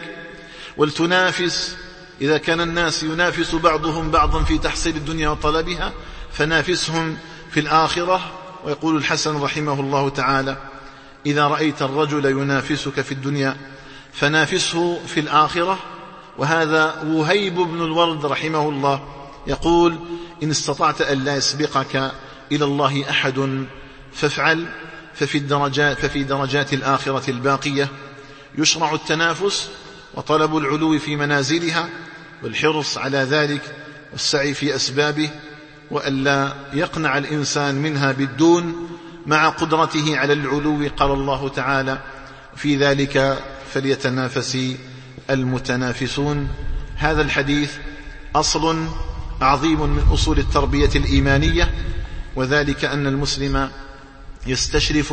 ولتنافس. إذا كان الناس ينافس بعضهم بعضا في تحصيل الدنيا وطلبها فنافسهم في الآخرة. ويقول الحسن رحمه الله تعالى: إذا رأيت الرجل ينافسك في الدنيا فنافسه في الآخرة. وهذا وهيب بن الورد رحمه الله يقول: إن استطعت أن لا يسبقك إلى الله أحد فافعل، ففي الدرجات, ففي درجات الآخرة الباقية يشرع التنافس وطلب العلو في منازلها والحرص على ذلك والسعي في أسبابه، وألا يقنع الإنسان منها بالدون مع قدرته على العلو. قال الله تعالى: في ذلك فليتنافس المتنافسون. هذا الحديث أصل عظيم من أصول التربية الإيمانية، وذلك أن المسلم يستشرف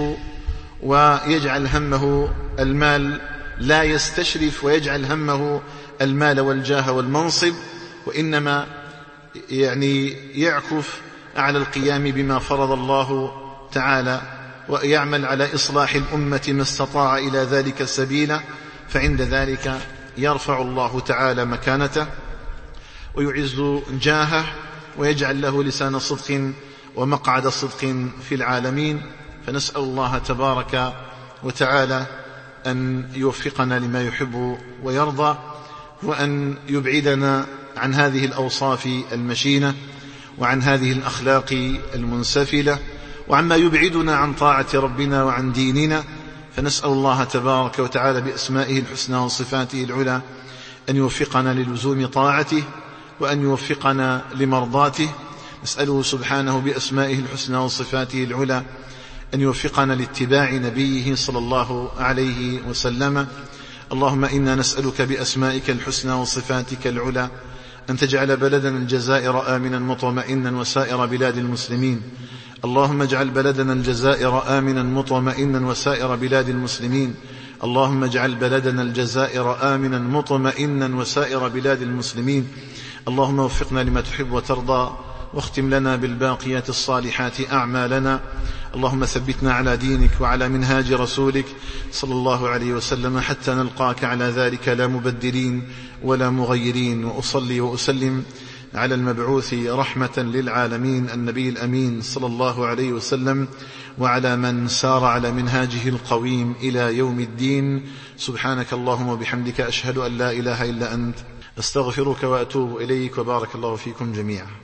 ويجعل همه المال، لا يستشرف ويجعل همه المال والجاه والمنصب، وإنما يعني يعكف على القيام بما فرض الله تعالى، ويعمل على إصلاح الأمة ما استطاع إلى ذلك سبيلا. فعند ذلك يرفع الله تعالى مكانته ويعز جاهه ويجعل له لسان صدق ومقعد صدق في العالمين. فنسأل الله تبارك وتعالى أن يوفقنا لما يحب ويرضى، وأن يبعدنا عن هذه الأوصاف المشينة وعن هذه الأخلاق المنسفلة وعما يبعدنا عن طاعة ربنا وعن ديننا. فنسأل الله تبارك وتعالى بأسمائه الحسنى وصفاته العلى أن يوفقنا للزوم طاعته وأن يوفقنا لمرضاته. نسأله سبحانه بأسمائه الحسنى وصفاته العلى أن يوفقنا لاتباع نبيه صلى الله عليه وسلم. اللهم إنا نسألك بأسمائك الحسنى وصفاتك العلى أن تجعل بلدنا الجزائر آمنا مطمئنا وسائر بلاد المسلمين. اللهم اجعل بلدنا الجزائر آمنا مطمئنا وسائر بلاد المسلمين. اللهم اجعل بلدنا الجزائر آمنا مطمئنا وسائر بلاد المسلمين. اللهم وفقنا لما تحب وترضى، واختم لنا بالباقيات الصالحات أعمالنا. اللهم ثبتنا على دينك وعلى منهاج رسولك صلى الله عليه وسلم حتى نلقاك على ذلك لا مبدلين ولا مغيرين. وأصلي وأسلم على المبعوث رحمة للعالمين النبي الأمين صلى الله عليه وسلم وعلى من سار على منهاجه القويم إلى يوم الدين. سبحانك اللهم وبحمدك، أشهد أن لا إله إلا أنت، أستغفرك وأتوب إليك، وبارك الله فيكم جميعا.